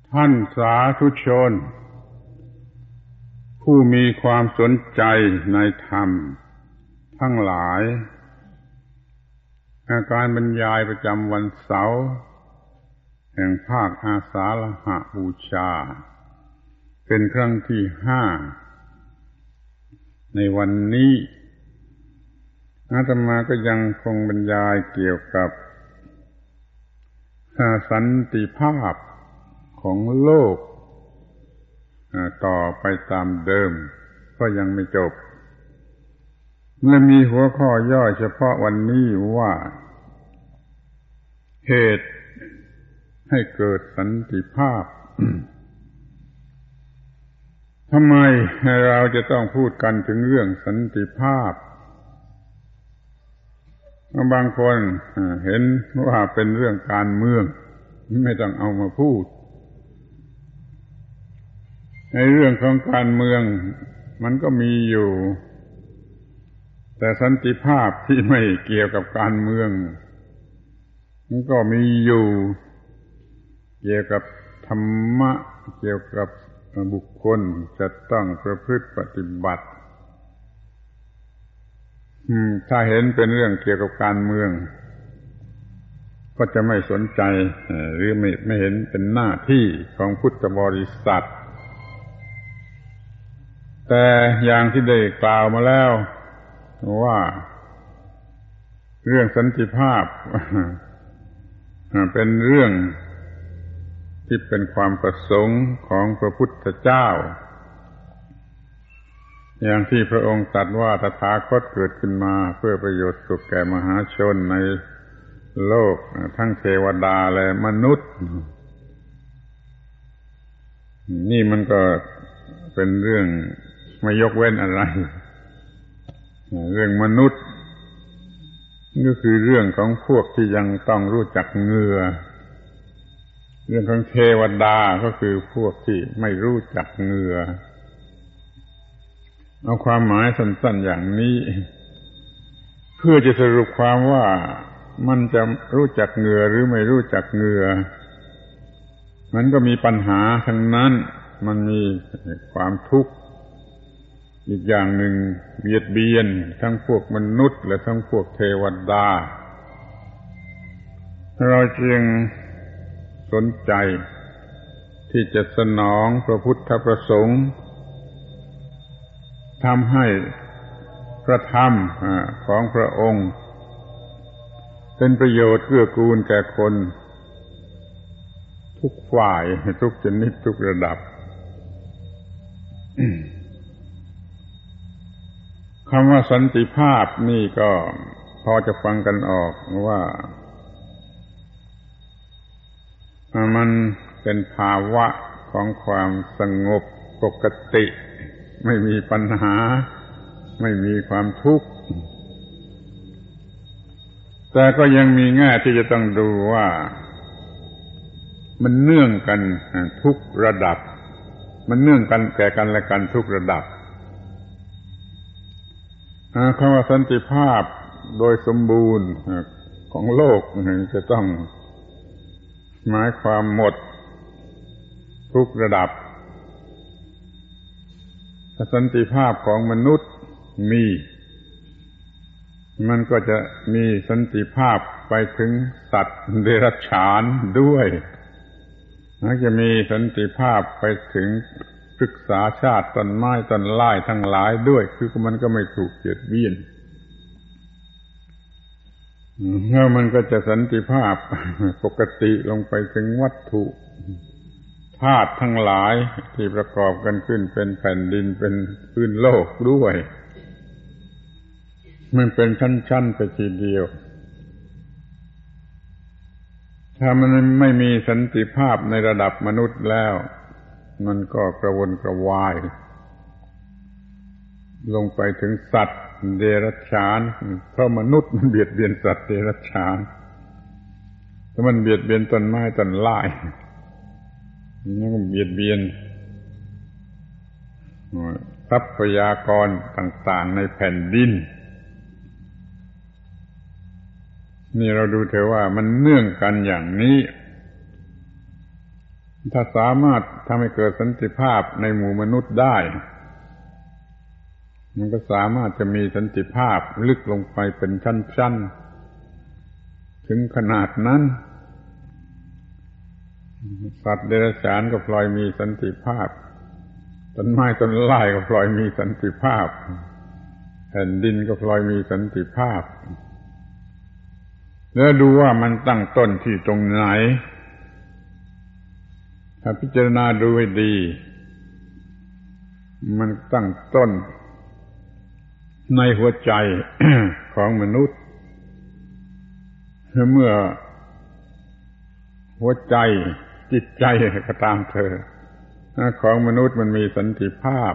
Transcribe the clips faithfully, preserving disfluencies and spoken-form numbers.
ท่านสาธุชนผู้มีความสนใจในธรรมทั้งหลายอาการบรรยายประจำวันเสาร์แห่งภาคอาสาฬหบูชาเป็นครั้งที่ห้าในวันนี้อาตมาก็ยังคงบรรยายเกี่ยวกับสันติภาพของโลกต่อไปตามเดิมก็ยังไม่จบเมื่อมีหัวข้อย่อยเฉพาะวันนี้ว่าเหตุให้เกิดสันติภาพ ทำไมเราจะต้องพูดกันถึงเรื่องสันติภาพบางคนเห็นว่าเป็นเรื่องการเมืองไม่ต้องเอามาพูดในเรื่องของการเมืองมันก็มีอยู่แต่สันติภาพที่ไม่เกี่ยวกับการเมืองมันก็มีอยู่เกี่ยวกับธรรมะเกี่ยวกับบุคคลจะต้องประพฤติปฏิบัติถ้าเห็นเป็นเรื่องเกี่ยวกับการเมืองก็จะไม่สนใจหรือไม่ไม่เห็นเป็นหน้าที่ของพุทธบริษัทแต่อย่างที่ได้กล่าวมาแล้วว่าเรื่องสันติภาพเป็นเรื่องที่เป็นความประสงค์ของพระพุทธเจ้าอย่างที่พระองค์ตรัสว่าตถาคตเกิดขึ้นมาเพื่อประโยชน์สุขแก่มหาชนในโลกทั้งเทวดาและมนุษย์นี่มันก็เป็นเรื่องไม่ยกเว้นอะไรเรื่องมนุษย์ก็คือเรื่องของพวกที่ยังต้องรู้จักเหงื่อเรื่องของเทวดาก็คือพวกที่ไม่รู้จักเหงื่อเอาความหมายสั้นๆอย่างนี้เพื่อจะสรุปความว่ามันจะรู้จักเหงื่อหรือไม่รู้จักเหงื่อมันก็มีปัญหาทั้งนั้นมันมีความทุกข์อีกอย่างหนึ่งเบียดเบียนทั้งพวกมนุษย์และทั้งพวกเทวดาเราจึงสนใจที่จะสนองพระพุทธประสงค์ทำให้พระธรรมของพระองค์เป็นประโยชน์เกื้อกูลแก่คนทุกฝ่ายทุกชนิดทุกระดับ คำว่าสันติภาพนี่ก็พอจะฟังกันออกว่ามันเป็นภาวะของความสงบปกติไม่มีปัญหาไม่มีความทุกข์แต่ก็ยังมีแง่ที่จะต้องดูว่ามันเนื่องกันทุกระดับมันเนื่องกันแก่กันและกันทุกระดับคำว่าสันติภาพโดยสมบูรณ์ของโลกจะต้องหมายความหมดทุกระดับสันติภาพของมนุษย์มีมันก็จะมีสันติภาพไปถึงสัตว์เดรัจฉานด้วยมันจะมีสันติภาพไปถึงพฤกษาชาติต้นไม้ต้นไม้ทั้งหลายด้วยคือมันก็ไม่ถูกเบียดเบียนแล้วมันก็จะสันติภาพปกติลงไปถึงวัตถุธาตุทั้งหลายที่ประกอบกันขึ้นเป็นแผ่นดินเป็นพื้นโลกด้วยมันเป็นชั้นๆไปทีเดียวถ้ามันไม่มีสันติภาพในระดับมนุษย์แล้วมันก็กระวนกระวายลงไปถึงสัตว์เดรัจฉานเพราะมนุษย์มันเบียดเบียนสัตว์เดรัจฉานถ้ามันเบียดเบียนต้นไม้ต้นไม้มันก็เบียดเบียนทรัพยากรต่างๆในแผ่นดินนี่เราดูเถอะว่ามันเนื่องกันอย่างนี้ถ้าสามารถทำให้เกิดสันติภาพในหมู่มนุษย์ได้มันก็สามารถจะมีสันติภาพลึกลงไปเป็นชั้นๆถึงขนาดนั้นสัตว์เดรัจฉานก็พลอยมีสันติภาพต้นไม้ต้นไม้ก็พลอยมีสันติภาพแผ่นดินก็พลอยมีสันติภาพแล้วดูว่ามันตั้งต้นที่ตรงไหนถ้าพิจารณาดูให้ดีมันตั้งต้นในหัวใจของมนุษย์เมื่อหัวใจจิตใจก็ตามเธอของมนุษย์มันมีสันติภาพ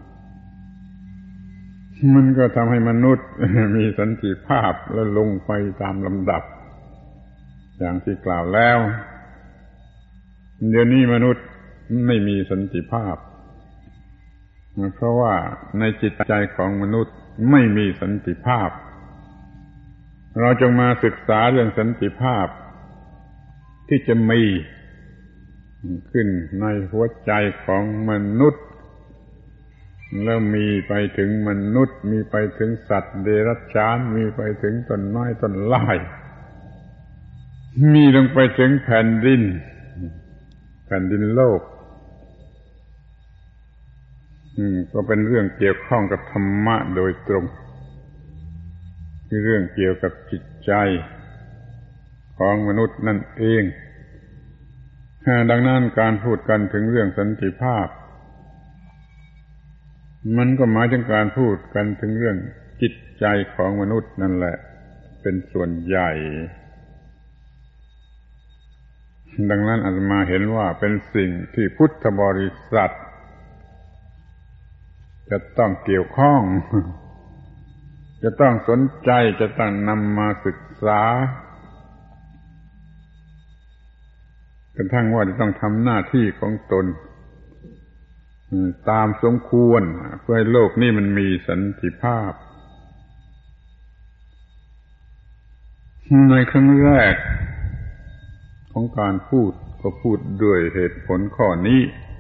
มันก็ทำให้มนุษย์มีสันติภาพและลงไปตามลำดับอย่างที่กล่าวแล้วเดี๋ยวนี้มนุษย์ไม่มีสันติภาพเพราะว่าในจิตใจของมนุษย์ไม่มีสันติภาพเราจงมาศึกษาเรื่องสันติภาพที่จะมีขึ้นในหัวใจของมนุษย์แล้วมีไปถึงมนุษย์มีไปถึงสัตว์เดรัจฉานมีไปถึงต้นไม้ต้นไม้มีลงไปถึงแผ่นดินแผ่นดินโลกอืมก็เป็นเรื่องเกี่ยวข้องกับธรรมะโดยตรงคือเรื่องเกี่ยวกับจิตใจของมนุษย์นั่นเองดังนั้นการพูดกันถึงเรื่องสันติภาพมันก็หมายถึงการพูดกันถึงเรื่องจิตใจของมนุษย์นั่นแหละเป็นส่วนใหญ่ดังนั้นอาตมาเห็นว่าเป็นสิ่งที่พุทธบริษัทจะต้องเกี่ยวข้องจะต้องสนใจจะต้องนำมาศึกษากระทั่งว่าจะต้องทำหน้าที่ของตนตามสมควรเพื่อให้โลกนี้มันมีสันติภาพในครั้งแรกของการพูดก็พูดด้วยเหตุผลข้อนี้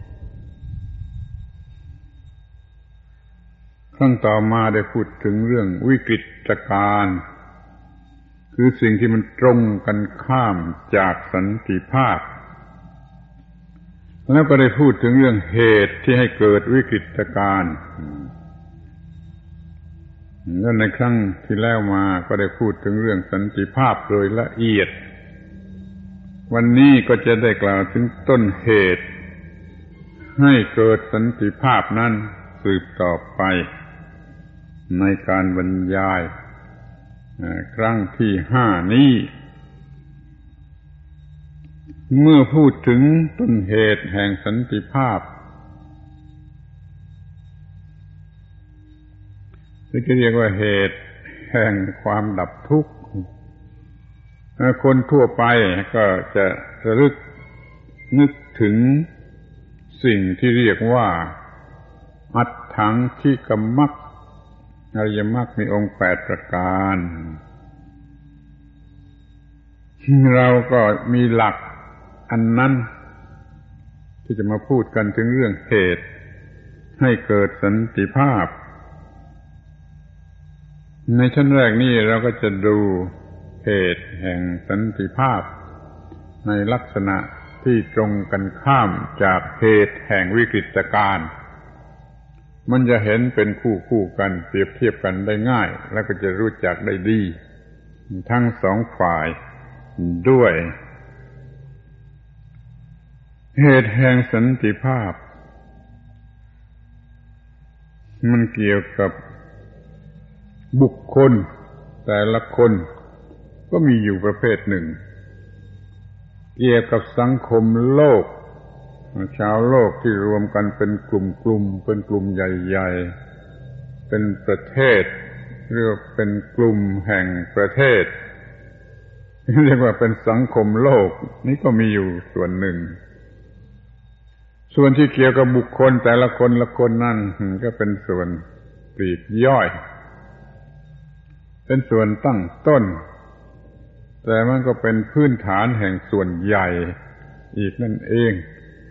ครั้งต่อมาได้พูดถึงเรื่องวิกฤตการณ์คือสิ่งที่มันตรงกันข้ามจากสันติภาพแล้วก็ได้พูดถึงเรื่องเหตุที่ให้เกิดวิกฤตการณ์แล้วในครั้งที่แล้วมาก็ได้พูดถึงเรื่องสันติภาพโดยละเอียดวันนี้ก็จะได้กล่าวถึงต้นเหตุให้เกิดสันติภาพนั้นสืบต่อไปในการบรรยายครั้งที่ห้านี้เมื่อพูดถึงต้นเหตุแห่งสันติภาพที่จะเรียกว่าเหตุแห่งความดับทุกข์คนทั่วไปก็จะระลึกนึกถึงสิ่งที่เรียกว่าอัตถังคิกมัคอริยมรรคมีองค์แปดประการเราก็มีหลักอันนั้นที่จะมาพูดกันถึงเรื่องเหตุให้เกิดสันติภาพในชั้นแรกนี้เราก็จะดูเหตุแห่งสันติภาพในลักษณะที่ตรงกันข้ามจากเหตุแห่งวิกฤตการณ์มันจะเห็นเป็นคู่คู่กันเปรียบเทียบกันได้ง่ายแล้วก็จะรู้จักได้ดีทั้งสองฝ่ายด้วยเหตุแห่งสันติภาพมันเกี่ยวกับบุคคลแต่ละคนก็มีอยู่ประเภทหนึ่งเกี่ยวกับสังคมโลกชาวโลกที่รวมกันเป็นกลุ่มๆเป็นกลุ่มใหญ่ๆเป็นประเทศเรียกเป็นกลุ่มแห่งประเทศเรียกว่าเป็นสังคมโลกนี่ก็มีอยู่ส่วนหนึ่งส่วนที่เกี่ยวกับบุคคลแต่ละคนละคนนั่นก็เป็นส่วนปลีกย่อยเป็นส่วนตั้งต้นแต่มันก็เป็นพื้นฐานแห่งส่วนใหญ่อีกนั่นเอง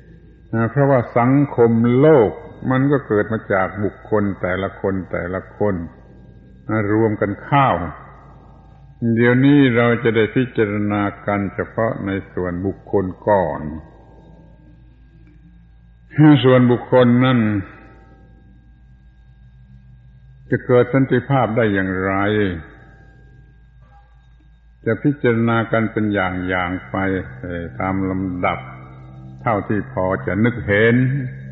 เพราะว่าสังคมโลกมันก็เกิดมาจากบุคคลแต่ละคนแต่ละคนรวมกันเข้าเดี๋ยวนี้เราจะได้พิจารณากันเฉพาะในส่วนบุคคลก่อนส่วนบุคคลนั้นจะเกิดสันติภาพได้อย่างไรจะพิจารณากันเป็นอย่างๆไปตามลำดับเท่าที่พอจะนึกเห็น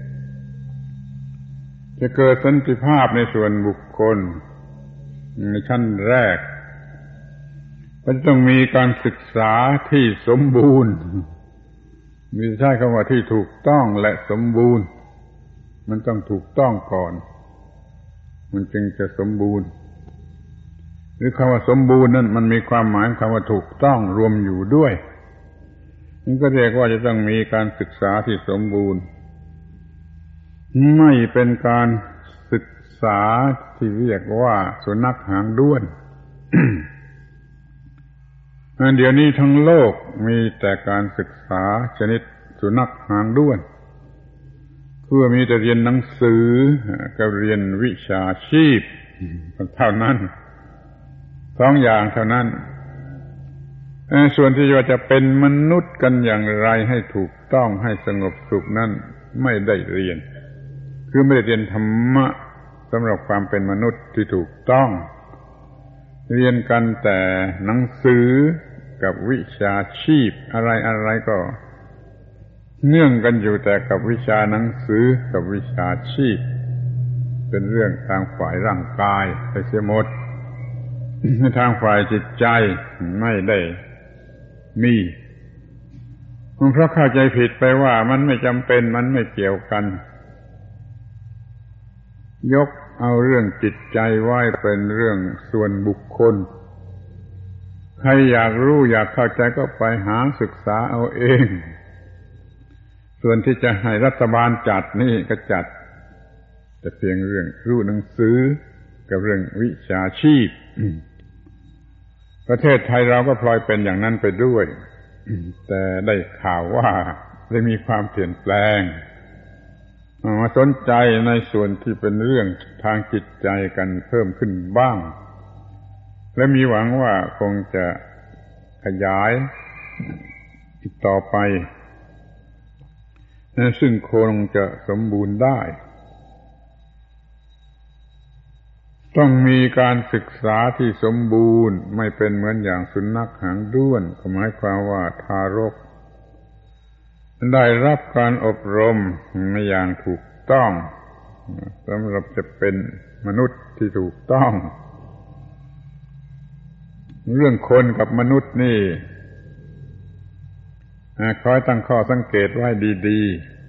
จะเกิดสันติภาพในส่วนบุคคลในชั้นแรกมันต้องมีการศึกษาที่สมบูรณ์มีใช้คำว่าที่ถูกต้องและสมบูรณ์มันต้องถูกต้องก่อนมันจึงจะสมบูรณ์หรือคำว่าสมบูรณ์นั้นมันมีความหมายคำว่าถูกต้องรวมอยู่ด้วยมันก็เรียกว่าจะต้องมีการศึกษาที่สมบูรณ์ไม่เป็นการศึกษาที่เรียกว่าสุนัขหางด้วน เดี๋ยวนี้ทั้งโลกมีแต่การศึกษาชนิดสุนัขหางด้วนคือมีแต่เรียนหนังสือกับเรียนวิชาชีพเท่านั้นสองอย่างเท่านั้นส่วนที่ว่าจะเป็นมนุษย์กันอย่างไรให้ถูกต้องให้สงบสุขนั้นไม่ได้เรียนคือไม่ได้เรียนธรรมะสำหรับความเป็นมนุษย์ที่ถูกต้องเรียนกันแต่หนังสือกับวิชาชีพอะไรอะไรก็เนื่องกันอยู่แต่กับวิชาหนังสือกับวิชาชีพเป็นเรื่องทางฝ่ายร่างกายไปเสียหมดในทางฝ่ายจิตใจไม่ได้มีเพราะเข้าใจผิดไปว่ามันไม่จำเป็นมันไม่เกี่ยวกันยกเอาเรื่องจิตใจไว้เป็นเรื่องส่วนบุคคลใครอยากรู้อยากเข้าใจก็ไปหาศึกษาเอาเองส่วนที่จะให้รัฐบาลจัดนี่ก็จัดแต่เพียงเรื่องรู้หนังสือกับเรื่องวิชาชีพประเทศไทยเราก็พลอยเป็นอย่างนั้นไปด้วยแต่ได้ข่าวว่าได้มีความเปลี่ยนแปลงมาสนใจในส่วนที่เป็นเรื่องทางจิตใจกันเพิ่มขึ้นบ้างและมีหวังว่าคงจะขยายอีกต่อไปซึ่งคงจะสมบูรณ์ได้ต้องมีการศึกษาที่สมบูรณ์ไม่เป็นเหมือนอย่างสุนัขหางด้วนหมายความว่าทารกได้รับการอบรมในอย่างถูกต้องสำหรับจะเป็นมนุษย์ที่ถูกต้องเรื่องคนกับมนุษย์นี่คอยตั้งข้อสังเกตไว้ดี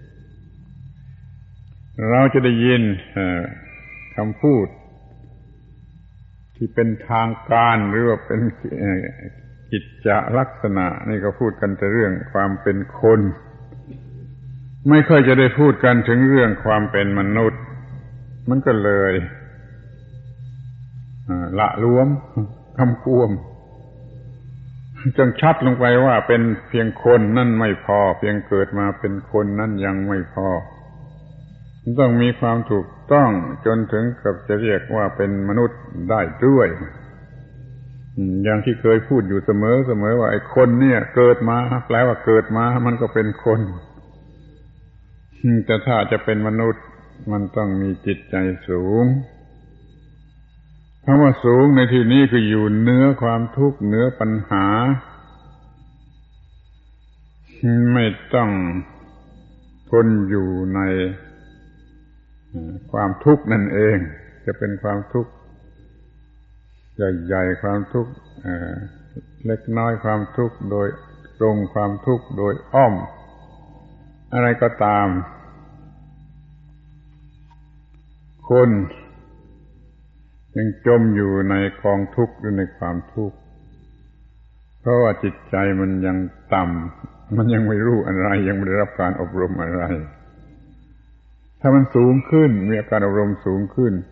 ๆเราจะได้ยินคำพูดที่เป็นทางการหรือว่าเป็นกิจจลักษณะนี่ก็พูดกันแต่เรื่องความเป็นคนไม่ค่อยจะได้พูดกันถึงเรื่องความเป็นมนุษย์มันก็เลยละล้วมคำกวมจนชัดลงไปว่าเป็นเพียงคนนั่นไม่พอเพียงเกิดมาเป็นคนนั่นยังไม่พอต้องมีความถูกต้องจนถึงกับจะเรียกว่าเป็นมนุษย์ได้ด้วยอย่างที่เคยพูดอยู่เสมอเสมอว่าไอ้คนเนี่ยเกิดมาแปลว่าเกิดมามันก็เป็นคนแต่ถ้าจะเป็นมนุษย์มันต้องมีจิตใจสูงคำว่าสูงในที่นี้คืออยู่เหนือความทุกข์เหนือปัญหาไม่ต้องทนอยู่ในความทุกข์นั่นเองจะเป็นความทุกข์ใหญ่ๆความทุกข์เล็กน้อยความทุกข์โดยตรงความทุกข์โดยอ้อมอะไรก็ตามคนยังจมอยู่ในกองทุกข์หรือในความทุกข์เพราะว่าจิตใจมันยังต่ำมันยังไม่รู้อะไรยังไม่ได้รับการอบรมอะไรถ้ามันสูงขึ้นมีการอบรมสูงขึ้น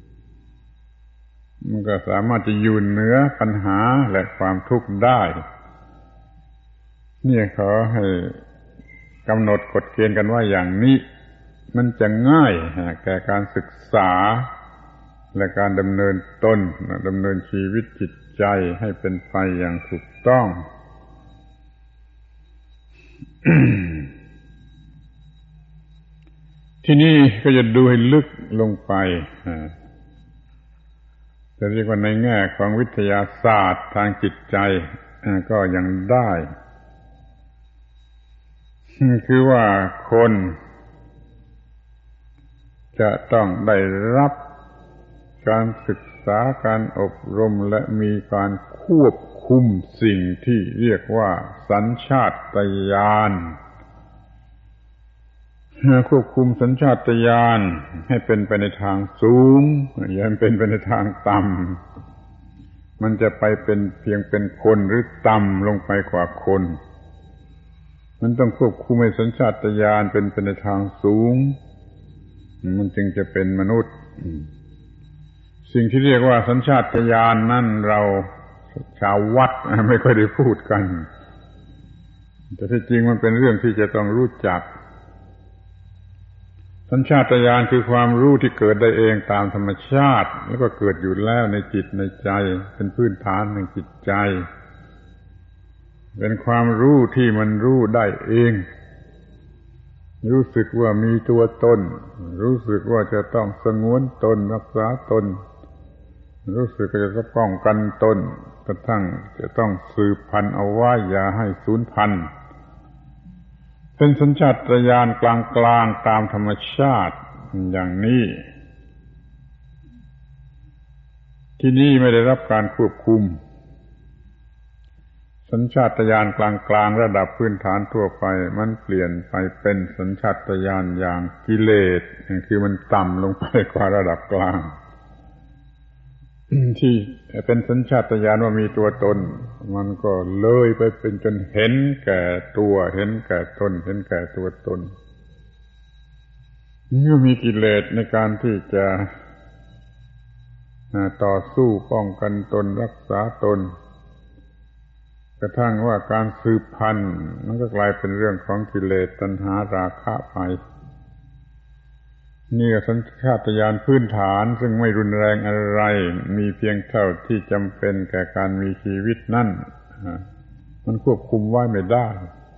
มันก็สามารถจะยืนเหนือปัญหาและความทุกข์ได้นี่ขอให้กำหนดกฎเกณฑ์กันว่าอย่างนี้มันจะง่ายแก่การศึกษาและการดำเนินตนดำเนินชีวิตจิตใจให้เป็นไปอย่างถูกต้อง ที่นี่ก็จะดูให้ลึกลงไปจะเรียกว่าในแง่ของวิทยาศาสตร์ทางจิตใจก็ยังได้คือว่าคนจะต้องได้รับการศึกษาการอบรมและมีการควบคุมสิ่งที่เรียกว่าสัญชาตญาณควบคุมสัญชาตญาณให้เป็นไปในทางสูงอย่าให้เป็นไปในทางต่ำมันจะไปเป็นเพียงเป็นคนหรือต่ำลงไปกว่าคนมันต้องควบคุมให้สัญชาตญาณเป็นไปในทางสูงมันจึงจะเป็นมนุษย์สิ่งที่เรียกว่าสัญชาตญาณนั่นเราชาววัดไม่ค่อยได้พูดกันแต่ที่จริงมันเป็นเรื่องที่จะต้องรู้จักสัญชาตญาณคือความรู้ที่เกิดได้เองตามธรรมชาติแล้วก็เกิดอยู่แล้วในจิตในใจเป็นพื้นฐานแห่งจิตใจเป็นความรู้ที่มันรู้ได้เองรู้สึกว่ามีตัวตนรู้สึกว่าจะต้องสงวนตนรักษาตนรู้สึกว่าจะต้องป้องกันตนกระทั่งจะต้องสืบพันธุ์เอาไว้อย่าให้สูญพันธุ์เป็นสัญชาตญาณกลางๆตามธรรมชาติอย่างนี้ที่นี่ไม่ได้รับการควบคุมสัญชาตญาณกลางๆระดับพื้นฐานทั่วไปมันเปลี่ยนไปเป็นสัญชาตญาณอย่างกิเลสคือมันต่ำลงไปกว่าระดับกลางที่เป็นสัญชาตญาณว่ามีตัวตนมันก็เลยไปเป็นจนเห็นแก่ตัวเห็นแก่ตนเห็นแก่ตัวตนเมื่อมีกิเลสในการที่จะต่อสู้ป้องกันตนรักษาตนกระทั่งว่าการสืบพันธุ์มันก็กลายเป็นเรื่องของกิเลสตัณหาราคะไปนี่สัญชาตญาณพื้นฐานซึ่งไม่รุนแรงอะไรมีเพียงเท่าที่จำเป็นแก่การมีชีวิตนั่นมันควบคุมไว้ไม่ได้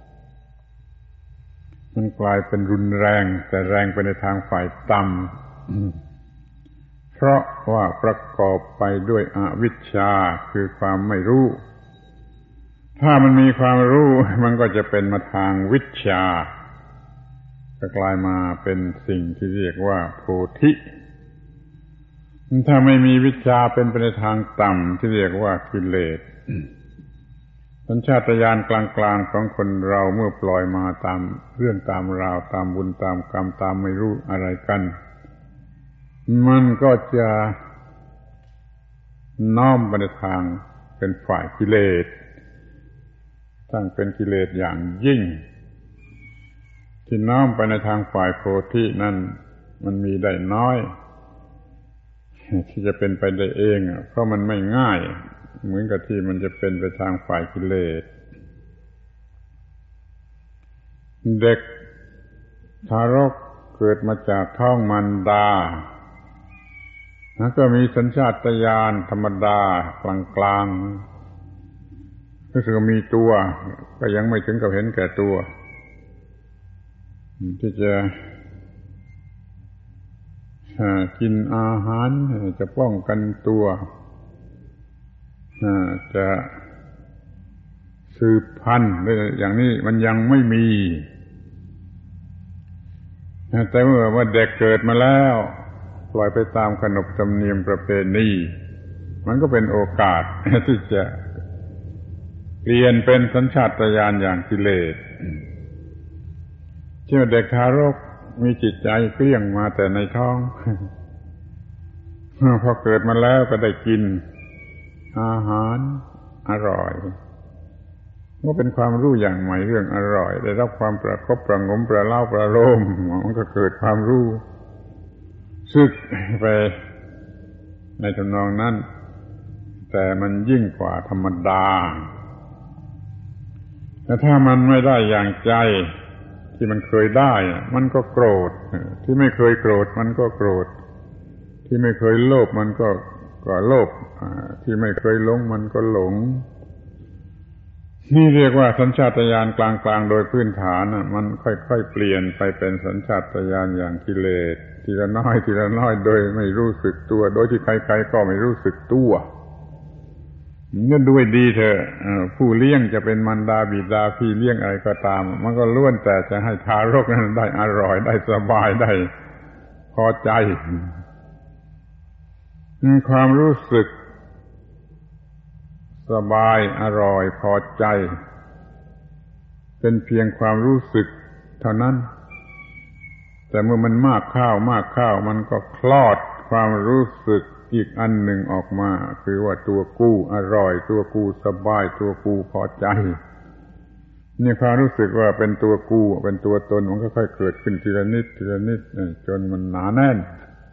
มันกลายเป็นรุนแรงแต่แรงไปในทางฝ่ายต่ำเพราะว่าประกอบไปด้วยอวิชชาคือความไม่รู้ถ้ามันมีความรู้มันก็จะเป็นมาทางวิชชาจะกลายมาเป็นสิ่งที่เรียกว่าโพธิถ้าไม่มีวิชชาเป็นไปในทางต่ำที่เรียกว่ากิเลสสัญชาตญาณกลางๆของคนเราเมื่อปล่อยมาตามเรื่องตามราวตามบุญตามกรรมตามไม่รู้อะไรกันมันก็จะน้อมไปในทางเป็นฝ่ายกิเลสตั้งเป็นกิเลสอย่างยิ่งที่น้อมไปในทางฝ่ายโพธินั่นมันมีได้น้อยที่จะเป็นไปได้เองเพราะมันไม่ง่ายเหมือนกับที่มันจะเป็นไปทางฝ่ายกิเลสเด็กทารกเกิดมาจากท้องมารดาแล้วก็มีสัญชาตญาณธรรมดากลางๆรู้สึกมีตัวก็ยังไม่ถึงกับเห็นแก่ตัวที่จะกินอาหารจะป้องกันตัวจะสืบพันธุ์อย่างนี้มันยังไม่มีแต่เมื่อว่าเด็กเกิดมาแล้วปล่อยไปตามขนบธรรมเนียมประเพณีมันก็เป็นโอกาสที่จะเปลี่ยนเป็นสัญชาตญาณอย่างกิเลสเช่นเด็กทารกมีจิตใจเกลี้ยงมาแต่ในท้องพอเกิดมาแล้วก็ได้กินอาหารอร่อยก็เป็นความรู้อย่างใหม่เรื่องอร่อยได้รับความประคบประงมประเล่าประโลมมันก็เกิดความรู้ซึกไปในทำนองนั้นแต่มันยิ่งกว่าธรรมดาแต่ถ้ามันไม่ได้อย่างใจที่มันเคยได้มันก็โกรธที่ไม่เคยโกรธมันก็โกรธที่ไม่เคยโลภมันก็ก็โลภที่ไม่เคยหลงมันก็หลงนี่เรียกว่าสัญชาตญาณกลางๆโดยพื้นฐานมันค่อยๆเปลี่ยนไปเป็นสัญชาตญาณอย่างกิเลสทีละน้อยทีละน้อยโดยไม่รู้สึกตัวโดยที่ใครๆก็ไม่รู้สึกตัวเนี่ยด้วยดีเถอะผู้เลี้ยงจะเป็นมารดาบิดาพี่เลี้ยงอะไรก็ตามมันก็ล้วนแต่จะให้ทารกนั้นได้อร่อยได้สบายได้พอใจความรู้สึกสบายอร่อยพอใจเป็นเพียงความรู้สึกเท่านั้นแต่เมื่อมันมากข้าวมากข้าวมันก็คลอดความรู้สึกอีกอันหนึ่งออกมาคือว่าตัวกูอร่อยตัวกูสบายตัวกูพอใจนี่ความรู้สึกว่าเป็นตัวกูเป็นตัวตนมันก็ค่อยเกิดขึ้นทีละนิดทีละนิดจนมันหนาแน่น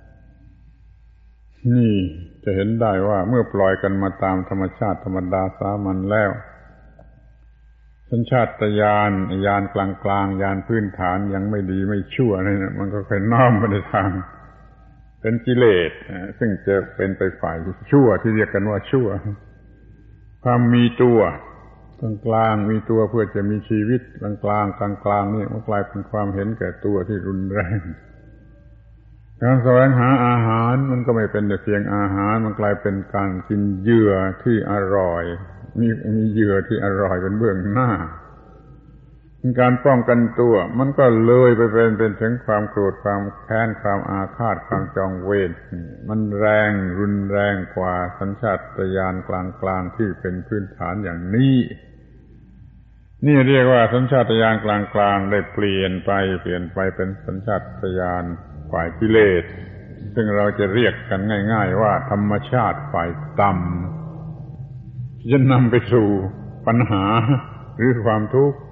นี่จะเห็นได้ว่าเมื่อปล่อยกันมาตามธรรมชาติธรรมดาสามัญแล้วสัญชาตญาณญาณกลางๆญาณพื้นฐานยังไม่ดีไม่ชั่วนี่นะมันก็ค่อยน้อมไปในทางเป็นกิเลสซึ่งจะเป็นไปฝ่ายชั่วที่เรียกกันว่าชั่วความมีตัวกลางๆมีตัวเพื่อจะมีชีวิตกลางๆกลางๆนี่มันกลายเป็นความเห็นแก่ตัวที่รุนแรงการแสวงหาอาหารมันก็ไม่เป็นแต่เพียงอาหารมันกลายเป็นการกินเหยื่อที่อร่อยมีมีเหยื่อที่อร่อยเป็นเบื้องหน้าการป้องกันตัวมันก็เลยไปเป็นเป็นถึงความโกรธความแค้นความอาฆาตความจองเวรมันแรงรุนแรงกว่าสัญชาตญาณกลางๆที่เป็นพื้นฐานอย่างนี้นี่เรียกว่าสัญชาตญาณกลางๆได้เปลี่ยนไปเปลี่ยนไปเป็นสัญชาตญาณฝ่ายกิเลสซึ่งเราจะเรียกกันง่ายๆว่าธรรมชาติฝ่ายต่ำจะนำไปสู่ปัญหาหรือความทุกข์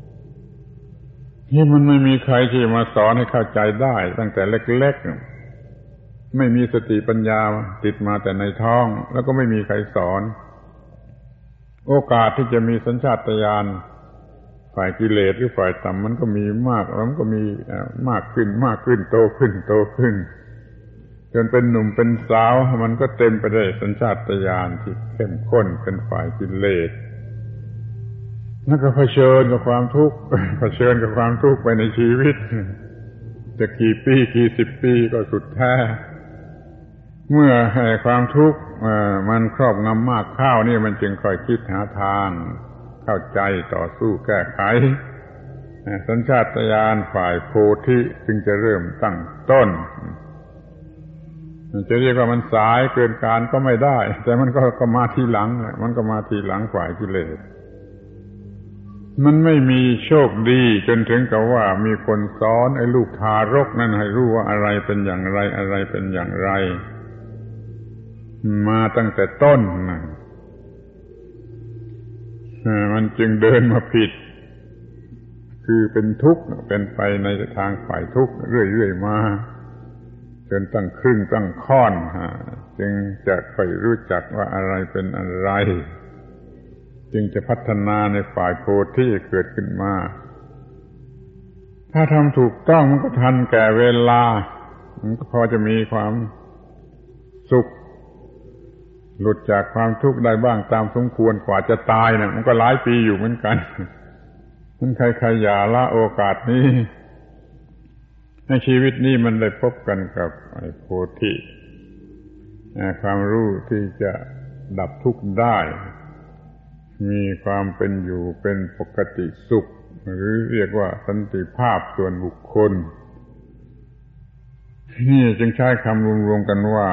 ที่มันไม่มีใครที่มาสอนให้เข้าใจได้ตั้งแต่เล็กๆไม่มีสติปัญญาติดมาแต่ในท้องแล้วก็ไม่มีใครสอนโอกาสที่จะมีสัญชาตญาณฝ่ายกิเลสหรือฝ่ายต่ำมันก็มีมากแล้วมันก็มีมากขึ้นมากขึ้นโตขึ้นโตขึ้นจนเป็นหนุ่มเป็นสาวมันก็เต็มไปด้วยสัญชาตญาณที่เข้มข้นเป็นฝ่ายกิเลสแล้วก็เผชิญกับความทุกข์เผชิญกับความทุกข์ไปในชีวิตจะกี่ปีกี่สิบปีก็สุดแท้เมื่อความทุกข์มันครอบงำมากเข้านี่มันจึงค่อยคิดหาทางเข้าใจต่อสู้แก้ไขสัญชาตญาณฝ่ายโพธิจึงจะเริ่มตั้งต้นจะเรียกว่ามันสายเกินการก็ไม่ได้แต่มันก็ก็มาทีหลังมันก็มาทีหลังฝ่ายกิเลสมันไม่มีโชคดีจนถึงกับว่ามีคนสอนไอ้ลูกทารกนั่นให้รู้ว่าอะไรเป็นอย่างไรอะไรเป็นอย่างไรมาตั้งแต่ต้นนะมันจึงเดินมาผิดคือเป็นทุกข์เป็นไปในทางฝ่ายทุกข์เรื่อยๆมาจนตั้งครึ่งตั้งค่อนจึงจะค่อยรู้จักว่าอะไรเป็นอะไรจึงจะพัฒนาในฝ่ายโพธิเกิดขึ้นมาถ้าทำถูกต้องมันก็ทันแก่เวลามันก็พอจะมีความสุขหลุดจากความทุกข์ได้บ้างตามสมควรกว่าจะตายนะมันก็หลายปีอยู่เหมือนกันมันใครๆอย่าละโอกาสนี้ในชีวิตนี้มันได้พบกันกับไอ้โพธิความรู้ที่จะดับทุกข์ได้มีความเป็นอยู่เป็นปกติสุขหรือเรียกว่าสันติภาพส่วนบุคคลนี่จึงใช้คำรวมๆกันว่า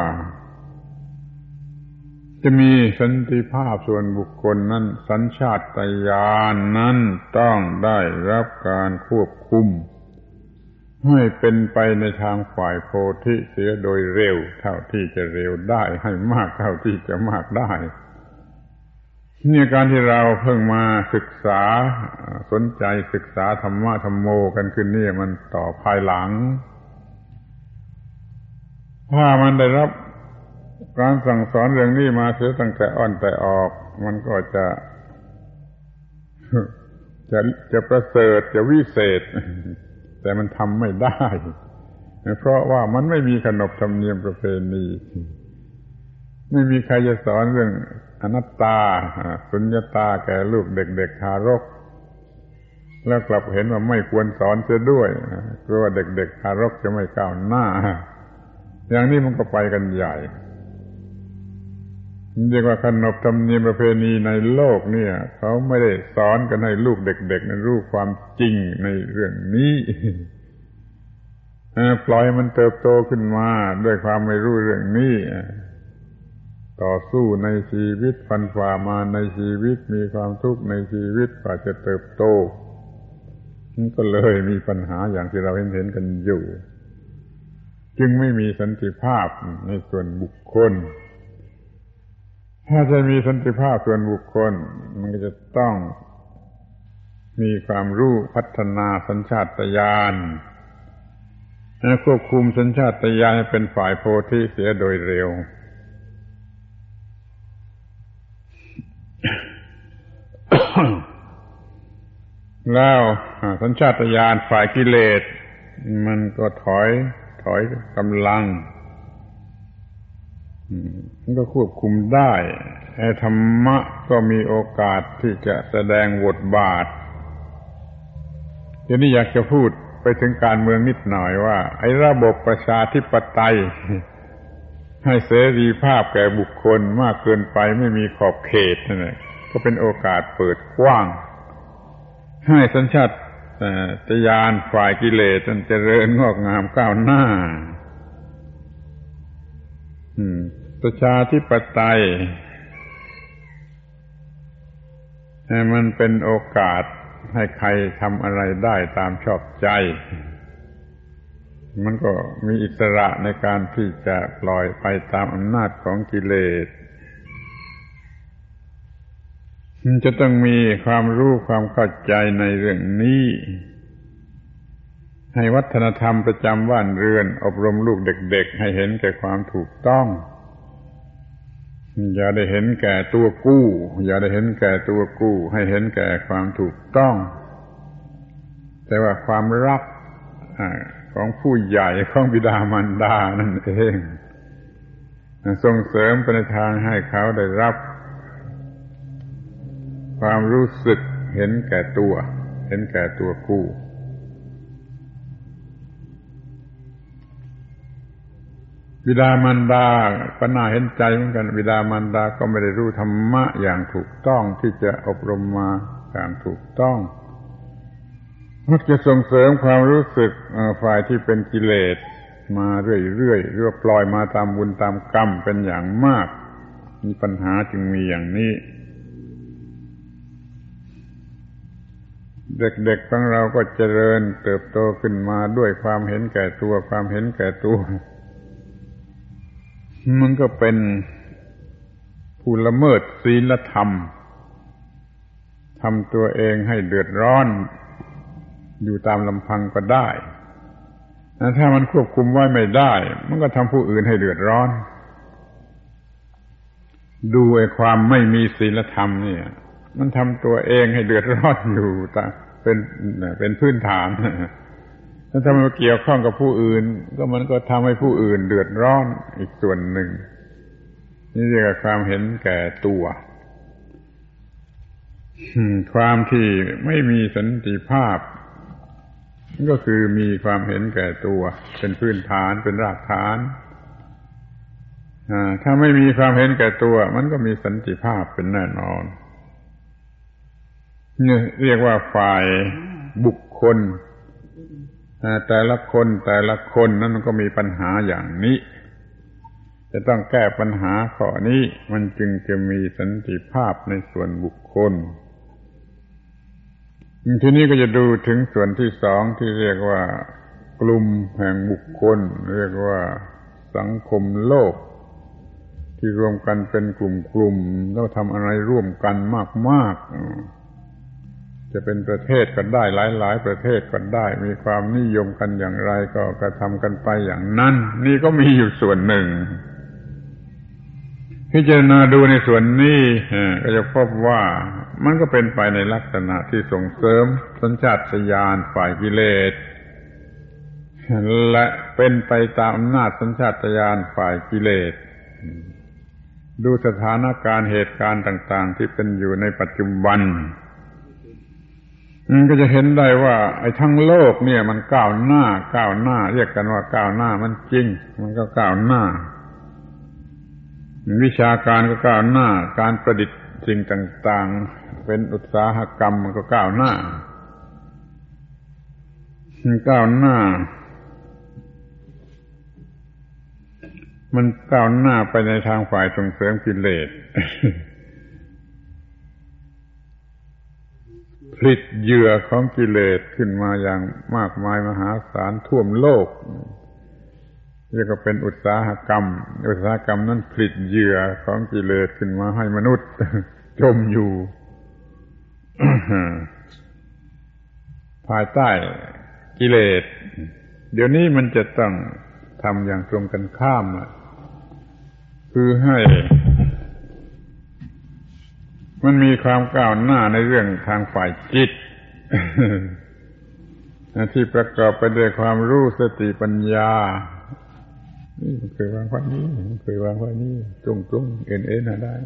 จะมีสันติภาพส่วนบุคคลนั้นสัญชาตญาณนั้นต้องได้รับการควบคุมให้เป็นไปในทางฝ่ายโพธิเสียโดยเร็วเท่าที่จะเร็วได้ให้มากเท่าที่จะมากได้นี่การที่เราเพิ่งมาศึกษาสนใจศึกษาธรรมะธรรมโมกันขึ้นนี่มันต่อภายหลังถ้ามันได้รับการสั่งสอนเรื่องนี้มาเสียตั้งแต่อ่อนแต่ออกมันก็จะจะจะประเสริฐจะวิเศษแต่มันทำไม่ได้เพราะว่ามันไม่มีขนบธรรมเนียมประเพณีไม่มีใครจะสอนเรื่องอนัตตาสุญญตาแก่ลูกเด็กๆทารกแล้วกลับเห็นว่าไม่ควรสอนเสียด้วยเพราะว่าเด็กๆทารกจะไม่ก้าวหน้าอย่างนี้มันก็ไปกันใหญ่เรียกว่าขนบธรรมเนียมประเพณีในโลกเนี่ยเขาไม่ได้สอนกันให้ลูกเด็กๆนั้นรู้ความจริงในเรื่องนี้ปล่อยมันเติบโตขึ้นมาด้วยความไม่รู้เรื่องนี้ต่อสู้ในชีวิตฟันฝ่ามาในชีวิตมีความทุกข์ในชีวิตกว่าจะเติบโตมันก็เลยมีปัญหาอย่างที่เราเห็นเห็นกันอยู่จึงไม่มีสันติภาพในส่วนบุคคลถ้าจะมีสันติภาพส่วนบุคคลมันก็จะต้องมีความรู้พัฒนาสัญชาตญาณควบคุมสัญชาตญาณให้เป็นฝ่ายโพธิเสียโดยเร็วแล้วสัญชาตญาณฝ่ายกิเลสมันก็ถอยถอยกำลังมันก็ควบคุมได้ธรรมะก็มีโอกาสที่จะแสดงบทบาททีนี้อยากจะพูดไปถึงการเมืองนิดหน่อยว่าไอ้ระบบประชาธิปไตยให้เสรีภาพแก่บุคคลมากเกินไปไม่มีขอบเขตนั่นแหละก็เป็นโอกาสเปิดกว้างให้สัญชาตญาณฝ่ายกิเลสมันเจริญงอกงามก้าวหน้าประชาธิปไตยมันเป็นโอกาสให้ใครทำอะไรได้ตามชอบใจมันก็มีอิสระในการที่จะปล่อยไปตามอำนาจของกิเลสมันจะต้องมีความรู้ความเข้าใจในเรื่องนี้ให้วัฒนธรรมประจำบ้านเรือนอบรมลูกเด็กๆให้เห็นแก่ความถูกต้องอย่าได้เห็นแก่ตัวกู้อย่าได้เห็นแก่ตัวกู้ให้เห็นแก่ความถูกต้องแต่ว่าความรักของผู้ใหญ่ของบิดามารดานั่นเองส่งเสริมไปในทางให้เขาได้รับความรู้สึกเห็นแก่ตัวเห็นแก่ตัวกู้บิดามารดาก็น่าเห็นใจเหมือนกันบิดามารดาก็ไม่ได้รู้ธรรมะอย่างถูกต้องที่จะอบรมมาอย่างถูกต้องมักจะส่งเสริมความรู้สึกฝ่ายที่เป็นกิเลสมาเรื่อยๆหรือว่าปล่อยมาตามบุญตามกรรมเป็นอย่างมากมีปัญหาจึงมีอย่างนี้เด็กๆของเราก็เจริญเติบโตขึ้นมาด้วยความเห็นแก่ตัวความเห็นแก่ตัวมันก็เป็นผู้ละเมิดศีลธรรมทำตัวเองให้เดือดร้อนอยู่ตามลำพังก็ได้ถ้ามันควบคุมไว้ไม่ได้มันก็ทำผู้อื่นให้เดือดร้อนดูไอ้ความไม่มีศีลธรรมเนี่ยมันทำตัวเองให้เดือดร้อนอยู่แต่เป็นเป็นพื้นฐานถ้ามันเกี่ยวข้องกับผู้อื่นก็มันก็ทำให้ผู้อื่นเดือดร้อนอีกส่วนหนึ่งนี่เรียกว่าความเห็นแก่ตัวความที่ไม่มีสันติภาพก็คือมีความเห็นแก่ตัวเป็นพื้นฐานเป็นรากฐานถ้าไม่มีความเห็นแก่ตัวมันก็มีสันติภาพเป็นแน่นอนนี่เรียกว่าฝ่ายบุคคลแต่ละคนแต่ละคนนั้นมันก็มีปัญหาอย่างนี้จะต้องแก้ปัญหาข้อนี้มันจึงจะมีสันติภาพในส่วนบุคคลทีนี้ก็จะดูถึงส่วนที่สองที่เรียกว่ากลุ่มแห่งบุคคลเรียกว่าสังคมโลกที่รวมกันเป็นกลุ่มๆแล้วทำอะไรร่วมกันมากๆจะเป็นประเทศก็ได้หลายๆประเทศก็ได้มีความนิยมกันอย่างไรก็กระทำกันไปอย่างนั้นนี่ก็มีอยู่ส่วนหนึ่งพิจารณาดูในส่วนนี้ก็จะพบว่ามันก็เป็นไปในลักษณะที่ส่งเสริมสัญชาตญาณฝ่ายกิเลสและเป็นไปตามอำนาจสัญชาตญาณฝ่ายกิเลสดูสถานการณ์เหตุการณ์ต่างๆที่เป็นอยู่ในปัจจุบันมันก็จะเห็นได้ว่าไอ้ทั้งโลกเนี่ยมันก้าวหน้าก้าวหน้าเรียกกันว่าก้าวหน้ามันจริงมันก็ก้าวหน้าวิชาการก็ก้าวหน้าการประดิษฐ์สิ่งต่างๆเป็นอุตสาหกรรมมันก็ก้าวหน้ามันก้าวหน้ามันก้าวหน้าไปในทางฝ่ายส่งเสริมกิเลสผลิตเหยื่อของกิเลสขึ้นมาอย่างมากมายมหาศาลท่วมโลกเรียกว่าเป็นอุตสาหกรรมอุตสาหกรรมนั้นผลิตเหยื่อของกิเลสขึ้นมาให้มนุษย์จมอยู่ ภายใต้กิเลสเดี๋ยวนี้มันจะต้องทำอย่างตรงกันข้ามคือให้มันมีความก้าวหน้าในเรื่องทางฝ่ายจิต ที่ประกอบไปด้วยความรู้สติปัญญานี่มันเคยวางไว้นี้มันเคยวางไว้นี้ตรงๆเอ็นเอ็นหาได้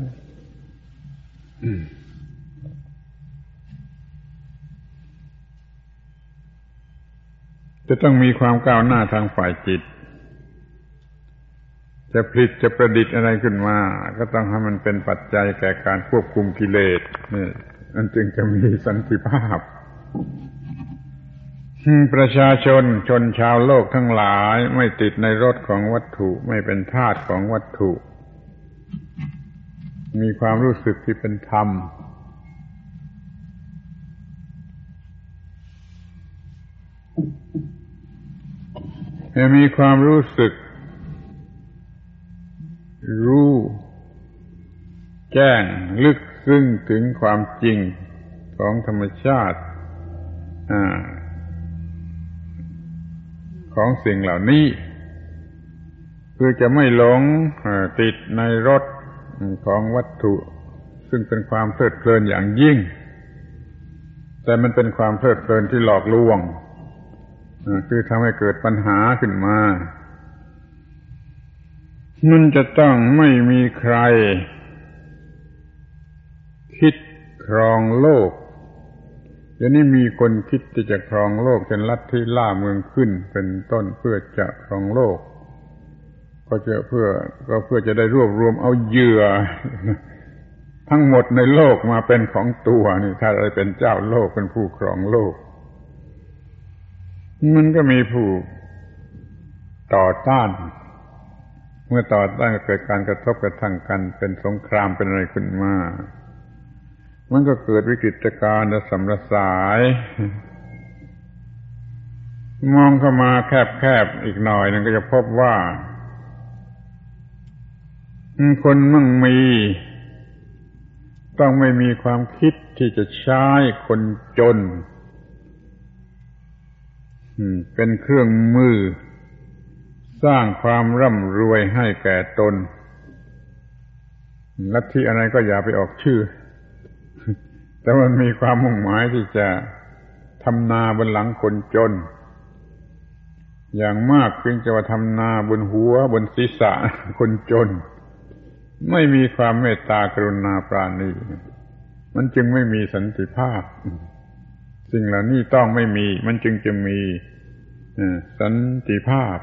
จะต้องมีความก้าวหน้าทางฝ่ายจิตจะผลิตจะประดิษฐ์อะไรขึ้นมาก็ต้องให้มันเป็นปัจจัยแก่การควบคุมกิเลสนี่นั่นจึงจะมีสันติภาพประชาชนชนชาวโลกทั้งหลายไม่ติดในรสของวัตถุไม่เป็นทาสของวัตถุมีความรู้สึกที่เป็นธรรมมีความรู้สึกรู้แจ้งลึกซึ้งถึงความจริงของธรรมชาติของสิ่งเหล่านี้คือจะไม่หลงติดในรสของวัตถุซึ่งเป็นความเพลิดเพลินอย่างยิ่งแต่มันเป็นความเพลิดเพลินที่หลอกลวงคือทำให้เกิดปัญหาขึ้นมามันจะต้องไม่มีใครคิดครองโลกเดี๋ยวนี้มีคนคิดที่จะครองโลกเป็นลัทธิล่าเมืองขึ้นเป็นต้นเพื่อจะครองโลกก็จะเพื่อก็เพื่อจะได้รวบรวมเอาเหยื่อทั้งหมดในโลกมาเป็นของตัวนี่ถ้าอะไรเป็นเจ้าโลกเป็นผู้ครองโลกมันก็มีผู้ต่อต้านเมื่อต่อต้านก็เกิดการกระทบกระทั่งกันเป็นสงครามเป็นอะไรขึ้นมามันก็เกิดวิกฤตการณ์ระสำระสายมองเข้ามาแคบๆอีกหน่อยนึงก็จะพบว่าคนมั่งมีต้องไม่มีความคิดที่จะใช้คนจนเป็นเครื่องมือสร้างความร่ำรวยให้แก่ตนลัทธิอะไรก็อย่าไปออกชื่อแต่มันมีความมุ่งหมายที่จะทำนาบนหลังคนจนอย่างมากเพียงจะว่าทำนาบนหัวบนศีรษะคนจนไม่มีความเมตตากรุณาปราณีมันจึงไม่มีสันติภาพสิ่งเหล่านี้ต้องไม่มีมันจึงจะมีสันติภาพ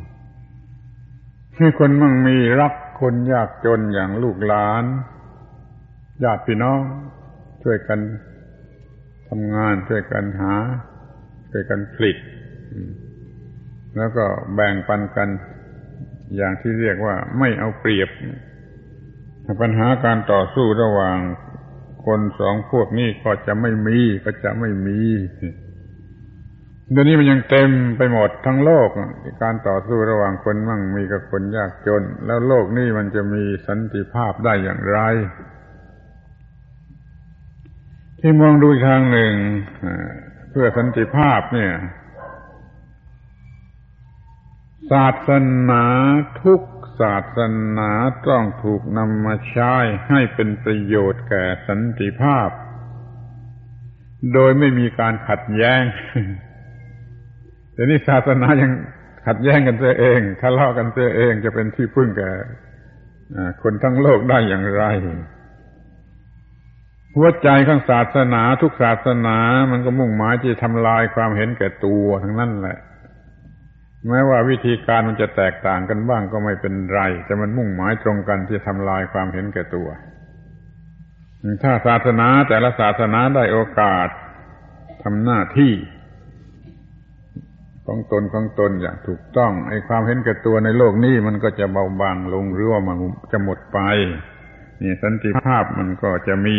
ให้คนมั่งมีรักคนยากจนอย่างลูกหลานญาติพี่น้องช่วยกันทำงานช่วยกันหาช่วยกันผลิตแล้วก็แบ่งปันกันอย่างที่เรียกว่าไม่เอาเปรียบปัญหาการต่อสู้ระหว่างคนสองพวกนี้ก็จะไม่มีก็จะไม่มีเดี๋ยวนี้มันยังเต็มไปหมดทั้งโลกการต่อสู้ระหว่างคนมั่งมีกับคนยากจนแล้วโลกนี้มันจะมีสันติภาพได้อย่างไรที่มองดูทางหนึ่งเพื่อสันติภาพเนี่ยศาสนาทุกศาสนาต้องถูกนำมาใช้ให้เป็นประโยชน์แก่สันติภาพโดยไม่มีการขัดแย้งแต่นี่ศาสนายังขัดแย้งกันเสียเองทะเลาะกันเสียเองจะเป็นที่พึ่งแก่คนทั้งโลกได้อย่างไรหัวใจของศาสนาทุกศาสนามันก็มุ่งหมายที่ทำลายความเห็นแก่ตัวทั้งนั้นแหละแม้ว่าวิธีการมันจะแตกต่างกันบ้างก็ไม่เป็นไรแต่มันมุ่งหมายตรงกันที่ทำลายความเห็นแก่ตัวถ้าศาสนาแต่ละศาสนาได้โอกาสทำหน้าที่ของตนของตนอย่างถูกต้องไอ้ความเห็นแก่ตัวในโลกนี้มันก็จะเบาบางลงหรือว่ามันจะหมดไปนี่สันติภาพมันก็จะมี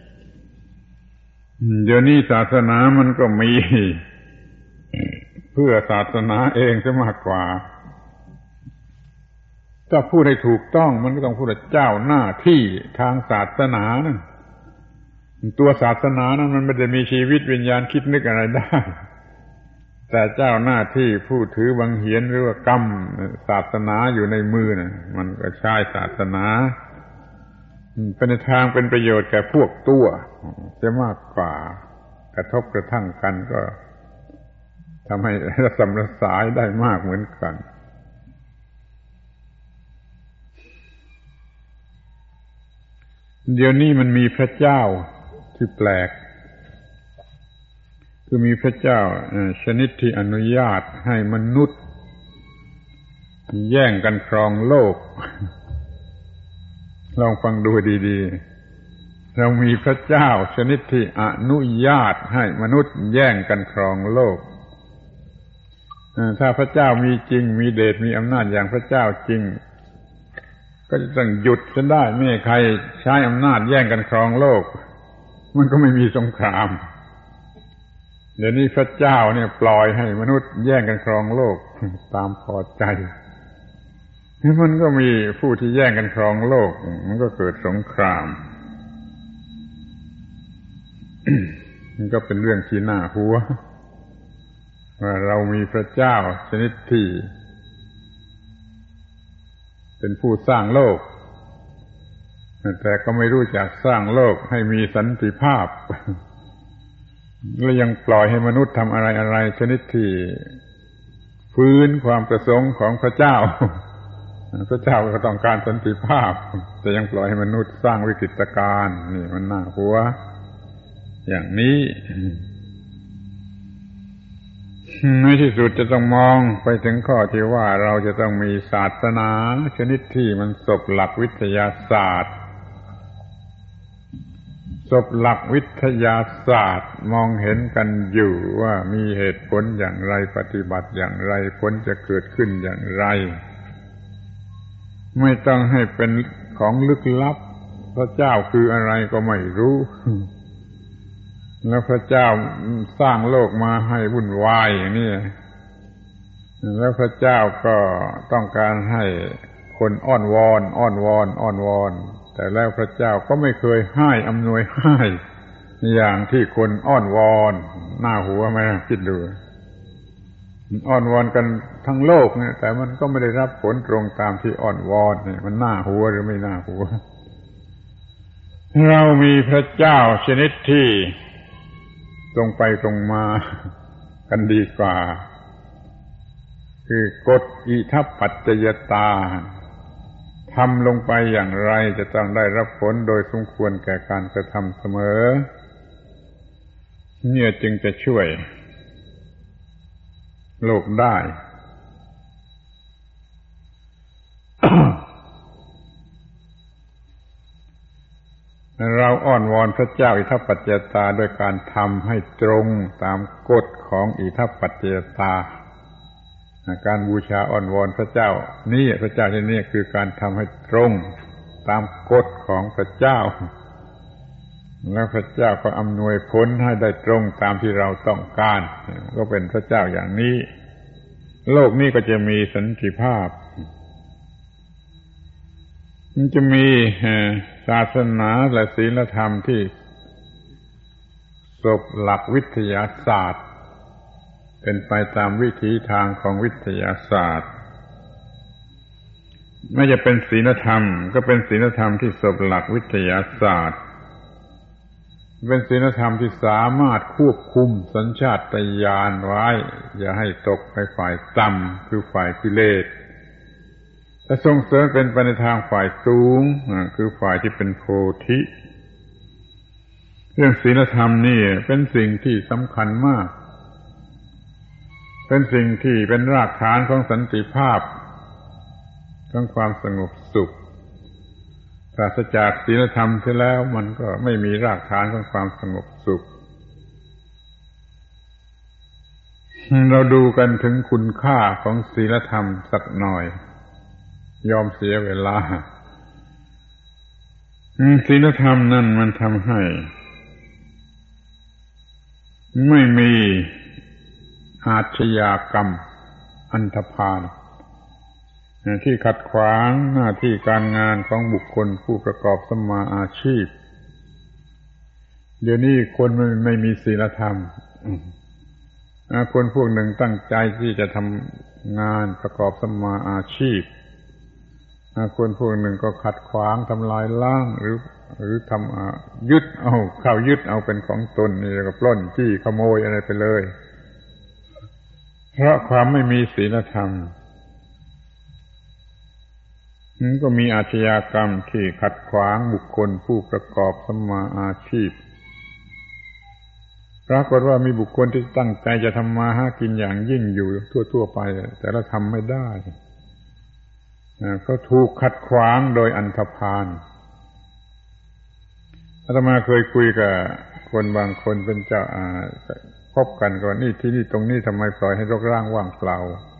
เดี๋ยวนี้ศาสนามันก็มีเพื่อศาสนาเองซะมากกว่าถ้าพูดให้ถูกต้องมันก็ต้องพูดว่าเจ้าหน้าที่ทางศาสนานั่นตัวศาสนานั้นมันไม่ได้มีชีวิตวิญญาณคิดนึกอะไรได้แต่เจ้าหน้าที่ผู้ถือบังเหียนหรือว่ากรรมศาสนาอยู่ในมือน่ะมันก็ใช้ศาสนาเป็นทางเป็นประโยชน์แก่พวกตัวจะมากกว่ากระทบกระทั่งกันก็ทำให้ระสำระสายได้มากเหมือนกันเดี๋ยวนี้มันมีพระเจ้าที่แปลกคือมีพระเจ้าชนิดที่อนุญาตให้มนุษย์แย่งกันครองโลกลองฟังดูดีๆเรามีพระเจ้าชนิดที่อนุญาตให้มนุษย์แย่งกันครองโลกถ้าพระเจ้ามีจริงมีเดชมีอำนาจอย่างพระเจ้าจริงก็จะต้องหยุดจะได้ไม่ให้ใครใช้อำนาจแย่งกันครองโลกมันก็ไม่มีสงครามเดี๋ยวนี้พระเจ้าเนี่ยปล่อยให้มนุษย์แย่งกันครองโลกตามพอใจมันก็มีผู้ที่แย่งกันครองโลกมันก็เกิดสงคราม มันก็เป็นเรื่องที่น่าหัวว่าเรามีพระเจ้าชนิดที่เป็นผู้สร้างโลกแต่ก็ไม่รู้จักสร้างโลกให้มีสันติภาพและยังปล่อยให้มนุษย์ทำอะไรอะไรชนิดที่ฟื้นความประสงค์ของพระเจ้าพระเจ้าก็ต้องการสันติภาพแต่ยังปล่อยให้มนุษย์สร้างวิกฤตการณ์นี่มันน่าหัวอย่างนี้ในที่สุดจะต้องมองไปถึงข้อที่ว่าเราจะต้องมีศาสนาชนิดที่มันสบหลักวิทยาศาสตร์สบหลักวิทยาศาสตร์มองเห็นกันอยู่ว่ามีเหตุผลอย่างไรปฏิบัติอย่างไรผลจะเกิดขึ้นอย่างไรไม่ต้องให้เป็นของลึกลับพระเจ้าคืออะไรก็ไม่รู้แล้วพระเจ้าสร้างโลกมาให้วุ่นวายอย่างนี้แล้วพระเจ้าก็ต้องการให้คนอ้อนวอนอ้อนวอนอ้อนวอนแต่แล้วพระเจ้าก็ไม่เคยให้อำนวยให้อย่างที่คนอ้อนวอนน่าหัวไหมคิดดูอ้อนวอนกันทั้งโลกเนี่ยแต่มันก็ไม่ได้รับผลตรงตามที่อ้อนวอนเนี่ยมันน่าหัวหรือไม่น่าหัวเรามีพระเจ้าชนิดที่ตรงไปตรงมากันดีกว่าคือกฎอิทัปปัจจยตาทำลงไปอย่างไรจะต้องได้รับผลโดยสมควรแก่การกระทำเสมอเนี่ยจึงจะช่วยโลกได้ เราอ้อนวอนพระเจ้าอิทัปปัจจยตาโดยการทำให้ตรงตามกฎของอิทัปปัจจยตาการบูชาอ้อนวอนพระเจ้านี่พระเจ้าที่นี่คือการทำให้ตรงตามกฎของพระเจ้าแล้วพระเจ้าก็อำนวยผลให้ได้ตรงตามที่เราต้องการก็เป็นพระเจ้าอย่างนี้โลกนี้ก็จะมีสันติภาพมันจะมีศาสนาและศีลธรรมที่สบหลักวิทยาศาสตร์เป็นไปตามวิถีทางของวิทยาศาสตร์ไม่จะเป็นศีลธรรมก็เป็นศีลธรรมที่สบหลักวิทยาศาสตร์เป็นศีลธรรมที่สามารถควบคุมสัญชาตญาณไว้อย่าให้ตกไปฝ่ายต่ำคือฝ่ายกิเลสและส่งเสริมเป็นไปในทางฝ่ายสูงคือฝ่ายที่เป็นโพธิเรื่องศีลธรรมนี่เป็นสิ่งที่สำคัญมากเป็นสิ่งที่เป็นรากฐานของสันติภาพของความสงบสุขปราศจากศีลธรรมเสียแล้วมันก็ไม่มีรากฐานของความสงบสุขเราดูกันถึงคุณค่าของศีลธรรมสักหน่อยยอมเสียเวลาศีลธรรมนั่นมันทำให้ไม่มีอาชญากรรมอันธพาลที่ขัดขวางหน้าที่การงานของบุคคลผู้ประกอบสัมมาอาชีพเดี๋ยวนี้คนไม่ไม่มีศีลธรรมคนพวกหนึ่งตั้งใจที่จะทำงานประกอบสัมมาอาชีพคนพวกหนึ่งก็ขัดขวางทำลายล้างหรือหรือทำยึดเอาเข้ายึดเอาเป็นของตนนี่ก็ปล้นจี้ขโมยอะไรไปเลยเพราะความไม่มีศีลธรรมมันก็มีอาชญากรรมที่ขัดขวางบุคคลผู้ประกอบสัมมาอาชีพปรากฏว่ามีบุคคลที่ตั้งใจจะทำมาหากินอย่างยิ่งอยู่ทั่วๆไปแต่ละทำไม่ได้ก็ถูกขัดขวางโดยอันธพาลอาตมาเคยคุยกับคนบางคนเป็นเจ้าพบกันก่อนนี่ที่นี่ตรงนี้ทำไมปล่อยให้รกร้างว่างเปล่า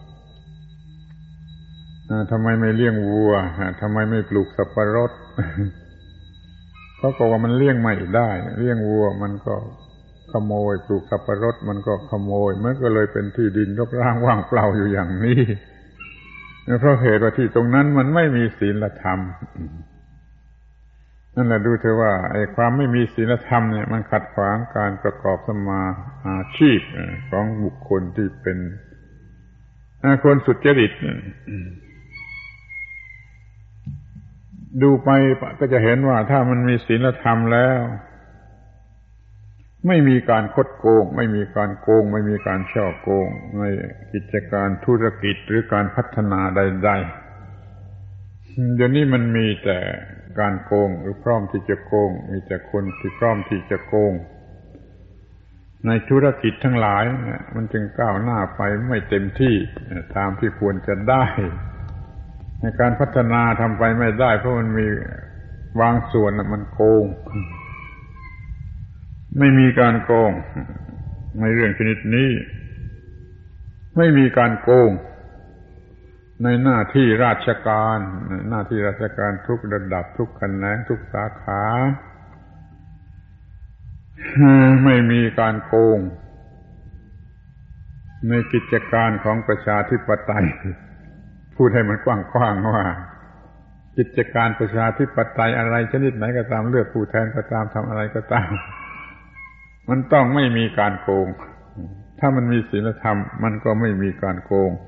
ทำไมไม่เลี้ยงวัวทำไมไม่ปลูกสับปะรดเขาบอกว่ามันเลี้ยงไม่ได้เลี้ยงวัวมันก็ขโมยปลูกสับปะรดมันก็ขโมยมันก็เลยเป็นที่ดินรกร้างว่างเปล่าอยู่อย่างนี้เพราะเหตุว่าที่ตรงนั้นมันไม่มีศีลธรรมนั่นแหละดูเถอะว่าไอ้ความไม่มีศีลธรรมเนี่ยมันขัดขวางการประกอบสัมมาอาชีพของบุคคลที่เป็นคนสุจริตดูไปก็จะเห็นว่าถ้ามันมีศีลธรรมแล้วไม่มีการคดโกงไม่มีการโกงไม่มีการช่อโกงในกิจการธุรกิจหรือการพัฒนาใดๆเดี๋ยวนี้มันมีแต่การโกงหรือพร้อมที่จะโกงมีแต่คนที่พร้อมที่จะโกงในธุรกิจทั้งหลายมันจึงก้าวหน้าไปไม่เต็มที่ตามที่ควรจะได้ในการพัฒนาทำไปไม่ได้เพราะมันมีบางส่วนมันโกงไม่มีการโกงในเรื่องชนิดนี้ไม่มีการโกงในหน้าที่ราชการหน้าที่ราชการทุกระดับทุกแขนงทุกสาขาไม่มีการโกงในกิจการของประชาธิปไตยพูดให้มันกว้างๆว่ากิจการประชาธิปไตยอะไรชนิดไหนก็ตามเลือกผู้แทนก็ตามทำอะไรก็ตามมันต้องไม่มีการโกงถ้ามันมีศีลธรรมมันก็ไม่มีการโกง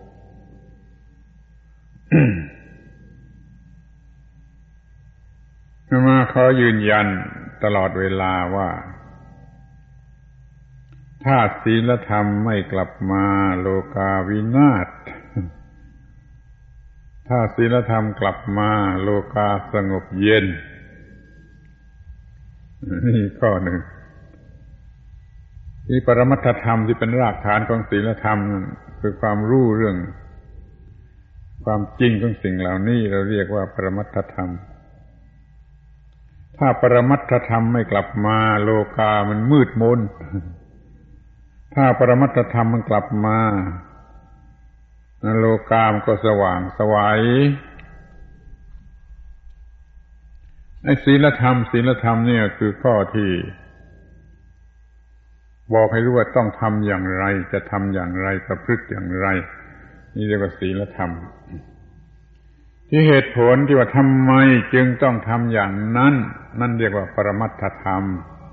มาขอยืนยันตลอดเวลาว่าถ้าศีลธรรมไม่กลับมาโลกาวินาศถ้าศีลธรรมกลับมาโลกาสงบเย็นนี่ข้อหนึ่งที่ปรมัตถธรรมที่เป็นรากฐานของศีลธรรมนั่นคือความรู้เรื่องความจริงของสิ่งเหล่านี้เราเรียกว่าปรมัตถธรรมถ้าปรมัตถธรรมไม่กลับมาโลกามันมืดมนถ้าปรมัตถธรรมมันกลับมาโลกามันก็สว่างไสวไอ้ศีลธรรมศีลธรรมเนี่ยคือข้อที่บอกให้รู้ว่าต้องทำอย่างไรจะทำอย่างไรประพฤติอย่างไรนี่เรียกว่าศีลธรรมที่เหตุผลที่ว่าทำไมจึงต้องทำอย่างนั้นนั่นเรียกว่าปรมัตถธรรม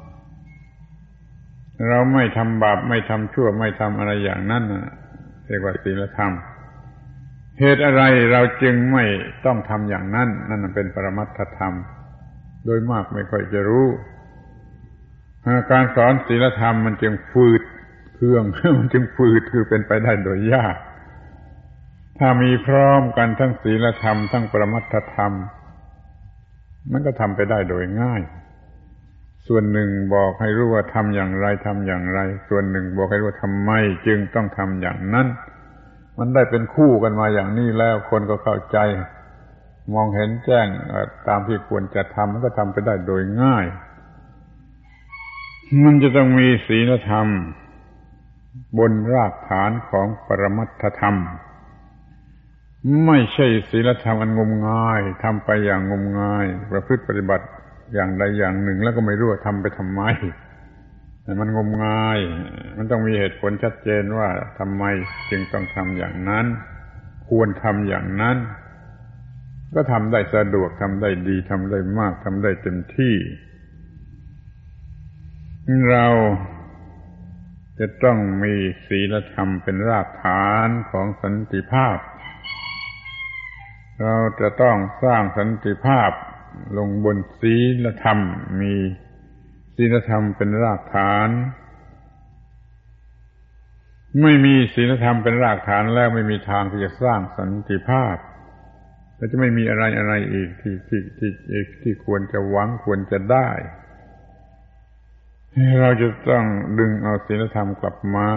เราไม่ทำบาปไม่ทำชั่วไม่ทำอะไรอย่างนั้นเรียกว่าศีลธรรมเหตุอะไรเราจึงไม่ต้องทำอย่างนั้นนั่นเป็นปรมัตถธรรมโดยมากไม่ค่อยจะรู้การสอนศีลธรรมมันจึงฝืดเครื่อง มันจึงฝืดคือเป็นไปได้โดยยากถ้ามีพร้อมกันทั้งศีลธรรมทั้งปรมัตถธรรมมันก็ทำไปได้โดยง่ายส่วนหนึ่งบอกให้รู้ว่าทำอย่างไรทำอย่างไรส่วนหนึ่งบอกให้รู้ว่าทำไมจึงต้องทำอย่างนั้นมันได้เป็นคู่กันมาอย่างนี้แล้วคนก็เข้าใจมองเห็นแจ้งตามที่ควรจะทำมันก็ทำไปได้โดยง่ายมันจะต้องมีศีลธรรมบนรากฐานของปรมัตถธรรมไม่ใช่ศีลธรรมอันงมงายทำไปอย่างงมงายประพฤติปฏิบัติอย่างใดอย่างหนึ่งแล้วก็ไม่รู้ว่าทำไปทำไมมันงมงายมันต้องมีเหตุผลชัดเจนว่าทำไมจึงต้องทำอย่างนั้นควรทำอย่างนั้นก็ทำได้สะดวกทำได้ดีทำได้มากทำได้เต็มที่เราจะต้องมีศีลธรรมเป็นรากฐานของสันติภาพเราจะต้องสร้างสันติภาพลงบนศีลธรรมมีศีลธรรมเป็นรากฐานไม่มีศีลธรรมเป็นรากฐานแล้วไม่มีทางที่จะสร้างสันติภาพและจะไม่มีอะไรอะไรอีกที่ที่ที่ที่ควรจะหวังควรจะได้เราจะต้องดึงเอาศีลธรรมกลับมา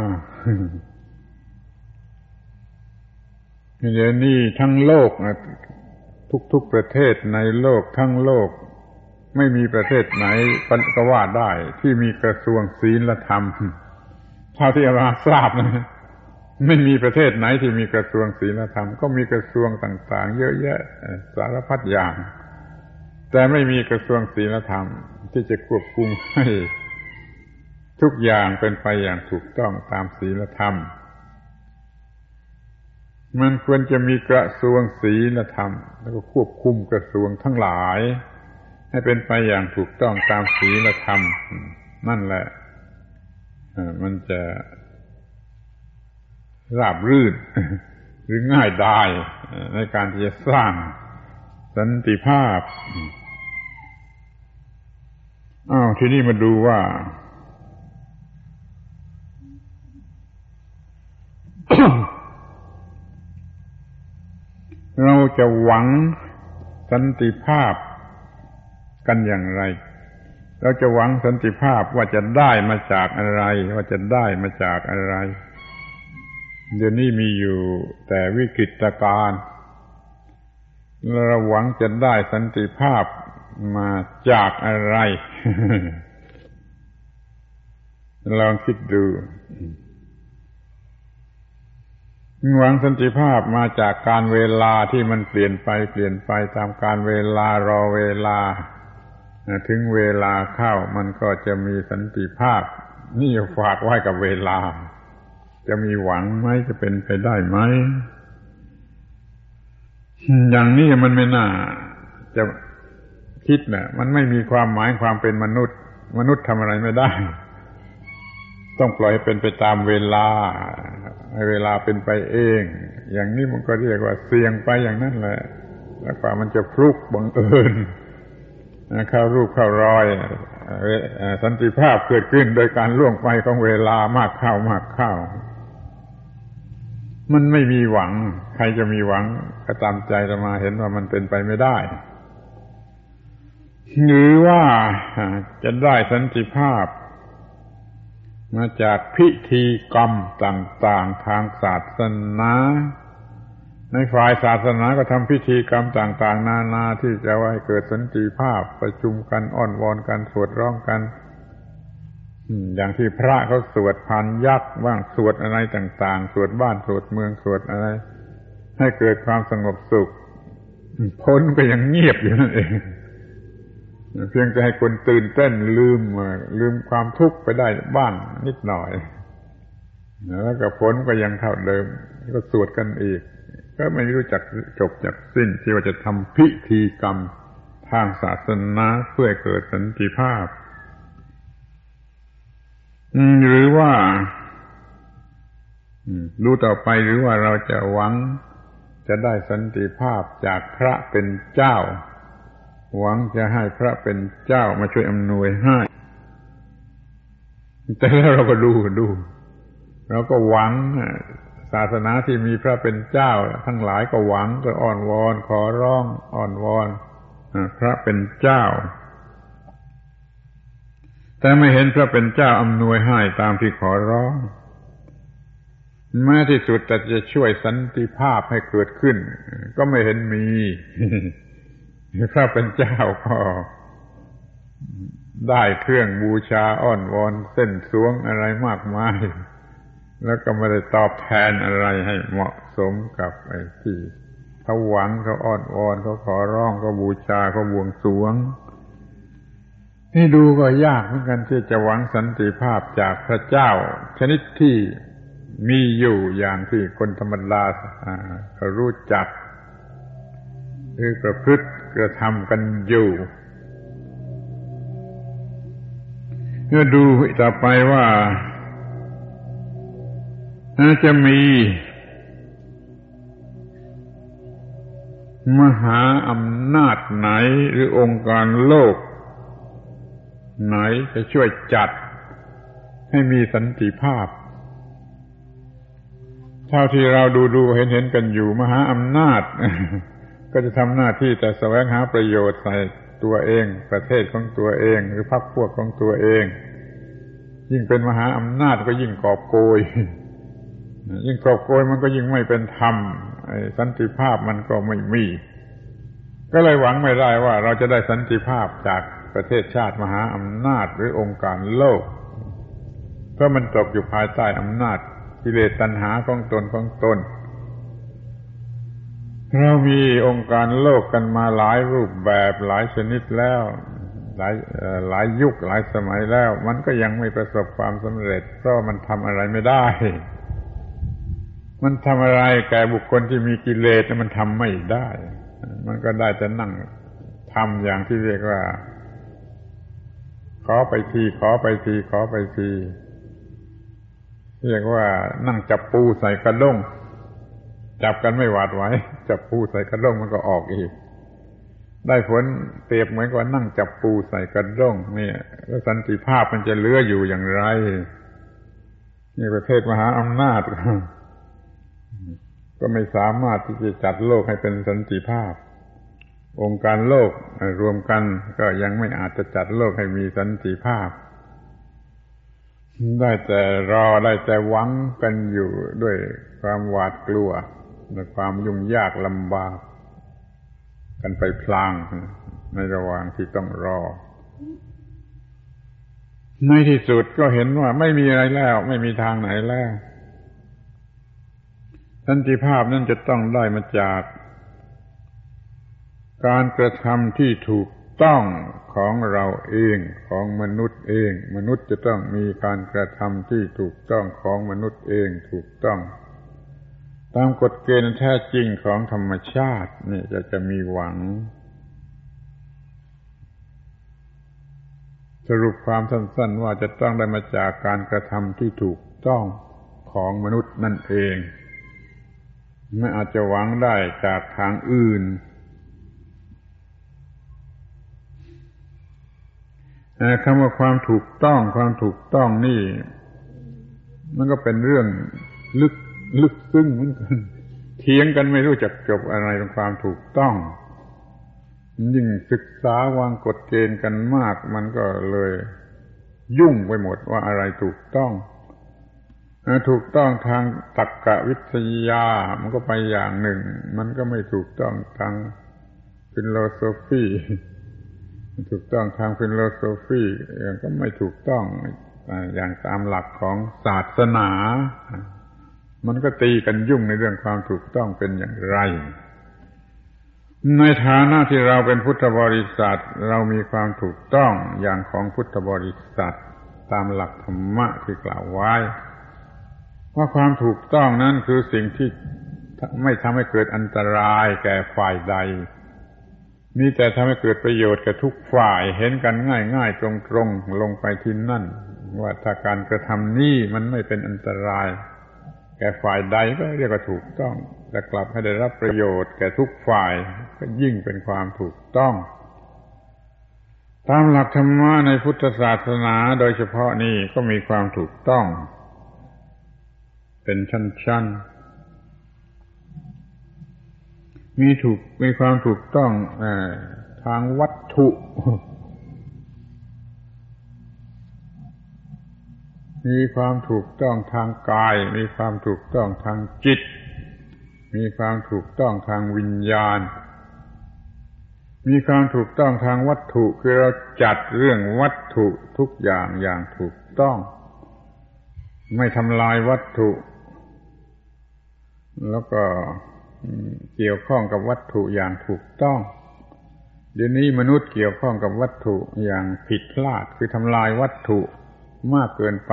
เดี๋ยวนี้ทั้งโลกทุกๆประเทศในโลกทั้งโลกไม่มีประเทศไหนก็ว่าได้ที่มีกระทรวงศีลธรรมเท่าที่อาตมาทราบนะไม่มีประเทศไหนที่มีกระทรวงศีลธรรมก็มีกระทรวงต่างๆเยอะแยะสารพัดอย่างแต่ไม่มีกระทรวงศีลธรรมที่จะควบคุมให้ทุกอย่างเป็นไปอย่างถูกต้องตามศีลธรรมมันควรจะมีกระทรวงศีลธรรมแล้วก็ควบคุมกระทรวงทั้งหลายให้เป็นไปอย่างถูกต้องตามศีลธรรมนั่นแหละมันจะราบรื่นหรือง่ายดายในการที่จะสร้างสันติภาพอ้าวทีนี้มาดูว่า เราจะหวังสันติภาพกันอย่างไรเราจะหวังสันติภาพว่าจะได้มาจากอะไรว่าจะได้มาจากอะไรเดี๋ยวนี้มีอยู่แต่วิกฤตการณ์เราหวังจะได้สันติภาพมาจากอะไร ลองคิดดูหวังสันติภาพมาจากการเวลาที่มันเปลี่ยนไปเปลี่ยนไปตามการเวลารอเวลาถึงเวลาเข้ามันก็จะมีสันติภาพนี่ฝากไว้กับเวลาจะมีหวังไหมจะเป็นไปได้ไหมอย่างนี้มันไม่น่าจะคิดนะมันไม่มีความหมายความเป็นมนุษย์มนุษย์ทำอะไรไม่ได้ต้องปล่อยให้เป็นไปตามเวลาให้เวลาเป็นไปเองอย่างนี้มันก็เรียกว่าเสี่ยงไปอย่างนั้นแหละแล้วกว่ามันจะพลุกบังเอิญเข้ารูปเข้ารอยสันติภาพเกิดขึ้นโดยการล่วงไปของเวลามากเข้ามากเข้ามันไม่มีหวังใครจะมีหวังก็ตามใจอาตมาเห็นว่ามันเป็นไปไม่ได้หรือว่าจะได้สันติภาพมาจากพิธีกรรมต่างๆทางศาสนาในฝ่ายศาสนาก็ทำพิธีกรรมต่างๆนานาที่จะว่าให้เกิดสันติภาพประชุมกันอ้อนวอนกันสวดร้องกันอย่างที่พระเขาสวดพันยักษ์บ้างสวดอะไรต่างๆสวดบ้านสวดเมืองสวดอะไรให้เกิดความสงบสุขผลก็ยังเงียบอยู่นั่นเองเพียงแต่ให้คนตื่นเต้นลืมลืมความทุกข์ไปได้บ้างนิดหน่อยแล้วก็ผลก็ยังเท่าเดิมก็สวดกันอีกก็ไม่รู้จักจบจักสิ้นที่ว่าจะทำพิธีกรรมทางศาสนาเพื่อเกิดสันติภาพหรือว่าดูต่อไปหรือว่าเราจะหวังจะได้สันติภาพจากพระเป็นเจ้าหวังจะให้พระเป็นเจ้ามาช่วยอำนวยให้แต่แล้วเราก็ดูดูเราก็หวังศาสนาที่มีพระเป็นเจ้าทั้งหลายก็หวังก็อ้อนวอนขอร้องอ้อนวอนพระเป็นเจ้าแต่ไม่เห็นพระเป็นเจ้าอำนวยให้ตามที่ขอร้องแม้ที่สุดแต่จะช่วยสันติภาพให้เกิดขึ้นก็ไม่เห็นมีพระเป็นเจ้าก็ได้เครื่องบูชาอ้อนวอนเส้นสวงอะไรมากมายแล้วก็ไม่ได้ตอบแทนอะไรให้เหมาะสมกับไอ้ที่เขาหวังเขาอ้อนวอนเขาขอร้องเขาบูชาเขาบวงสรวงนี่ดูก็ยากเหมือนกันที่จะหวังสันติภาพจากพระเจ้าชนิดที่มีอยู่อย่างที่คนธรรมดาเขารู้จักหรือประพฤติกระทำกันอยู่เมื่อดูต่อไปว่าจะมีมหาอำนาจไหนหรือองค์การโลกไหนจะช่วยจัดให้มีสันติภาพเท่าที่เราดูดูเห็นเห็นกันอยู่มหาอำนาจ ก็จะทำหน้าที่แต่แสวงหาประโยชน์ใส่ตัวเองประเทศของตัวเองหรือพรรคพวกของตัวเองยิ่งเป็นมหาอำนาจก็ยิ่งกอบโกยยิ่งกอบโกยมันก็ยิ่งไม่เป็นธรรมไอ้สันติภาพมันก็ไม่มีก็เลยหวังไม่ได้ว่าเราจะได้สันติภาพจากประเทศชาติมหาอำนาจหรือองค์การโลกเพราะมันตกอยู่ภายใต้อำนาจกิเลสตัณหาของตนของตนเรามีองค์การโลกกันมาหลายรูปแบบหลายชนิดแล้วหลายหลายยุคหลายสมัยแล้วมันก็ยังไม่ประสบความสำเร็จเพราะมันทำอะไรไม่ได้มันทำอะไรแก่บุคคลที่มีกิเลสมันทำไม่ได้มันก็ได้แต่นั่งทำอย่างที่เรียกว่าขอไปทีขอไปทีขอไปทีเรียกว่านั่งจับปูใส่กระด้งจับกันไม่หวาดไหวจับปูใส่กระด้งมันก็ออกอีกได้ผลเปรียบเหมือนกับนั่งจับปูใส่กระด้งนี่แล้วสันติภาพมันจะเหลืออยู่อย่างไรนี่ประเทศมหาอำนาจก็ไม่สามารถที่จะจัดโลกให้เป็นสันติภาพองค์การโลกรวมกันก็ยังไม่อาจจะจัดโลกให้มีสันติภาพได้แต่รอได้แต่หวังกันอยู่ด้วยความหวาดกลัวและความยุ่งยากลำบากกันไปพลางในระหว่างที่ต้องรอในที่สุดก็เห็นว่าไม่มีอะไรแล้วไม่มีทางไหนแล้วสันติภาพนั้นจะต้องได้มาจากการกระทำที่ถูกต้องของเราเองของมนุษย์เองมนุษย์จะต้องมีการกระทำที่ถูกต้องของมนุษย์เองถูกต้องตามกฎเกณฑ์แท้จริงของธรรมชาตินี่จะจะมีหวังสรุปความสั้นๆว่าจะต้องได้มาจากการกระทำที่ถูกต้องของมนุษย์นั่นเองไม่อาจจะหวังได้จากทางอื่นคำว่าความถูกต้องความถูกต้องนี่มันก็เป็นเรื่องลึกลึกซึ้งเหมือนกันเถียงกันไม่รู้จักจบอะไรเป็นความถูกต้องยิ่งศึกษาวางกฎเกณฑ์กันมากมันก็เลยยุ่งไปหมดว่าอะไรถูกต้องถูกต้องทางตรรกวิทยามันก็ไปอย่างหนึ่งมันก็ไม่ถูกต้องทางฟิโลโซฟีถูกต้องทางฟิโลโซฟีก็ไม่ถูกต้องอย่างตามหลักของศาสนามันก็ตีกันยุ่งในเรื่องความถูกต้องเป็นอย่างไรในฐานะที่เราเป็นพุทธบริษัทเรามีความถูกต้องอย่างของพุทธบริษัทตามหลักธรรมะที่กล่าวไว้ว่าความถูกต้องนั้นคือสิ่งที่ไม่ทำให้เกิดอันตรายแก่ฝ่ายใดมีแต่ทำให้เกิดประโยชน์แก่ทุกฝ่ายเห็นกันง่ายๆตรงๆลงไปที่นั่นว่าถ้าการกระทำนี้มันไม่เป็นอันตรายแก่ฝ่ายใดก็เรียกว่าถูกต้องแต่กลับให้ได้รับประโยชน์แก่ทุกฝ่ายก็ยิ่งเป็นความถูกต้องตามหลักธรรมะในพุทธศาสนาโดยเฉพาะนี่ก็มีความถูกต้องเป็นชั้นๆมีถูกมีความถูกต้องทางวัตถุมีความถูกต้องทางกายมีความถูกต้องทางจิตมีความถูกต้องทางวิญญาณมีความถูกต้องทางวัตถุคือเราจัดเรื่องวัตถุทุกอย่างอย่างถูกต้องไม่ทำลายวัตถุแล้วก็เกี่ยวข้องกับวัตถุอย่างถูกต้องเดี๋ยวนี้มนุษย์เกี่ยวข้องกับวัตถุอย่างผิดพลาดคือทำลายวัตถุมากเกินไป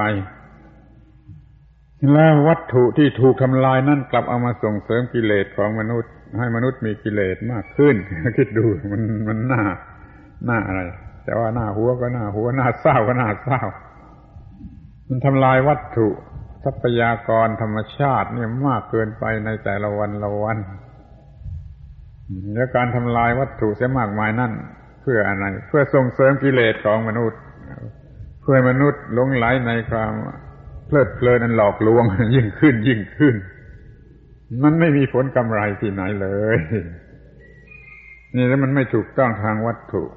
แล้ววัตถุที่ถูกทำลายนั่นกลับเอามาส่งเสริมกิเลสของมนุษย์ให้มนุษย์มีกิเลสมากขึ้นคิดดูมันมันน่าน่าอะไรแต่ว่าหน้าหัวก็หน้าหัวหน้าเศร้าก็หน้าเศร้ามันทำลายวัตถุทรัพยากรธรรมชาติเนี่ยมากเกินไปในแต่ละวันละวันแล้วการทำลายวัตถุเสียมากมายนั่นเพื่ออะไรเพื่อส่งเสริมกิเลสของมนุษย์เพื่อมนุษย์หลงไหลในความเพลิดเพลินอันหลอกลวงยิ่งขึ้นยิ่งขึ้นมันไม่มีผลกำไรที่ไหนเลยนี่แล้วมันไม่ถูกต้องทางวัตถุ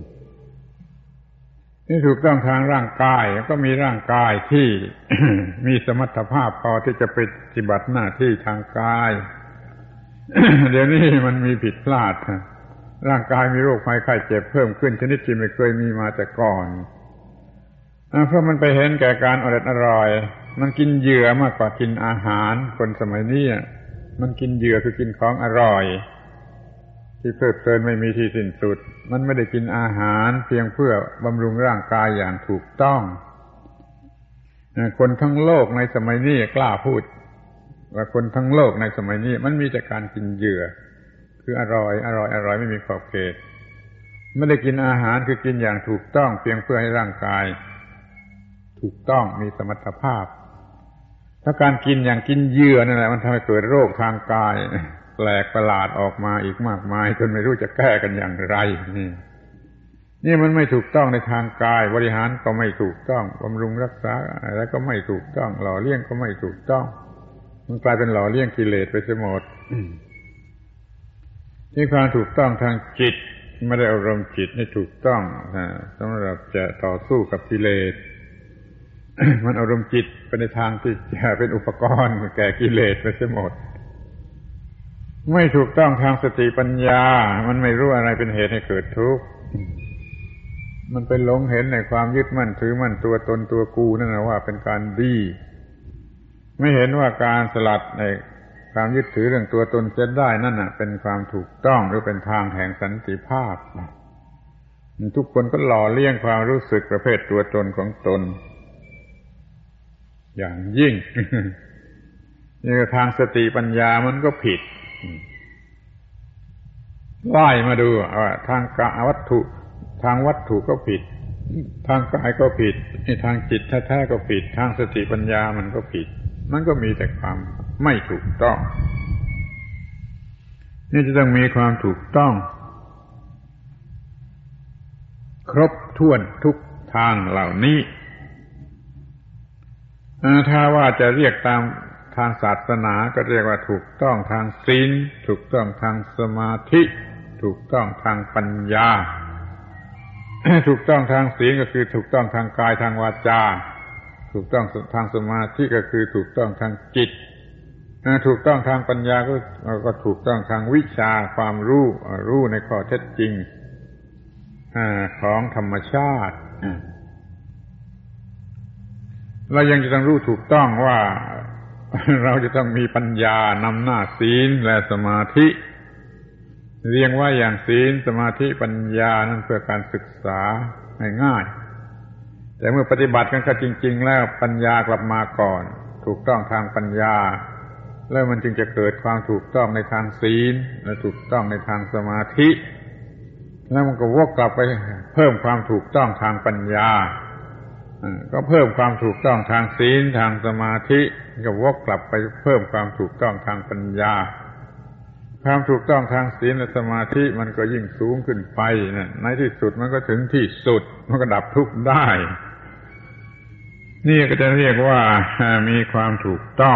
นี่ถูกต้องทางร่างกายก็มีร่างกายที่ มีสมรรถภาพพอที่จะปฏิบัติหน้าที่ทางกาย เดี๋ยวนี้มันมีผิดพลาดร่างกายมีโรคภัยไข้เจ็บเพิ่มขึ้นชนิดที่ไม่เคยมีมาแต่ก่อนเพราะมันไปเห็นแก่การอร่อยอร่อยมันกินเหยื่อมากกว่ากินอาหารคนสมัยนี้มันกินเหยื่อคือกินของอร่อยที่เพลิดเพลินไม่มีที่สิ้นสุดมันไม่ได้กินอาหารเพียงเพื่อบำรุงร่างกายอย่างถูกต้องคนทั้งโลกในสมัยนี้กล้าพูดว่าคนทั้งโลกในสมัยนี้มันมีแต่การกินเหยื่อคืออร่อยอร่อยอร่อยไม่มีขอบเขตไม่ได้กินอาหารคือกินอย่างถูกต้องเพียงเพื่อให้ร่างกายถูกต้องมีสมรรถภาพถ้าการกินอย่างกินเหยื่อนั่นแหละมันทำให้เกิดโรคทางกายแปลกประหลาดออกมาอีกมากมายจนไม่รู้จะแก้กันอย่างไรนี่นี่มันไม่ถูกต้องในทางกายบริหารก็ไม่ถูกต้องบำรุงรักษาอะไรก็ไม่ถูกต้องหล่อเลี้ยงก็ไม่ถูกต้องมันกลายเป็นหล่อเลี้ยงกิเลสไปเสียหมดนี่ความถูกต้องทางจิตไม่ได้อบรมจิตให้ถูกต้องสำหรับจะต่อสู้กับกิเลส มันอารมณ์จิตไปในทางที่จะเป็นอุปกรณ์แก่กิเลสไปเสียหมดไม่ถูกต้องทางสติปัญญามันไม่รู้อะไรเป็นเหตุให้เกิดทุกข์มันไปหลงเห็นในความยึดมั่นถือมั่นตัวตนตัวกูนั่นนะว่าเป็นการดีไม่เห็นว่าการสลัดในความยึดถือเรื่องตัวตนเสียได้นั่นน่ะเป็นความถูกต้องหรือเป็นทางแห่งสันติภาพทุกคนก็หล่อเลี้ยงความรู้สึกประเภทตัวตนของตนอย่างยิ่ง นี่ทางสติปัญญามันก็ผิดไล่มาดูว่าทางกายวัตถุทางวัตถุก็ผิดทางกายก็ผิดทางจิตแท้ๆก็ผิดทางสติปัญญามันก็ผิดมันก็มีแต่ความไม่ถูกต้องนี่จะต้องมีความถูกต้องครบถ้วนทุกทางเหล่านี้ถ้าว่าจะเรียกตามทางศาสนาก็เรียกว่าถูกต้องทางศีลถูกต้องทางสมาธิถูกต้องทางปัญญา ถูกต้องทางศีลก็คือถูกต้องทางกายทางวาจาถูกต้องทางสมาธิก็คือถูกต้องทางจิตถูกต้องทางปัญญาก็ก็ถูกต้องทางวิชาความรู้รู้ในข้อเท็จจริงของธรรมชาติเรายังจะต้องรู้ถูกต้องว่าเราจะต้องมีปัญญานำหน้าศีลและสมาธิเรียงว่าอย่างศีลสมาธิปัญญานั่นเพื่อการศึกษาง่ายๆแต่เมื่อปฏิบัติกันก็จริงๆแล้วปัญญากลับมาก่อนถูกต้องทางปัญญาแล้วมันจึงจะเกิดความถูกต้องในทางศีลและถูกต้องในทางสมาธิแล้วมันก็วกกลับไปเพิ่มความถูกต้องทางปัญญาก็เพิ่มความถูกต้องทางศีลทางสมาธิก็วกกลับไปเพิ่มความถูกต้องทางปัญญาความถูกต้องทางศีลและสมาธิมันก็ยิ่งสูงขึ้นไปนะในที่สุดมันก็ถึงที่สุดมันก็ดับทุกข์ได้นี่ก็จะเรียกว่ามีความถูกต้อง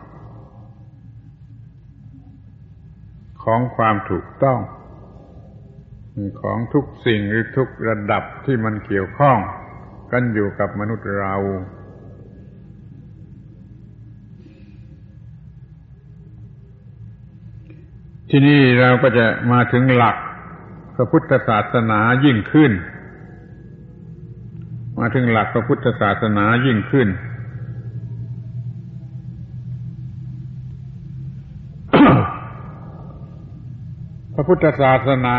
ของความถูกต้องของทุกสิ่งหรือทุกระดับที่มันเกี่ยวข้องกันอยู่กับมนุษย์เราที่นี่เราก็จะมาถึงหลักพระพุทธศาสนายิ่งขึ้นมาถึงหลักพระพุทธศาสนายิ่งขึ้น พระพุทธศาสนา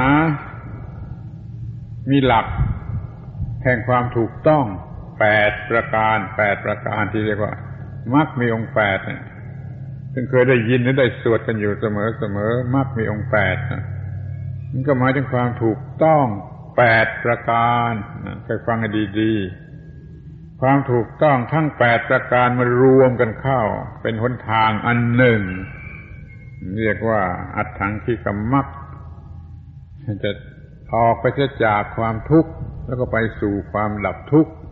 มีหลักแห่งความถูกต้องแปดประการแปดประการที่เรียกว่ามรรคมีองค์แปดเนี่ยซึ่งเคยได้ยินและได้สวดกันอยู่เสมอเสมอมรรคมีองค์แปดมันก็หมายถึงความถูกต้องแปดประการเคยฟังให้ดีๆความถูกต้องทั้งแปดประการมารวมกันเข้าเป็นหนทางอันหนึ่งเรียกว่าอัฏฐังคิกมรรคจะออกไปจากความทุกข์แล้วก็ไปสู่ความดับทุกข์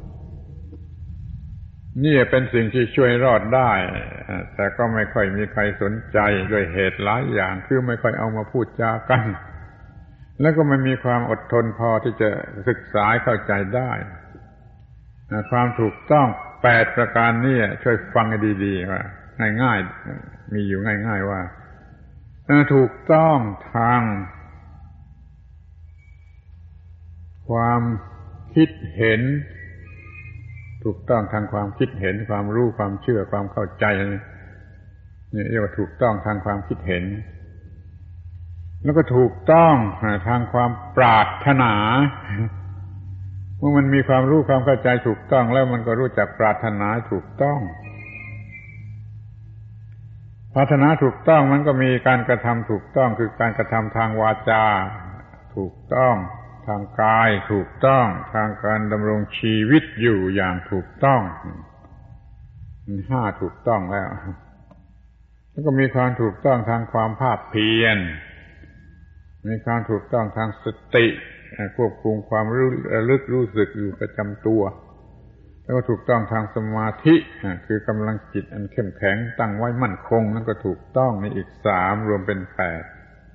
นี่เป็นสิ่งที่ช่วยรอดได้แต่ก็ไม่ค่อยมีใครสนใจด้วยเหตุหลายอย่างคือไม่ค่อยเอามาพูดจากันแล้วก็ไม่มีความอดทนพอที่จะศึกษาเข้าใจได้ความถูกต้องแปดประการนี้ช่วยฟังให้ดีๆว่าง่ายๆมีอยู่ง่ายๆว่าถูกต้องทางความคิดเห็นถูกต้องทางความคิดเห็นความรู้ความเชื่อความเข้าใจนี่เรียกว่าถูกต้องทางความคิดเห็นแล้วก็ถูกต้องทางความปรารถนาเมื่อมันมีความรู้ความเข้าใจถูกต้องแล้วมันก็รู้จักปรารถนาถูกต้องปรารถนาถูกต้องมันก็มีการกระทำถูกต้องคือการกระทำทางวาจาถูกต้องทางกายถูกต้องทางการดำรงชีวิตอยู่อย่างถูกต้องห้าถูกต้องแล้วแล้วก็มีความถูกต้องทางความภาคเพียรมีความถูกต้องทางสติควบคุมความรู้ระลึกรู้สึกอยู่ประจำตัวแล้วก็ถูกต้องทางสมาธิคือกำลังจิตอันเข้มแข็งตั้งไว้มั่นคงนั่นก็ถูกต้องในอีกสามรวมเป็นแปด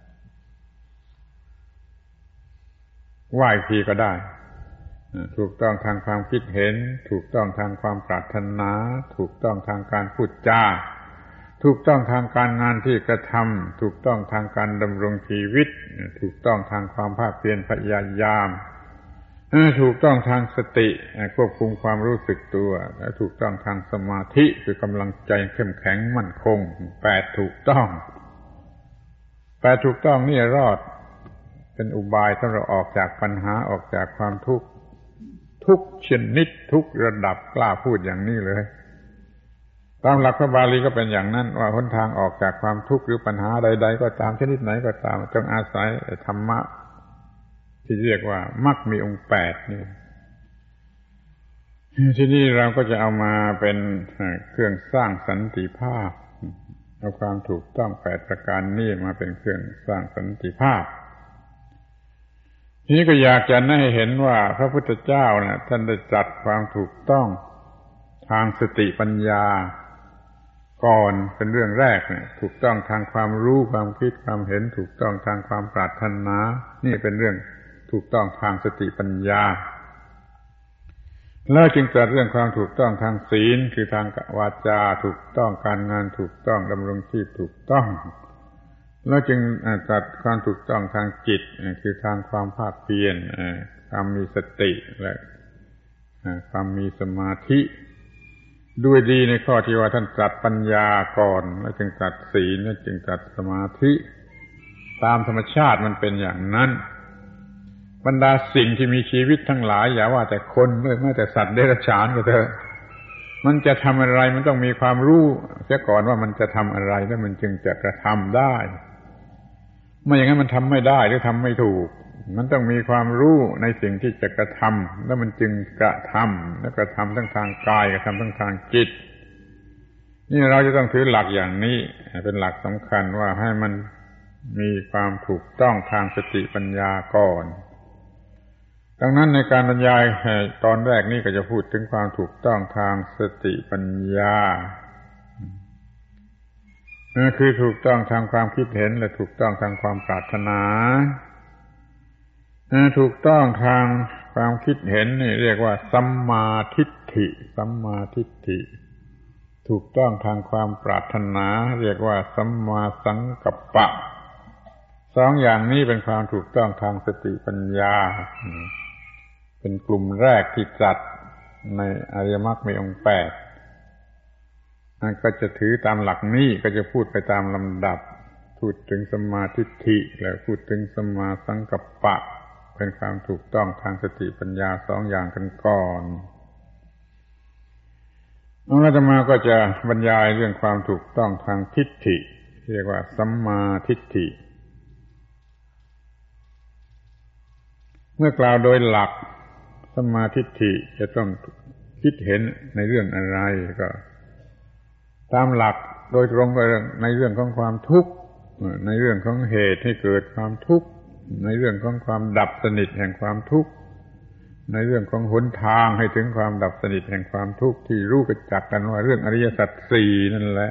ว่าอีกทีก็ได้ถูกต้องทางความคิดเห็นถูกต้องทางความปรารถนาถูกต้องทางการพูดจาถูกต้องทางการงานที่กระทำถูกต้องทางการดำรงชีวิตถูกต้องทางความภาคเพียรพยายามถูกต้องทางสติควบคุมความรู้สึกตัวและถูกต้องทางสมาธิคือกำลังใจเข้มแข็งมั่นคงแปดถูกต้องแปดถูกต้องนี่รอดเป็นอุบายสำหรับออกจากปัญหาออกจากความทุกข์ทุกชนิดทุกระดับกล้าพูดอย่างนี้เลยตามหลักพระบาลีก็เป็นอย่างนั้นว่าหนทางออกจากความทุกข์หรือปัญหาใดๆก็ตามชนิดไหนก็ตามต้องอาศัยธรรมะที่เรียกว่ามรรคมีองค์แปดนี่ที่นี่เราก็จะเอามาเป็นเครื่องสร้างสันติภาพเอาความถูกต้องแปดประการนี้มาเป็นเครื่องสร้างสันติภาพทีนี้ก็อยากจะให้เห็นว่าพระพุทธเจ้าน่ะท่านได้จัดความถูกต้องทางสติปัญญาก่อนเป็นเรื่องแรกเนี่ยถูกต้องทางความรู้ความคิดความเห็นถูกต้องทางความปรารถนานี่เป็นเรื่องถูกต้องทางสติปัญญาแล้วจึงจัดเรื่องความถูกต้องทางศีลคือทางวาจาถูกต้องการงานถูกต้องดำรงชีพถูกต้องแล้วจึงจัดความถูกต้องทางจิตคือทางความภาคเพียรความมีสติและความมีสมาธิด้วยดีในข้อที่ว่าท่านจัดปัญญาก่อนแล้วจึงจัดศีลแล้วจึงจัดสมาธิตามธรรมชาติมันเป็นอย่างนั้นบรรดาสิ่งที่มีชีวิตทั้งหลายอย่าว่าแต่คนเลยแม้แต่สัตว์เดรัจฉานก็เถอะมันจะทำอะไรมันต้องมีความรู้เสียก่อนว่ามันจะทำอะไรแล้วมันจึงจะกระทำได้ไม่อย่างนั้นมันทำไม่ได้หรือทำไม่ถูกมันต้องมีความรู้ในสิ่งที่จะกระทำแล้วมันจึงกระทำแล้วกระทำทั้งทางกายกระทำทั้งทางจิตนี่เราจะต้องถือหลักอย่างนี้เป็นหลักสำคัญว่าให้มันมีความถูกต้องทางสติปัญญาก่อนดังนั้นในการบรรยายตอนแรกนี้ก็จะพูดถึงความถูกต้องทางสติปัญญานั่นคือถูกต้องทางความคิดเห็นและถูกต้องทางความปรารถนาถูกต้องทางความคิดเห็นนี่เรียกว่าสัมมาทิฏฐิสัมมาทิฏฐิถูกต้องทางความปรารถนาเรียกว่าสัมมาสังกัปปะสองอย่างนี้เป็นความถูกต้องทางสติปัญญาเป็นกลุ่มแรกที่จัดในอริยมรรคมีองค์แปดนั่นก็จะถือตามหลักนี้ก็จะพูดไปตามลำดับพูดถึงสัมมาทิฏฐิแล้วพูดถึงสัมมาสังกัปปะเป็นความถูกต้องทางสติปัญญาสองอย่างกันก่อนแล้วอาตมาก็จะบรรยายเรื่องความถูกต้องทางทิฏฐิเรียกว่าสัมมาทิฏฐิเมื่อกล่าวโดยหลักสัมมาทิฏฐิจะต้องคิดเห็นในเรื่องอะไรก็ตามหลักโดยตรงก็ในเรื่องของความทุกข์ในเรื่องของเหตุให้เกิดความทุกข์ในเรื่องของความดับสนิทแห่งความทุกข์ในเรื่องของหนทางให้ถึงความดับสนิทแห่งความทุกข์ที่รู้กันจักกันว่าเรื่องอริยสัจสี่นั่นแหละ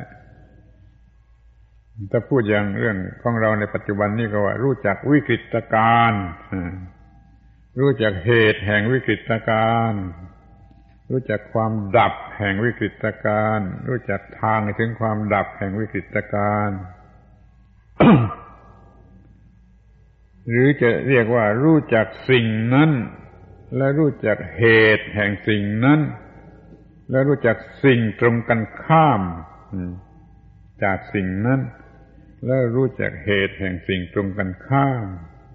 ถ้าพูดอย่างเรื่องของเราในปัจจุบันนี้ก็ว่ารู้จักวิกฤตการณ์รู้จักเหตุแห่งวิกฤตการณ์รู้จักความดับแห่งวิกฤตการณ์รู้จักทางถึงความดับแห่งวิกฤตการณ์ หรือจะเรียกว่ารู้จักสิ่งนั้นและรู้จักเหตุแห่งสิ่งนั้นและรู้จักสิ่งตรงกันข้ามจากสิ่งนั้นและรู้จักเหตุแห่งสิ่งตรงกันข้าม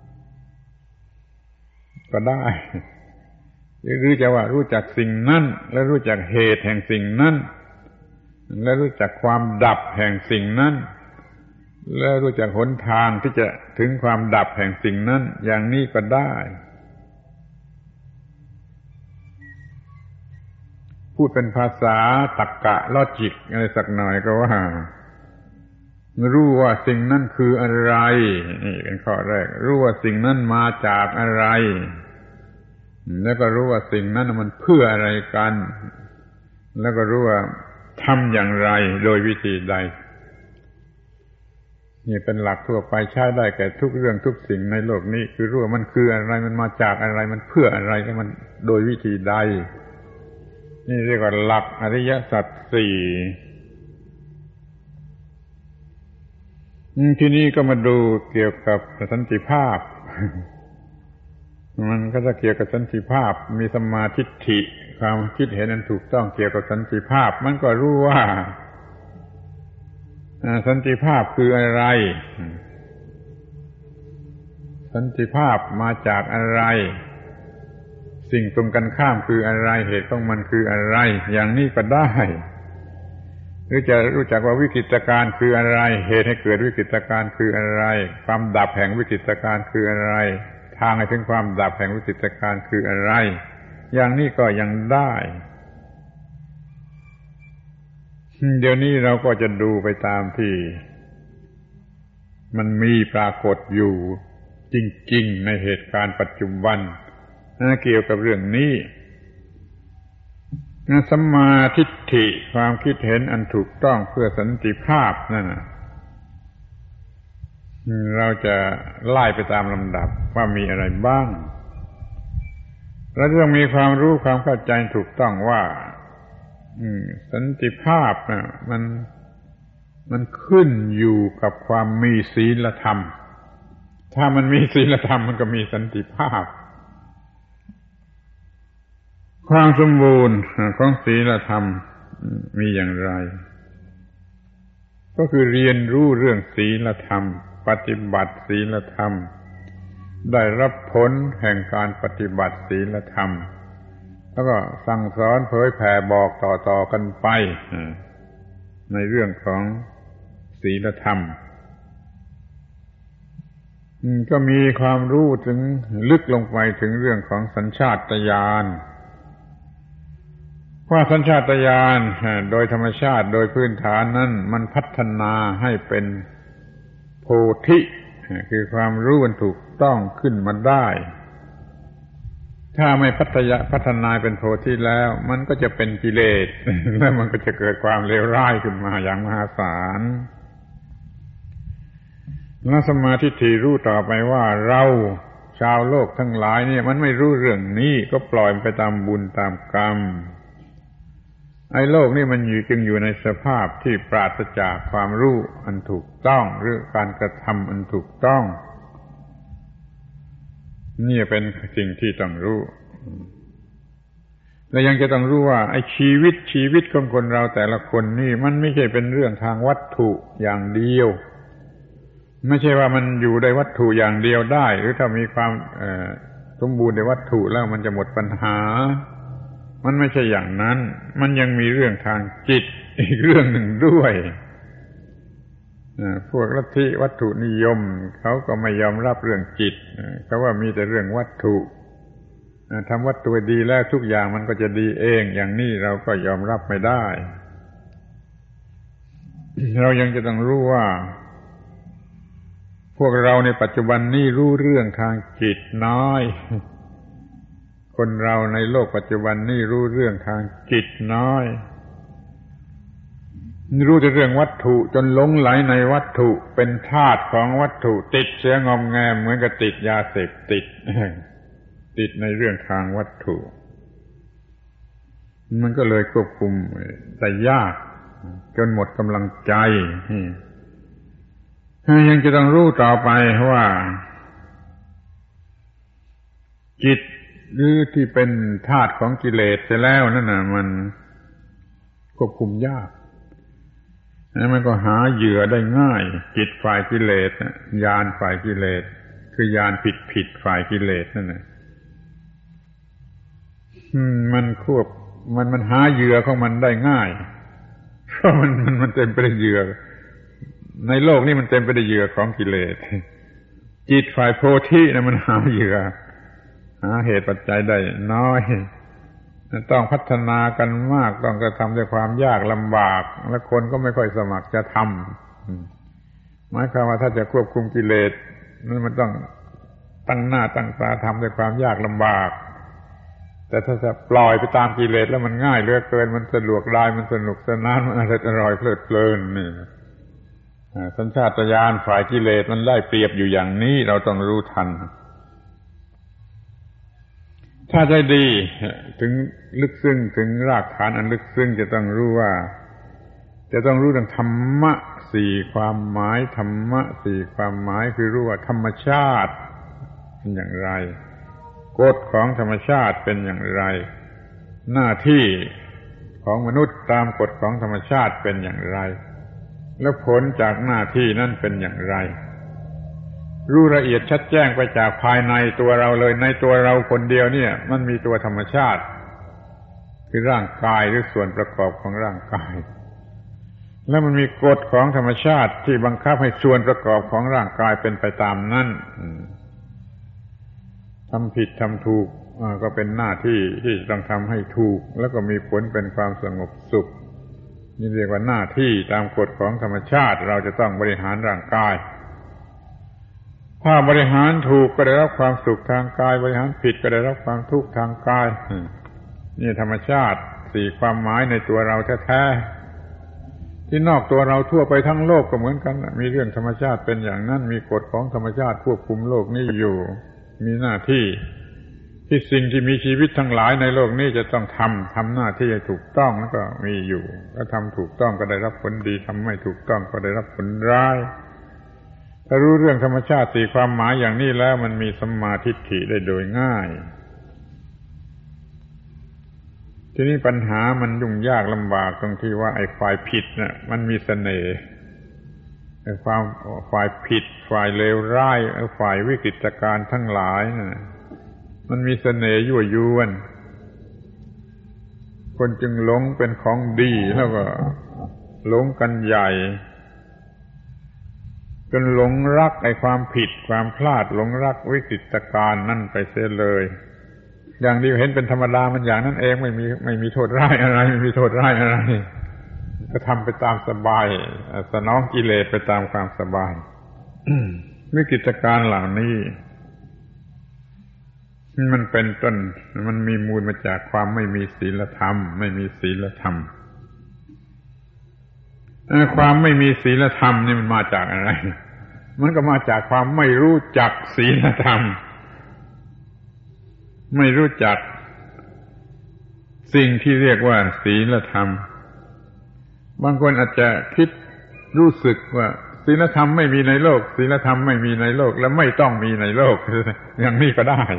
ก็ได้หรือจะว่ารู้จักสิ่งนั้นและรู้จักเหตุแห่งสิ่งนั้นและรู้จักความดับแห่งสิ่งนั้นและรู้จักหนทางที่จะถึงความดับแห่งสิ่งนั้นอย่างนี้ก็ได้พูดเป็นภาษาตรรกะลอจิกอะไรสักหน่อยก็ว่ารู้ว่าสิ่งนั้นคืออะไรนี่เป็นข้อแรกรู้ว่าสิ่งนั้นมาจากอะไรแล้วก็รู้ว่าสิ่งนั้นมันเพื่ออะไรกันแล้วก็รู้ว่าทำอย่างไรโดยวิธีใดนี่เป็นหลักทั่วไปใช้ได้แก่ทุกเรื่องทุกสิ่งในโลกนี้คือรู้ว่ามันคืออะไรมันมาจากอะไรมันเพื่ออะไรแล้วมันโดยวิธีใดนี่เรียกว่าหลักอริยสัจสี่ทีนี้ก็มาดูเกี่ยวกับสันติภาพมันก็จะเกี่ยวกับสันติภาพมีสัมมาทิฏฐิความคิดเห็นนั้นถูกต้องเกี่ยวกับสันติภาพมันก็รู้ว่าสันติภาพคืออะไรสันติภาพมาจากอะไรสิ่งตรงกันข้ามคืออะไรเหตุของมันคืออะไรอย่างนี้ก็ได้หรือจะรู้จักว่าวิกฤตการณ์คืออะไรเหตุให้เกิดวิกฤตการณ์คืออะไรความดับแห่งวิกฤตการณ์คืออะไรทางให้ถึงความดับแห่งวิกฤตการณ์คืออะไรอย่างนี้ก็ยังได้เดี๋ยวนี้เราก็จะดูไปตามที่มันมีปรากฏอยู่จริงๆในเหตุการณ์ปัจจุบันเกี่ยวกับเรื่องนี้สัมมาทิฏฐิความคิดเห็นอันถูกต้องเพื่อสันติภาพนั่นน่ะเราจะไล่ไปตามลำดับว่ามีอะไรบ้างเราต้องมีความรู้ความเข้าใจถูกต้องว่าสันติภาพน่ะมันมันขึ้นอยู่กับความมีศีลธรรมถ้ามันมีศีลธรรมมันก็มีสันติภาพความสมบูรณ์ของศีลธรรมมีอย่างไรก็คือเรียนรู้เรื่องศีลธรรมปฏิบัติศีลธรรมได้รับผลแห่งการปฏิบัติศีลธรรมแล้วก็สั่งสอนเผยแผ่บอกต่อๆกันไปในเรื่องของศีลธรรมก็มีความรู้ถึงลึกลงไปถึงเรื่องของสัญชาตญาณว่าสัญชาตญาณโดยธรรมชาติโดยพื้นฐานนั้นมันพัฒนาให้เป็นโพธิคือความรู้มันถูกต้องขึ้นมาได้ถ้าไม่พัฒนาพัฒนาเป็นโพธิแล้วมันก็จะเป็นกิเลสแล้วมันก็จะเกิดความเลวร้ายขึ้นมาอย่างมหาศาลแล้วสัมมาทิฏฐิรู้ต่อไปว่าเราชาวโลกทั้งหลายเนี่ยมันไม่รู้เรื่องนี้ก็ปล่อยมันไปตามบุญตามกรรมไอ้โลกนี่มันอยู่จึงอยู่ในสภาพที่ปราศจากความรู้อันถูกต้องหรือการกระทำอันถูกต้องนี่เป็นสิ่งที่ต้องรู้และยังจะต้องรู้ว่าไอ้ชีวิตชีวิตของคนเราแต่ละคนนี่มันไม่ใช่เป็นเรื่องทางวัตถุอย่างเดียวไม่ใช่ว่ามันอยู่ในวัตถุอย่างเดียวได้หรือถ้ามีความสมบูรณ์ในวัตถุแล้วมันจะหมดปัญหามันไม่ใช่อย่างนั้นมันยังมีเรื่องทางจิตอีกเรื่องหนึ่งด้วยพวกลัทธิวัตถุนิยมเขาก็ไม่ยอมรับเรื่องจิตเขาว่ามีแต่เรื่องวัตถุทำวัตถุดีแล้วทุกอย่างมันก็จะดีเองอย่างนี้เราก็ยอมรับไม่ได้เรายังจะต้องรู้ว่าพวกเราในปัจจุบันนี้รู้เรื่องทางจิตน้อยคนเราในโลกปัจจุบันนี้รู้เรื่องทางจิตน้อยรู้แต่เรื่องวัตถุจนหลงไหลในวัตถุเป็นทาสของวัตถุติดเสียงอมแงมเหมือนกับติดยาเสพติดติดในเรื่องทางวัตถุมันก็เลยควบคุมแต่ยากจนหมดกำลังใจยังจะต้องรู้ต่อไปว่าจิตหรือที่เป็นธาตุของกิเลสเสียแล้วนั่นน่ะมันควบคุมยากแล้วมันก็หาเหยื่อได้ง่ายจิตฝ่ายกิเลสญาณฝ่ายกิเลสคือญาณผิดๆฝ่ายกิเลสนั่นน่ะมันควบมันมันหาเหยื่อของมันได้ง่ายเพราะมันมันมันเต็มไปด้วยเหยื่อในโลกนี้มันเต็มไปด้วยเหยื่อของกิเลสจิตฝ่ายโพธินะมันหาเหยื่อหาเหตุปัจจัยได้น้อยต้องพัฒนากันมากต้องกระทำด้วยความยากลำบากและคนก็ไม่ค่อยสมัครจะทำหมายความว่าถ้าจะควบคุมกิเลสนั้นมันต้องตั้งหน้าตั้งตาทำด้วยความยากลำบากแต่ถ้าจะปล่อยไปตามกิเลสแล้วมันง่ายเหลือเกินมันสะดวกได้มันสนุกสนานมันอร่อยเพลิดเพลินนี่สัญชาตญาณฝ่ายกิเลสมันได้เปรียบอยู่อย่างนี้เราต้องรู้ทันถ้าใจดีถึงลึกซึ้งถึงรากฐานอันลึกซึ้งจะต้องรู้ว่าจะต้องรู้เรื่องธรรมะสี่ความหมายธรรมะสี่ความหมายคือรู้ว่าธรรมชาติเป็นอย่างไรกฎของธรรมชาติเป็นอย่างไรหน้าที่ของมนุษย์ตามกฎของธรรมชาติเป็นอย่างไรแล้วผลจากหน้าที่นั่นเป็นอย่างไรรู้ละเอียดชัดแจ้งไปจากภายในตัวเราเลยในตัวเราคนเดียวเนี่ยมันมีตัวธรรมชาติคือร่างกายหรือส่วนประกอบของร่างกายแล้วมันมีกฎของธรรมชาติที่บังคับให้ส่วนประกอบของร่างกายเป็นไปตามนั้นทำผิดทำถูกก็เป็นหน้าที่ที่ต้องทำให้ถูกแล้วก็มีผลเป็นความสงบสุขนี่เรียกว่าหน้าที่ตามกฎของธรรมชาติเราจะต้องบริหารร่างกายถ้าบริหารถูกก็ได้รับความสุขทางกายบริหารผิดก็ได้รับความทุกข์ทางกายนี่ธรรมชาติสี่ความหมายในตัวเราแท้ๆที่นอกตัวเราทั่วไปทั้งโลกก็เหมือนกันมีเรื่องธรรมชาติเป็นอย่างนั้นมีกฎของธรรมชาติควบคุมโลกนี้อยู่มีหน้าที่ที่สิ่งที่มีชีวิตทั้งหลายในโลกนี้จะต้องทำทำหน้าที่ให้ถูกต้องแล้วก็มีอยู่ถ้าทำถูกต้องก็ได้รับผลดีทำไม่ถูกต้องก็ได้รับผลร้ายถ้ารู้เรื่องธรรมชาติสี่ความหมายอย่างนี้แล้วมันมีสัมมาทิฏฐิได้โดยง่ายทีนี้ปัญหามันยุ่งยากลำบากตรงที่ว่าไอ้ฝ่ายผิดน่ะมันมีเสน่ห์ไอ้ความฝ่ายผิดฝ่ายเลวร้ายไอ้ฝ่ายวิกฤตการณ์ทั้งหลายน่ะมันมีเสน่ห์ยั่วยวนคนจึงหลงเป็นของดีแล้วก็หลงกันใหญ่จนหลงรักไอ้ความผิดความพลาดหลงรักวิกฤตการณ์นั่นไปเสียเลยอย่างที่เห็นเป็นธรรมดามันอย่างนั้นเองไม่มีไม่มีโทษร้ายอะไรไม่มีโทษร้ายอะไรก็ทำไปตามสบายสนองกิเลสไปตามความสบายหรือกิจการเหล่านี้มันเป็นต้นมันมีมูลมาจากความไม่มีศีลธรรมไม่มีศีลธรรมความไม่มีศีลธรรมนี่มันมาจากอะไรมันก็มาจากความไม่รู้จักศีลธรรมไม่รู้จักสิ่งที่เรียกว่าศีลธรรมบางคนอาจจะคิดรู้สึกว่าศีลธรรมไม่มีในโลกศีลธรรมไม่มีในโลกและไม่ต้องมีในโลกอย่างนี้ก็ได้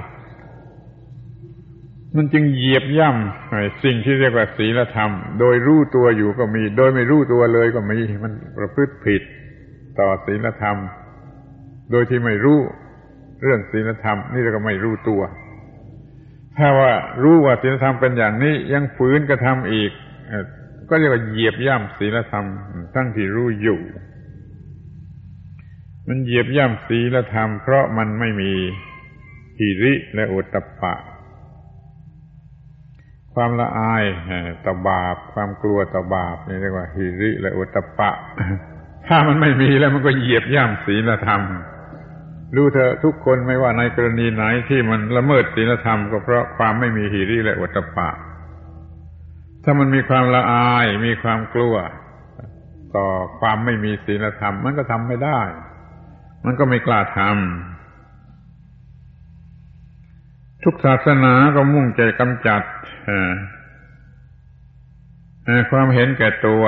มันจึงเหยียบย่ำสิ่งที่เรียกว่าศีลธรรมโดยรู้ตัวอยู่ก็มีโดยไม่รู้ตัวเลยก็มีมันประพฤติผิดต่อศีลธรรมโดยที่ไม่รู้เรื่องศีลธรรมนี่เราก็ไม่รู้ตัวถ้าว่ารู้ว่าศีลธรรมเป็นอย่างนี้ยังฝืนกระทำอีกก็เรียกว่าเหยียบย่ำศีลธรรมทั้งที่รู้อยู่มันเหยียบย่ำศีลธรรมเพราะมันไม่มีหิริและโอตตัปปะความละอายต่อบาปความกลัวต่อบาปนี่เรียกว่าหิริและโอตตัปปะถ้ามันไม่มีแล้วมันก็เหยียบย่ำศีลธรรมรู้เถอะทุกคนไม่ว่าในกรณีไหนที่มันละเมิดศีลธรรมก็เพราะความไม่มีหิริและโอตตัปปะถ้ามันมีความละอายมีความกลัวต่อความไม่มีศีลธรรมมันก็ทำไม่ได้มันก็ไม่กล้าทำทุกศาสนาก็มุ่งใจกำจัดความเห็นแก่ตัว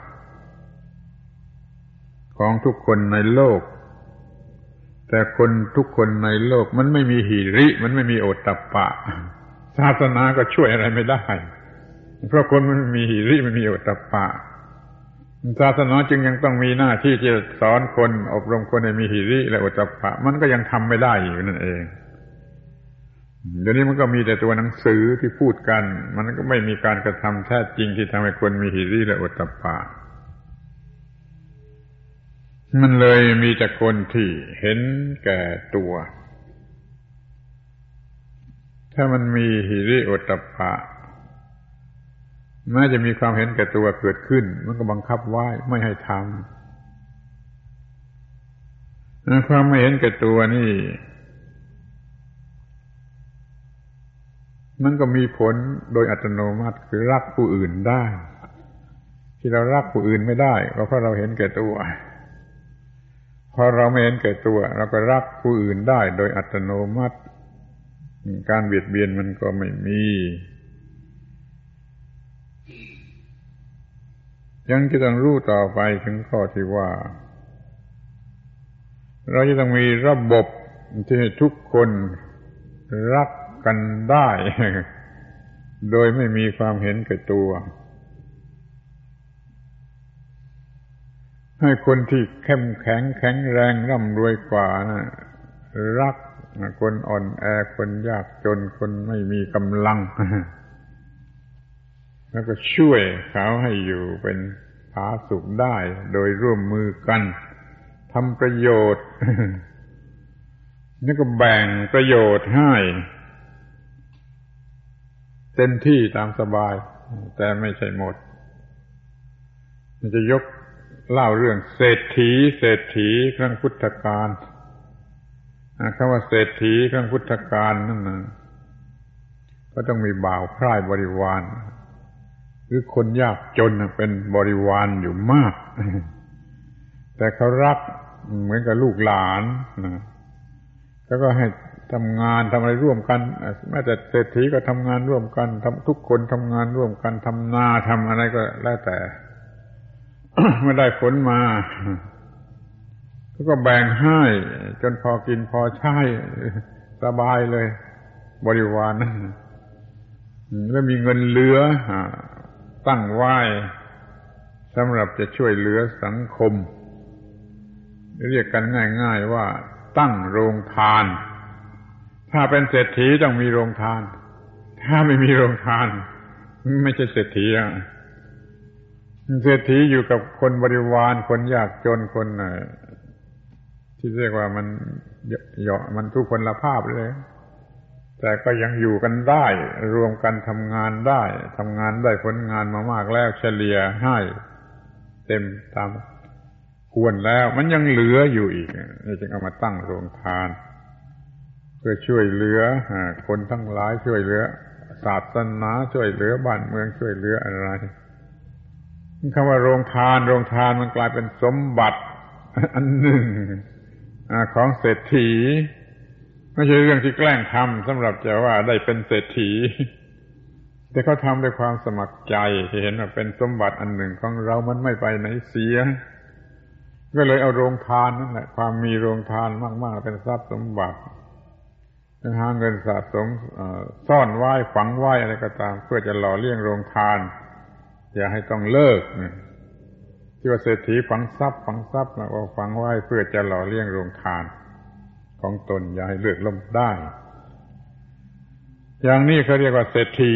ของทุกคนในโลกแต่คนทุกคนในโลกมันไม่มีหิริมันไม่มีโอตตัปปะศาสนาก็ช่วยอะไรไม่ได้เพราะคนมันไม่มีหิริไม่มีโอตตัปปะศาสนาจึงยังต้องมีหน้าที่จะสอนคนอบรมคนให้มีหิริและโอตตัปปะมันก็ยังทำไม่ได้อยู่นั่นเองเดี๋ยวนี้มันก็มีแต่ตัวหนังสือที่พูดกันมันก็ไม่มีการกระทำแท้จริงที่ทำให้คนมีหิริและโอตตัปปะมันเลยมีแต่คนที่เห็นแก่ตัวถ้ามันมีหิริโอตตัปปะแม้จะมีความเห็นแก่ตัวเกิดขึ้นมันก็บังคับไว้ไม่ให้ทำความไม่เห็นแก่ตัวนี่มันก็มีผลโดยอัตโนมัติคือรักผู้อื่นได้ที่เรารักผู้อื่นไม่ได้ก็เพราะเราเห็นแก่ตัวพอเราไม่เห็นแก่ตัวเราก็รักผู้อื่นได้โดยอัตโนมัติการเบียดเบียนมันก็ไม่มียังจะต้องรู้ต่อไปถึงข้อที่ว่าเราจะต้องมีระบบที่ให้ทุกคนรักกันได้โดยไม่มีความเห็นแก่ตัวให้คนที่เข้มแข็งแข็งแรงร่ำรวยกว่านะรักคนอ่อนแอคนยากจนคนไม่มีกำลังแล้วก็ช่วยเขาให้อยู่เป็นผาสุกได้โดยร่วมมือกันทำประโยชน์แล้วก็แบ่งประโยชน์ให้เต็มที่ตามสบายแต่ไม่ใช่หมดมันจะยกเล่าเรื่องเศรษฐีเศรษฐีครั้งพุทธกาลคำว่าเศรษฐีครั้งพุทธกาลนั่นนะก็ต้องมีบ่าวพร่ายบริวารหรือคนยากจนเป็นบริวารอยู่มากแต่เขารักเหมือนกับลูกหลานนะแล้วก็ให้ทำงานทำอะไรร่วมกันแม้แต่เศรษฐีก็ทำงานร่วมกันทำทุกคนทำงานร่วมกันทำนาทำอะไรก็แล้วแต่ เมื่อได้ผลมาก็แบ่งให้จนพอกินพอใช้สบายเลยบริวารนั้นแล้วมีเงินเหลือตั้งไว้สำหรับจะช่วยเหลือสังคมเรียกกันง่ายๆว่าตั้งโรงทานถ้าเป็นเศรษฐีต้องมีโรงทานถ้าไม่มีโรงทานไม่ใช่เศรษฐีอ่ะเศรษฐีอยู่กับคนบริวารคนยากจนคนที่เรียกว่ามันเหยาะมันทุกคนละภาพเลยแต่ก็ยังอยู่กันได้รวมกันทำงานได้ทำงานได้ผลงานมามากแล้วเฉลี่ยให้เต็มตามควรแล้วมันยังเหลืออยู่อีกนี่จึงเอามาตั้งโรงทานเพื่อช่วยเหลือคนทั้งหลายช่วยเหลือศาสนาช่วยเหลือบ้านเมืองช่วยเหลืออะไรคำว่าโรงทานโรงทานมันกลายเป็นสมบัติอันหนึ่งของเศรษฐีไม่ใช่เรื่องที่แกล้งทำสำหรับจะว่าได้เป็นเศรษฐีแต่เขาทำด้วยความสมัครใจที่เห็นว่าเป็นสมบัติอันหนึ่งของเรามันไม่ไปไหนเสียก็เลยเอาโรงทานนั่นแหละความมีโรงทานมากๆเป็นทรัพย์สมบัติหาเงินสะสมซ่อนไว้ฝังไว้อะไรก็ตามเพื่อจะหล่อเลี้ยงโรงทานอย่าให้ต้องเลิกที่ว่าเศรษฐีฝังทรัพย์ฝังทรัพย์นะว่าฝังไว้เพื่อจะหล่อเลี้ยงโรงทานของตนอย่าให้เลือดล่มได้อย่างนี้เขาเรียกว่าเศรษฐี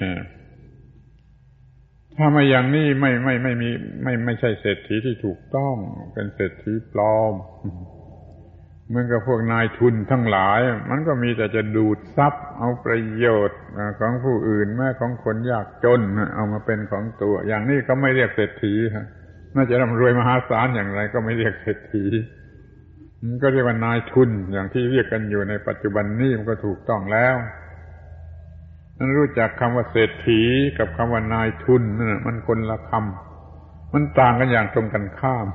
ถ้าไม่อย่างนี้ไม่ไม่ไม่มีไม่ไม่ใช่เศรษฐีที่ถูกต้องเป็นเศรษฐีปลอมเหมือนกับพวกนายทุนทั้งหลายมันก็มีแต่จะดูดทรัพย์เอาประโยชน์ของผู้อื่นแม้ของคนยากจนเอามาเป็นของตัวอย่างนี้ก็ไม่เรียกเศรษฐีน่าจะร่ำรวยมหาศาลอย่างไรก็ไม่เรียกเศรษฐีมันก็เรียกว่านายทุนอย่างที่เรียกกันอยู่ในปัจจุบันนี้มันก็ถูกต้องแล้วนั้นรู้จักคำว่าเศรษฐีกับคำว่านายทุนนั่นมันคนละคำมันต่างกันอย่างตรงกันข้าม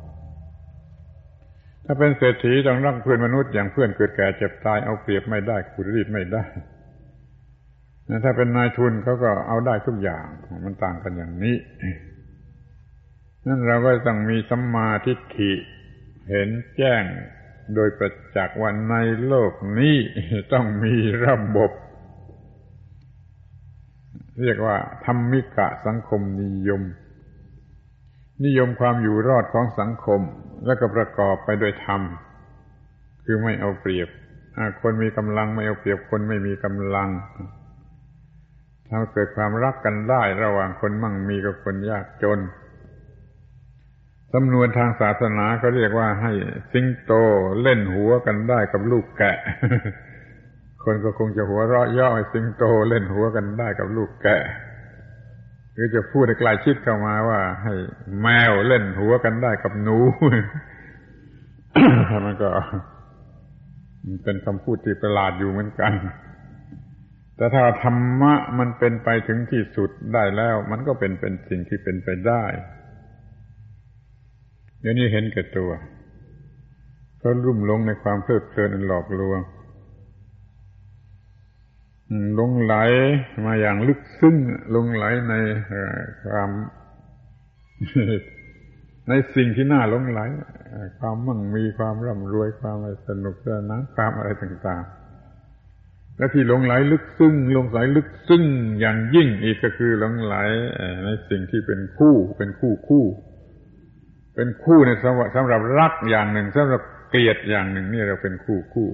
ถ้าเป็นเศรษฐีต้องรักเพื่อนมนุษย์อย่างเพื่อนเกิดแก่เจ็บตายเอาเปรียบไม่ได้ขูดรีดไม่ได้ถ้าเป็นนายทุนเขาก็เอาได้ทุกอย่างมันต่างกันอย่างนี้นั่นเราก็ต้องมีสัมมาทิฏฐิเห็นแจ้งโดยประจักษ์ว่าในโลกนี้ต้องมีระบบเรียกว่าธรรมิกะสังคมนิยมนิยมความอยู่รอดของสังคมแล้วก็ประกอบไปด้วยธรรมคือไม่เอาเปรียบคนมีกำลังไม่เอาเปรียบคนไม่มีกำลังทำให้เกิดความรักกันได้ระหว่างคนมั่งมีกับคนยากจนสำนวนทางศาสนาเขาเรียกว่าให้สิงโตเล่นหัวกันได้กับลูกแกะคนก็คงจะหัวเราะย่อให้สิงโตเล่นหัวกันได้กับลูกแกะหรือจะพูดให้ใกล้ชิดเข้ามาว่าให้แมวเล่นหัวกันได้กับหนู มันก็เป็นคำพูดที่ประหลาดอยู่เหมือนกันแต่ถ้าธรรมะมันเป็นไปถึงที่สุดได้แล้วมันก็เป็นเป็นสิ่งที่เป็นไปได้เดี๋ยวนี้เห็นแก่ตัวเขาลุ่มหลงในความเพลิดเพลินอันหลอกลวงหลงไหลมาอย่างลึกซึ้งหลงไหลในความในสิ่งที่น่าหลงไหลความมั่งมีความร่ำรวยความสนุกสนานความอะไรต่างๆและที่หลงไหลลึกซึ้งหลงไหลลึกซึ้งอย่างยิ่งอีกก็คือหลงไหลในสิ่งที่เป็นคู่เป็นคู่คู่เป็นคู่ในสำหรับสำหรับรักอย่างหนึ่งสำหรับเกลียดอย่างหนึ่งนี่เราเป็นคู่คู่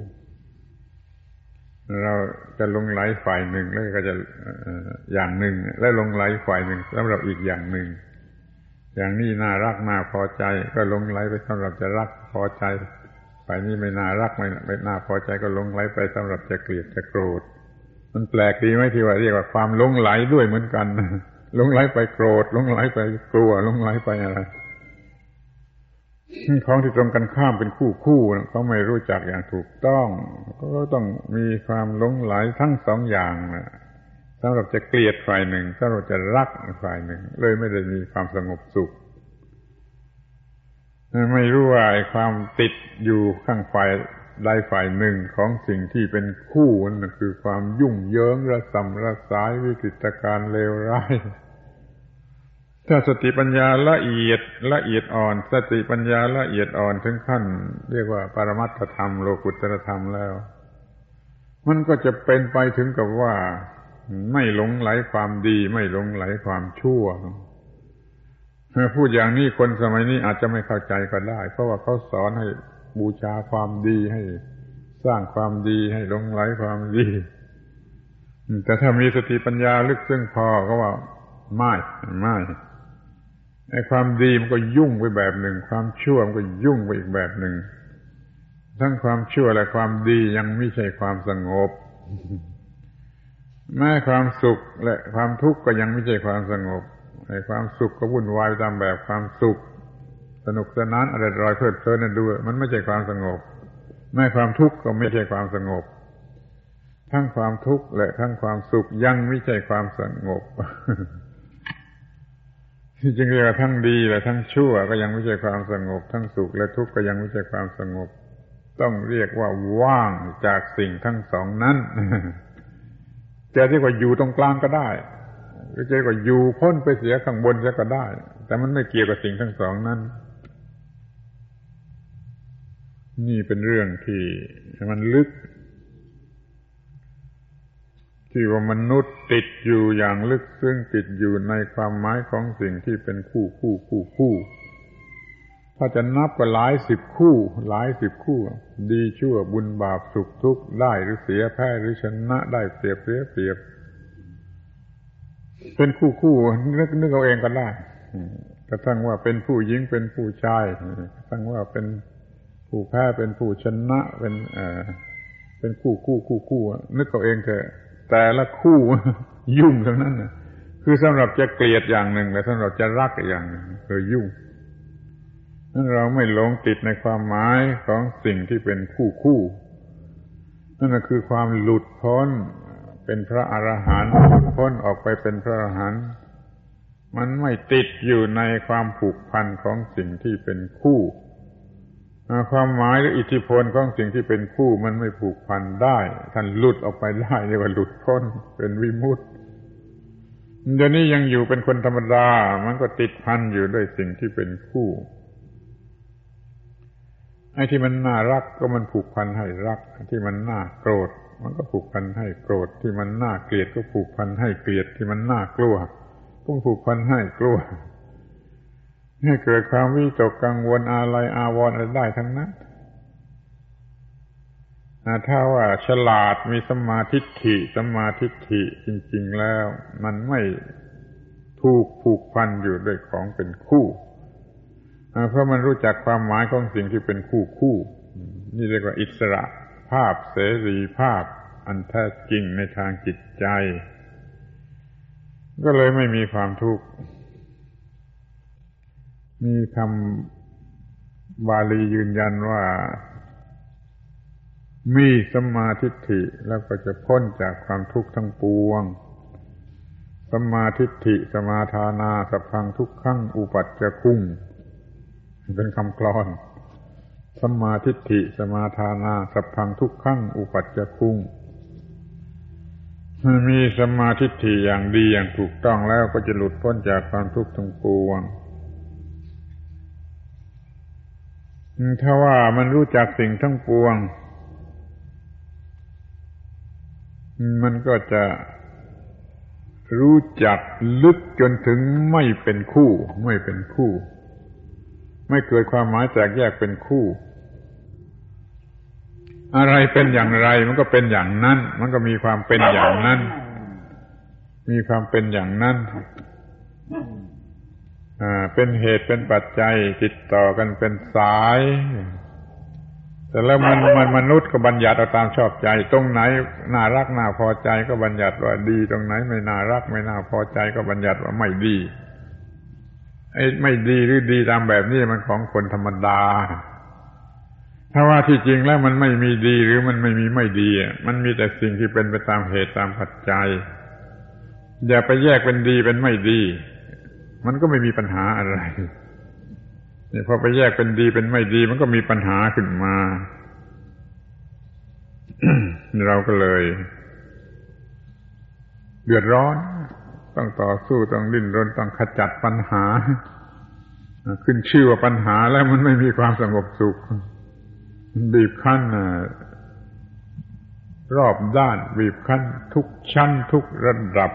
เราจะลงไหลฝ่ายหนึ่งแล้วก็จะอย่างหนึ่งแล้วลงไหลฝ่ายหนึ่งสำหรับอีกอย่างหนึ่งอย่างนี้น่ารักน่าพอใจก็ลงไหลไปสำหรับจะรักพอใจฝ่ายนี้ไม่น่ารักไม่ไม่น่าพอใจก็ลงไหลไปสำหรับจะเกลียดจะโกรธมันแปลกดีไหมที่ว่าเรียกว่าความลงไหลด้วยเหมือนกันลงไหลไปโกรธลงไหลไปกลัวลงไหลไปอะไรของที่ตรงกันข้ามเป็นคู่คู่เขาไม่รู้จักอย่างถูกต้องก็ต้องมีความหลงไหลทั้งสองอย่างนะสำหรับจะเกลียดฝ่ายหนึ่งสำหรับจะรักฝ่ายหนึ่งเลยไม่ได้มีความสงบสุขไม่รู้ว่าไอ้ความติดอยู่ข้างฝ่ายใดฝ่ายหนึ่งของสิ่งที่เป็นคู่นั่นคือความยุ่งเหยิงระส่ำระสายวิกฤตการณ์เลวร้ายถ้าสติปัญญาละเอียดละเอียดอ่อนสติปัญญาละเอียดอ่อนถึงขั้นเรียกว่าปรมัตถธรรมโลกุตตรธรรมแล้วมันก็จะเป็นไปถึงกับว่าไม่หลงไหลความดีไม่หลงไหลความชั่วพูดอย่างนี้คนสมัยนี้อาจจะไม่เข้าใจก็ได้เพราะว่าเขาสอนให้บูชาความดีให้สร้างความดีให้หลงไหลความดีแต่ถ้ามีสติปัญญาลึกซึ้งพอก็ว่าไม่ไม่ไอ้ความดีมันก็ยุ่งไปแบบหนึ่งความชั่วมันก็ยุ่งไปอีกแบบหนึ่งทั้งความชั่วและความดียังไม่ใช่ความสงบแม้ความสุขและความทุกข์ก็ยังไม่ใช่ความสงบไอ้ความสุขก็วุ่นวายตามแบบความสุขสนุกสนานอะไรรอยเพลิดเพลินนั่นดูมันไม่ใช่ความสงบแม้ความทุกข์ก็ไม่ใช่ความสงบทั้งความทุกข์และทั้งความสุขยังไม่ใช่ความสงบที่จริงเรียกว่าทั้งดีและทั้งชั่วก็ยังไม่ใช่ความสงบทั้งสุขและทุกข์ก็ยังไม่ใช่ความสงบต้องเรียกว่าว่างจากสิ่งทั้งสองนั้นจะเรียกว่าอยู่ตรงกลางก็ได้หรือจะเรียกว่าอยู่พ้นไปเสียข้างบนเสียก็ได้แต่มันไม่เกี่ยวกับสิ่งทั้งสองนั้นนี่เป็นเรื่องที่มันลึกที่ว่ามนุษย์ติดอยู่อย่างลึกซึ้งติดอยู่ในความหมายของสิ่งที่เป็นคู่คู่คู่คู่ถ้าจะนับก็หลายสิบคู่หลายสิบคู่ดีชั่วบุญบาปสุขทุกข์ได้หรือเสียแพ้หรือชนะได้เปรียบเสียเปรียบเป็นคู่คู่นึกนึกเอาเองก็ได้กระทั่งว่าเป็นผู้หญิงเป็นผู้ชายกระทั่งว่าเป็นผู้แพ้เป็นผู้ชนะเป็นเอ่อเป็นคู่คู่คู่คู่นึกเอาเองเถอะแต่ละคู่ยุ่งทั้งนั้นน่ะคือสำหรับจะเกลียดอย่างหนึ่งและสำหรับจะรักอีกอย่างหนึ่งคือยุ่งนั้นเราไม่หลงติดในความหมายของสิ่งที่เป็นคู่คู่นั่นก็คือความหลุดพ้นเป็นพระอรหันต์หลุดพ้นออกไปเป็นพระอรหันต์มันไม่ติดอยู่ในความผูกพันของสิ่งที่เป็นคู่ความหมายหรืออิทธิพลของสิ่งที่เป็นคู่มันไม่ผูกพันได้ท่านหลุดออกไปได้เรียกว่าหลุดพ้นเป็นวิมุตติเดี๋ยวนี้ยังอยู่เป็นคนธรรมดามันก็ติดพันอยู่ด้วยสิ่งที่เป็นคู่ไอ้ที่มันน่ารักก็มันผูกพันให้รักที่มันน่าโกรธมันก็ผูกพันให้โกรธที่มันน่าเกลียดก็ผูกพันให้เกลียดที่มันน่ากลัวก็ผูกพันให้กลัวให้เกิดความวิตกกังวลอาลัยอาวรณ์อะไรได้ทั้งนั้นถ้าว่าฉลาดมีสัมมาทิฏฐิสัมมาทิฏฐิจริงๆแล้วมันไม่ถูกผูกพันอยู่ด้วยของเป็นคู่เพราะมันรู้จักความหมายของสิ่งที่เป็นคู่คู่นี่เรียกว่าอิสระภาพเสรีภาพอันแท้จริงในทางจิตใจก็เลยไม่มีความทุกข์มีคำบาลียืนยันว่ามีสัมมาทิฏฐิแล้วก็จะพ้นจากความทุกข์ทั้งปวงสัมมาทิฏฐิสมาทานาสัพพังทุกขังอุปัชฌคุงเป็นคำกลอนสัมมาทิฏฐิสมาทานาสัพพังทุกขังอุปัชฌคุงมีสัมมาทิฏฐิอย่างดีอย่างถูกต้องแล้วก็จะหลุดพ้นจากความทุกข์ทั้งปวงถ้าว่ามันรู้จักสิ่งทั้งปวงมันก็จะรู้จักลึกจนถึงไม่เป็นคู่ไม่เป็นคู่ไม่เกิดความหมายแตกแยกเป็นคู่อะไรเป็นอย่างไรมันก็เป็นอย่างนั้นมันก็มีความเป็นอย่างนั้นมีความเป็นอย่างนั้นอ่าเป็นเหตุเป็นปัจจัยติดต่อกันเป็นสายแต่แล้วมันมันมนุษย์ก็บัญญัติเอาตามชอบใจตรงไหนน่ารักน่าพอใจก็บัญญัติว่าดีตรงไหนไม่น่ารักไม่น่าพอใจก็บัญญัติว่าไม่ดีไอ้ไม่ดีหรือดีตามแบบนี้มันของคนธรรมดาถ้าว่าที่จริงแล้วมันไม่มีดีหรือมันไม่มีไม่ดีมันมีแต่สิ่งที่เป็นไปตามเหตุตามปัจจัยอย่าไปแยกเป็นดีเป็นไม่ดีมันก็ไม่มีปัญหาอะไรเนี่ยพอไปแยกเป็นดีเป็นไม่ดีมันก็มีปัญหาขึ้นมา เราก็เลยเดือดร้อนต้องต่อสู้ต้องดิ้นรนต้องขจัดปัญหาขึ้นชื่อว่าปัญหาแล้วมันไม่มีความสงบสุขบีบคั้นรอบด้านบีบคั้นทุกชั้นทุกระดับ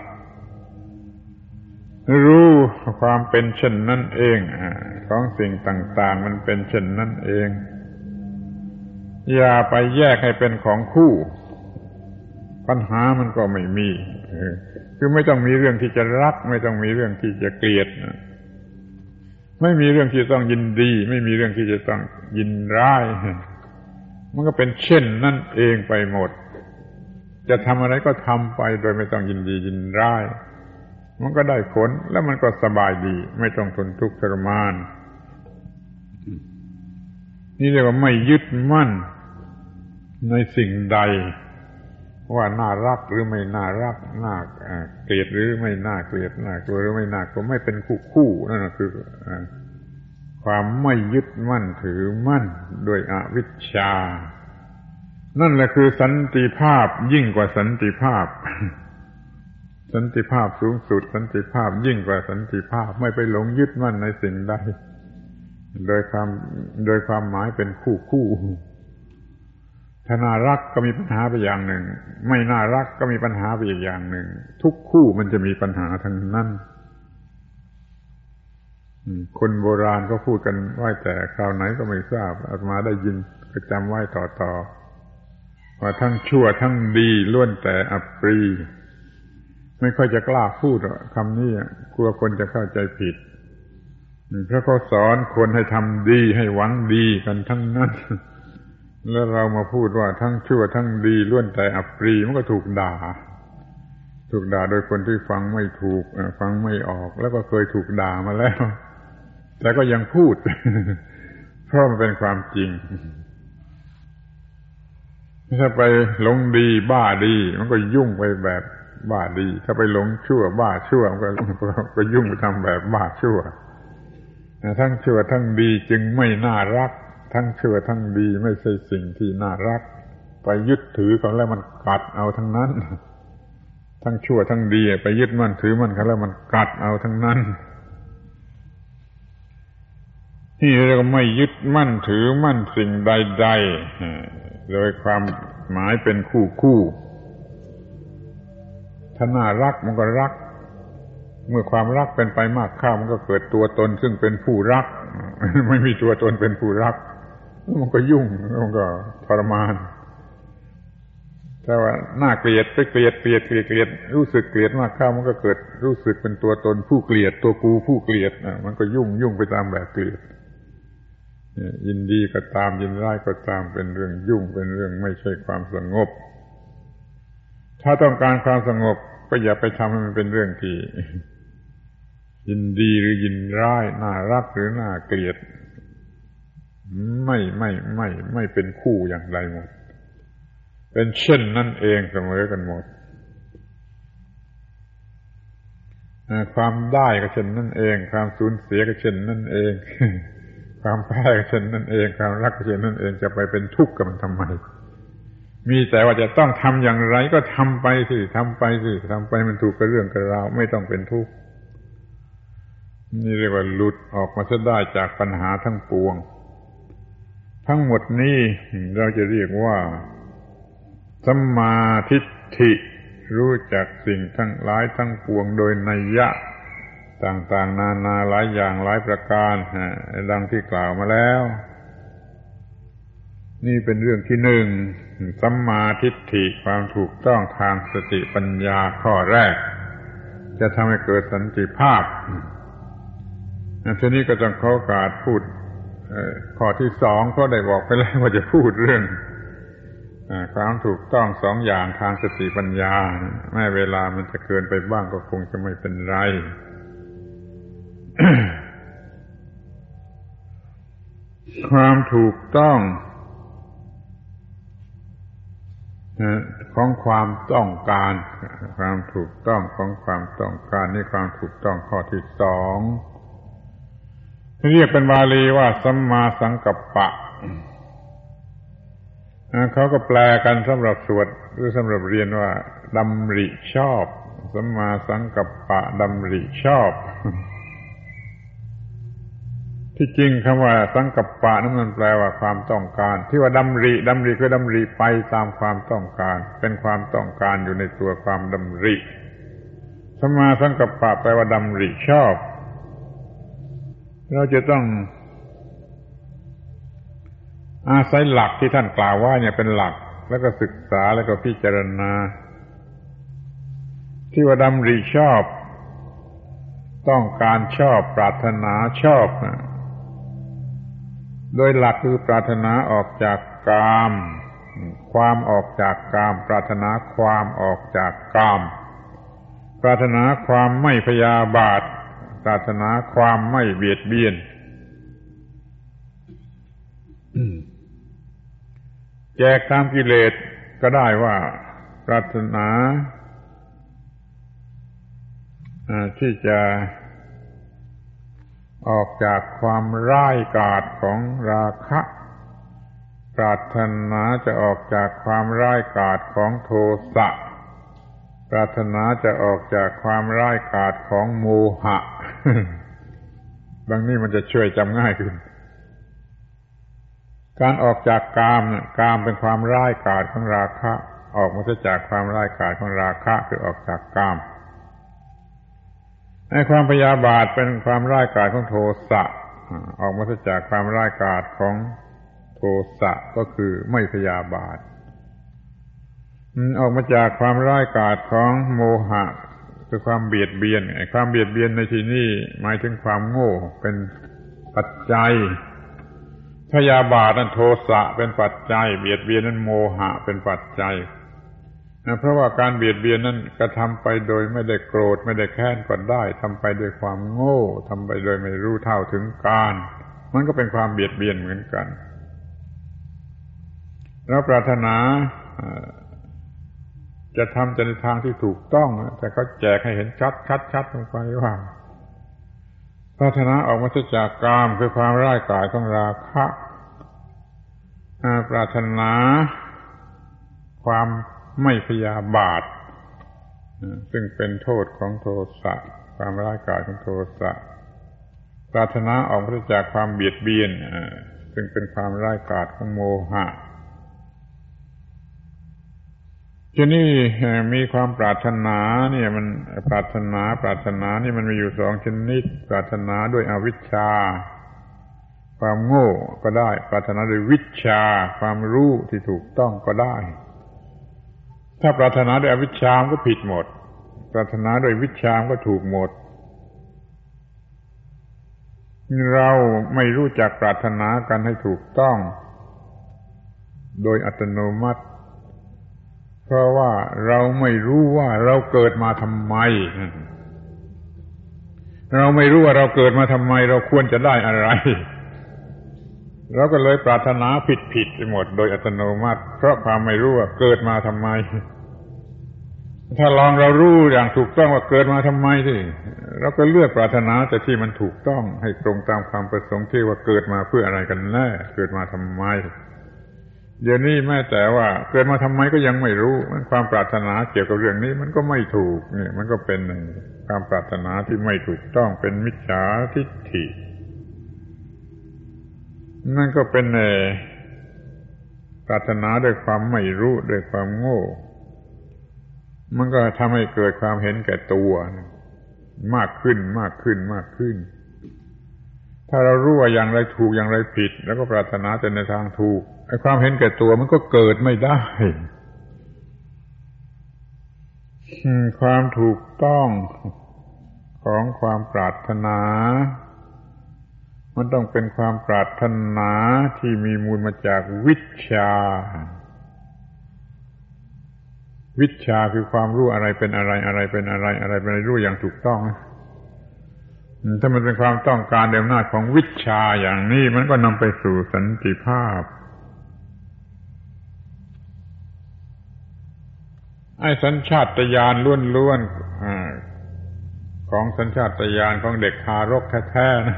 รู้ความเป็นเช่นนั้นเองของสิ่งต่างๆมันเป็นเช่นนั้นเองอย่าไปแยกให้เป็นของคู่ปัญหามันก็ไม่มีคือไม่ต้องมีเรื่องที่จะรักไม่ต้องมีเรื่องที่จะเกลียดไม่มีเรื่องที่ต้องยินดีไม่มีเรื่องที่จะต้องยินร้ายมันก็เป็นเช่นนั่นเองไปหมดจะทำอะไรก็ทำไปโดยไม่ต้องยินดียินร้ายมันก็ได้ผลแล้วมันก็สบายดีไม่ต้องทนทุกข์ทรมานนี่เรียกว่าไม่ยึดมั่นในสิ่งใดว่าน่ารักหรือไม่น่ารักน่าเกลียดหรือไม่น่าเกลียดน่ากลัวหรือไม่น่ากลัวไม่เป็นคู่คู่นั่นคือความไม่ยึดมั่นถือมั่นด้วยอวิชชานั่นแหละคือสันติภาพยิ่งกว่าสันติภาพสันติภาพสูงสุดสันติภาพยิ่งกว่าสันติภาพไม่ไปหลงยึดมั่นในสิ่งใดโดยความโดยความหมายเป็นคู่คู่ถ้าน่ารักก็มีปัญหาไปอย่างหนึ่งไม่น่ารักก็มีปัญหาไปอีกอย่างหนึ่งทุกคู่มันจะมีปัญหาทั้งนั้นคนโบราณก็พูดกันไว้แต่คราวไหนก็ไม่ทราบอาตมาได้ยินก็จำไว้ต่อๆว่าทั้งชั่วทั้งดีล้วนแต่อัปรีไม่ค่อยจะกล้าพูดคำนี้กลัวคนจะเข้าใจผิดเพราะเขาสอนคนให้ทำดีให้หวังดีกันทั้งนั้นแล้วเรามาพูดว่าทั้งชั่วทั้งดีล้วนแต่อัปรีมันก็ถูกด่าถูกด่าโดยคนที่ฟังไม่ถูกฟังไม่ออกแล้วก็เคยถูกด่ามาแล้วแต่ก็ยังพูดเพราะมันเป็นความจริงถ้าไปหลงดีบ้าดีมันก็ยุ่งไปแบบบ้าดีถ้าไปหลงชั่วบ้าชั่วมันก็ก็ยุ่งไปทำแบบบ้าชั่วทั้งชั่วทั้งดีจึงไม่น่ารักทั้งชั่วทั้งดีไม่ใช่สิ่งที่น่ารักไปยึดถือเขาแล้วมันกัดเอาทั้งนั้นทั้งชั่วทั้งดีไปยึดมั่นถือมั่นเขาแล้วมันกัดเอาทั้งนั้นที่เรียกว่าไม่ยึดมั่นถือมั่นสิ่งใดๆโดยความหมายเป็นคู่คู่ถ้าน่ารักมันก็รักเมื่อความรักเป็นไปมากเข้ามันก็เกิดตัวตนซึ่งเป็นผู้รักไม่มีตัวตนเป็นผู้รักมันก็ยุ่งมันก็ทรมานแต่ว่าน่าเกลียดไปเกลียดเกลียดเกลียดเกลียดรู้สึกเกลียดมากเข้ามันก็เกิดรู้สึกเป็นตัวตนผู้เกลียดตัวกูผู้เกลียดมันก็ยุ่งยุ่งไปตามแบบเกลียดยินดีก็ตามยินร้ายก็ตามเป็นเรื่องยุ่งเป็นเรื่องไม่ใช่ความสงบถ้าต้องการความสงบก็อย่าไปทำให้มันเป็นเรื่องที่ยินดีหรือยินร้ายน่ารักหรือน่าเกลียดไม่ไม่ไม่ไม่เป็นคู่อย่างใดหมดเป็นเช่นนั่นเองเสมอกันหมดความได้ก็เช่นนั่นเองความสูญเสียก็เช่นนั่นเองความแพ้ก็เช่นนั่นเองความรักก็เช่นนั่นเองจะไปเป็นทุกข์กับมันทำไมมีแต่ว่าจะต้องทำอย่างไรก็ทำไปสิทำไปสิทำไปมันถูกกับเรื่องกับราวไม่ต้องเป็นทุกข์นี่เรียกว่าหลุดออกมาซะได้จากปัญหาทั้งปวงทั้งหมดนี้เราจะเรียกว่าสัมมาทิฏฐิรู้จักสิ่งทั้งหลายทั้งปวงโดยนัยยะต่างๆนานาหลายอย่างหลายประการดังที่กล่าวมาแล้วนี่เป็นเรื่องที่หนึ่งสัมมาทิฏฐิความถูกต้องทางสติปัญญาข้อแรกจะทำให้เกิดสันติภาพทีนี้ก็ต้องขอโอกาสพูดข้อที่สองเพราะได้บอกไปแล้วว่าจะพูดเรื่องความถูกต้องสองอย่างทางสติปัญญาแม้เวลามันจะเกินไปบ้างก็คงจะไม่เป็นไร ความถูกต้องของความต้องการความถูกต้องของความต้องการนี่ความถูกต้องข้อที่สองเรียกเป็นบาลีว่าสัมมาสังกัปปะเขาก็แปลกันสำหรับสวดหรือสำหรับเรียนว่าดำริชอบสัมมาสังกัปปะดำริชอบที่จริงคำว่าสังกัปปะนั้นมันแปลว่าความต้องการที่ว่าดำริดำริคือดำริไปตามความต้องการเป็นความต้องการอยู่ในตัวความดำริสัมมาสังกัปปะแปลว่าดำริชอบเราจะต้องอาศัยหลักที่ท่านกล่าวว่าเนี่ยเป็นหลักแล้วก็ศึกษาแล้วก็พิจารณาที่ว่าดำริชอบต้องการชอบปรารถนาชอบโดยหลักคือปรารถนาออกจากกามความออกจากกามปรารถนาความออกจากกามปรารถนาความไม่พยาบาทปรารถนาความไม่เบียดเบียนแจกตามกิเลสก็ได้ว่าปรารถนาที่จะออกจากความร้ายกาจของราคะปรารถนาจะออกจากความร้ายกาจของโทสะปรารถนาจะออกจากความร้ายกาจของโมหะ ดังนี้มันจะช่วยจำง่ายขึ้นการออกจากกามเนี่ยกามเป็นความร้ายกาจของราคะออกมาจากความร้ายกาจของราคะคือออกจากกามไอ้ความพยาบาทเป็นความร้ายกาจของโทสะออกมาจากความร้ายกาจของโทสะก็คือไม่พยาบาทออกมาจากความร้ายกาจของโมหะคือความเบียดเบียนไอ้ความเบียดเบียนในที่นี้หมายถึงความโง่เป็นปัจจัยพยาบาทนั้นโทสะเป็นปัจจัยเบียดเบียนนั้นโมหะเป็นปัจจัยนะเพราะว่าการเบียดเบียนนั้นกระทำไปโดยไม่ได้โกรธไม่ได้แค้นก็ได้ทำไปด้วยความโง่ทำไปโดยไม่รู้เท่าถึงการมันก็เป็นความเบียดเบียนเหมือนกันแล้วปรารถนาจะทำในทางที่ถูกต้องแต่เขาแจกให้เห็นชัดชัดชัดลงไปว่าปรารถนาออกมาจากกามคือความร้ายกาจของราคะปรารถนาความไม่พยาบาทซึ่งเป็นโทษของโทสะความร้ายกาจของโทสะปรารถนาออกมาจากความเบียดเบียนซึ่งเป็นความร้ายกาจของโมหะทีนี้มีความปรารถนาเนี่ยมันปรารถนาปรารถนานี่มันมีอยู่สองชนิดปรารถนาด้วยอวิชชาความโง่ก็ได้ปรารถนาด้วยวิชชาความรู้ที่ถูกต้องก็ได้ถ้าปรารถนาด้วยอวิชชาก็ผิดหมดปรารถนาด้วยวิชชาก็ถูกหมดเราไม่รู้จักปรารถนากันให้ถูกต้องโดยอัตโนมัติเพราะว่าเราไม่รู้ว่าเราเกิดมาทำไมเราไม่รู้ว่าเราเกิดมาทำไมเราควรจะได้อะไรเราก็เลยปรารถนาผิดๆไปหมดโดยอัตโนมัติเพราะความไม่รู้ว่าเกิดมาทำไมถ้าลองเรารู้อย่างถูกต้องว่าเกิดมาทำไมสิเราก็เลือกปรารถนาแต่ที่มันถูกต้องให้ตรงตามความประสงค์ที่ว่าเกิดมาเพื่ออะไรกันแน่เกิดมาทำไมเดี๋ยวนี้แม้แต่ว่าเกิดมาทำไมก็ยังไม่รู้มันความปรารถนาเกี่ยวกับเรื่องนี้มันก็ไม่ถูกเนี่ยมันก็เป็นความปรารถนาที่ไม่ถูกต้องเป็นมิจฉาทิฏฐินั่นก็เป็นเอปรารถนาด้วยความไม่รู้ด้วยความโง่มันก็ทำให้เกิดความเห็นแก่ตัวมากขึ้นมากขึ้นมากขึ้นถ้าเรารู้ว่าอย่างไรถูกอย่างไรผิดแล้วก็ปรารถนาแต่ในทางถูกไอ้ความเห็นแก่ตัวมันก็เกิดไม่ได้ความถูกต้องของความปรารถนามันต้องเป็นความปรารถนาที่มีมูลมาจากวิชชาวิชชาคือความรู้อะไรเป็นอะไรอะไรเป็นอะไรอะไรเป็นอะไรรู้อย่างถูกต้องถ้ามันเป็นความต้องการโดยอำนาจของวิชชาอย่างนี้มันก็นำไปสู่สันติภาพไอ้สัญชาตญาณล้วนๆของสัญชาตญาณของเด็กทารกแท้ๆนะ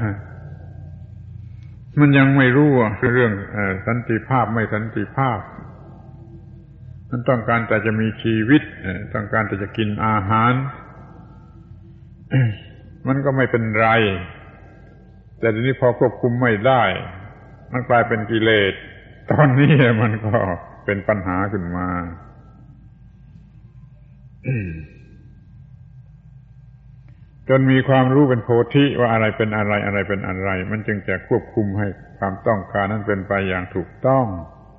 มันยังไม่รู้เรื่องสันติภาพไม่สันติภาพมันต้องการแต่จะมีชีวิตต้องการแต่จะกินอาหารมันก็ไม่เป็นไรแต่ทีนี้พอควบคุมไม่ได้มันกลายเป็นกิเลสตอนนี้มันก็เป็นปัญหาขึ้นมาจนมีความรู้เป็นโพธิว่าอะไรเป็นอะไรอะไรเป็นอะไรมันจึงจะควบคุมให้ความต้องการนั้นเป็นไปอย่างถูกต้อง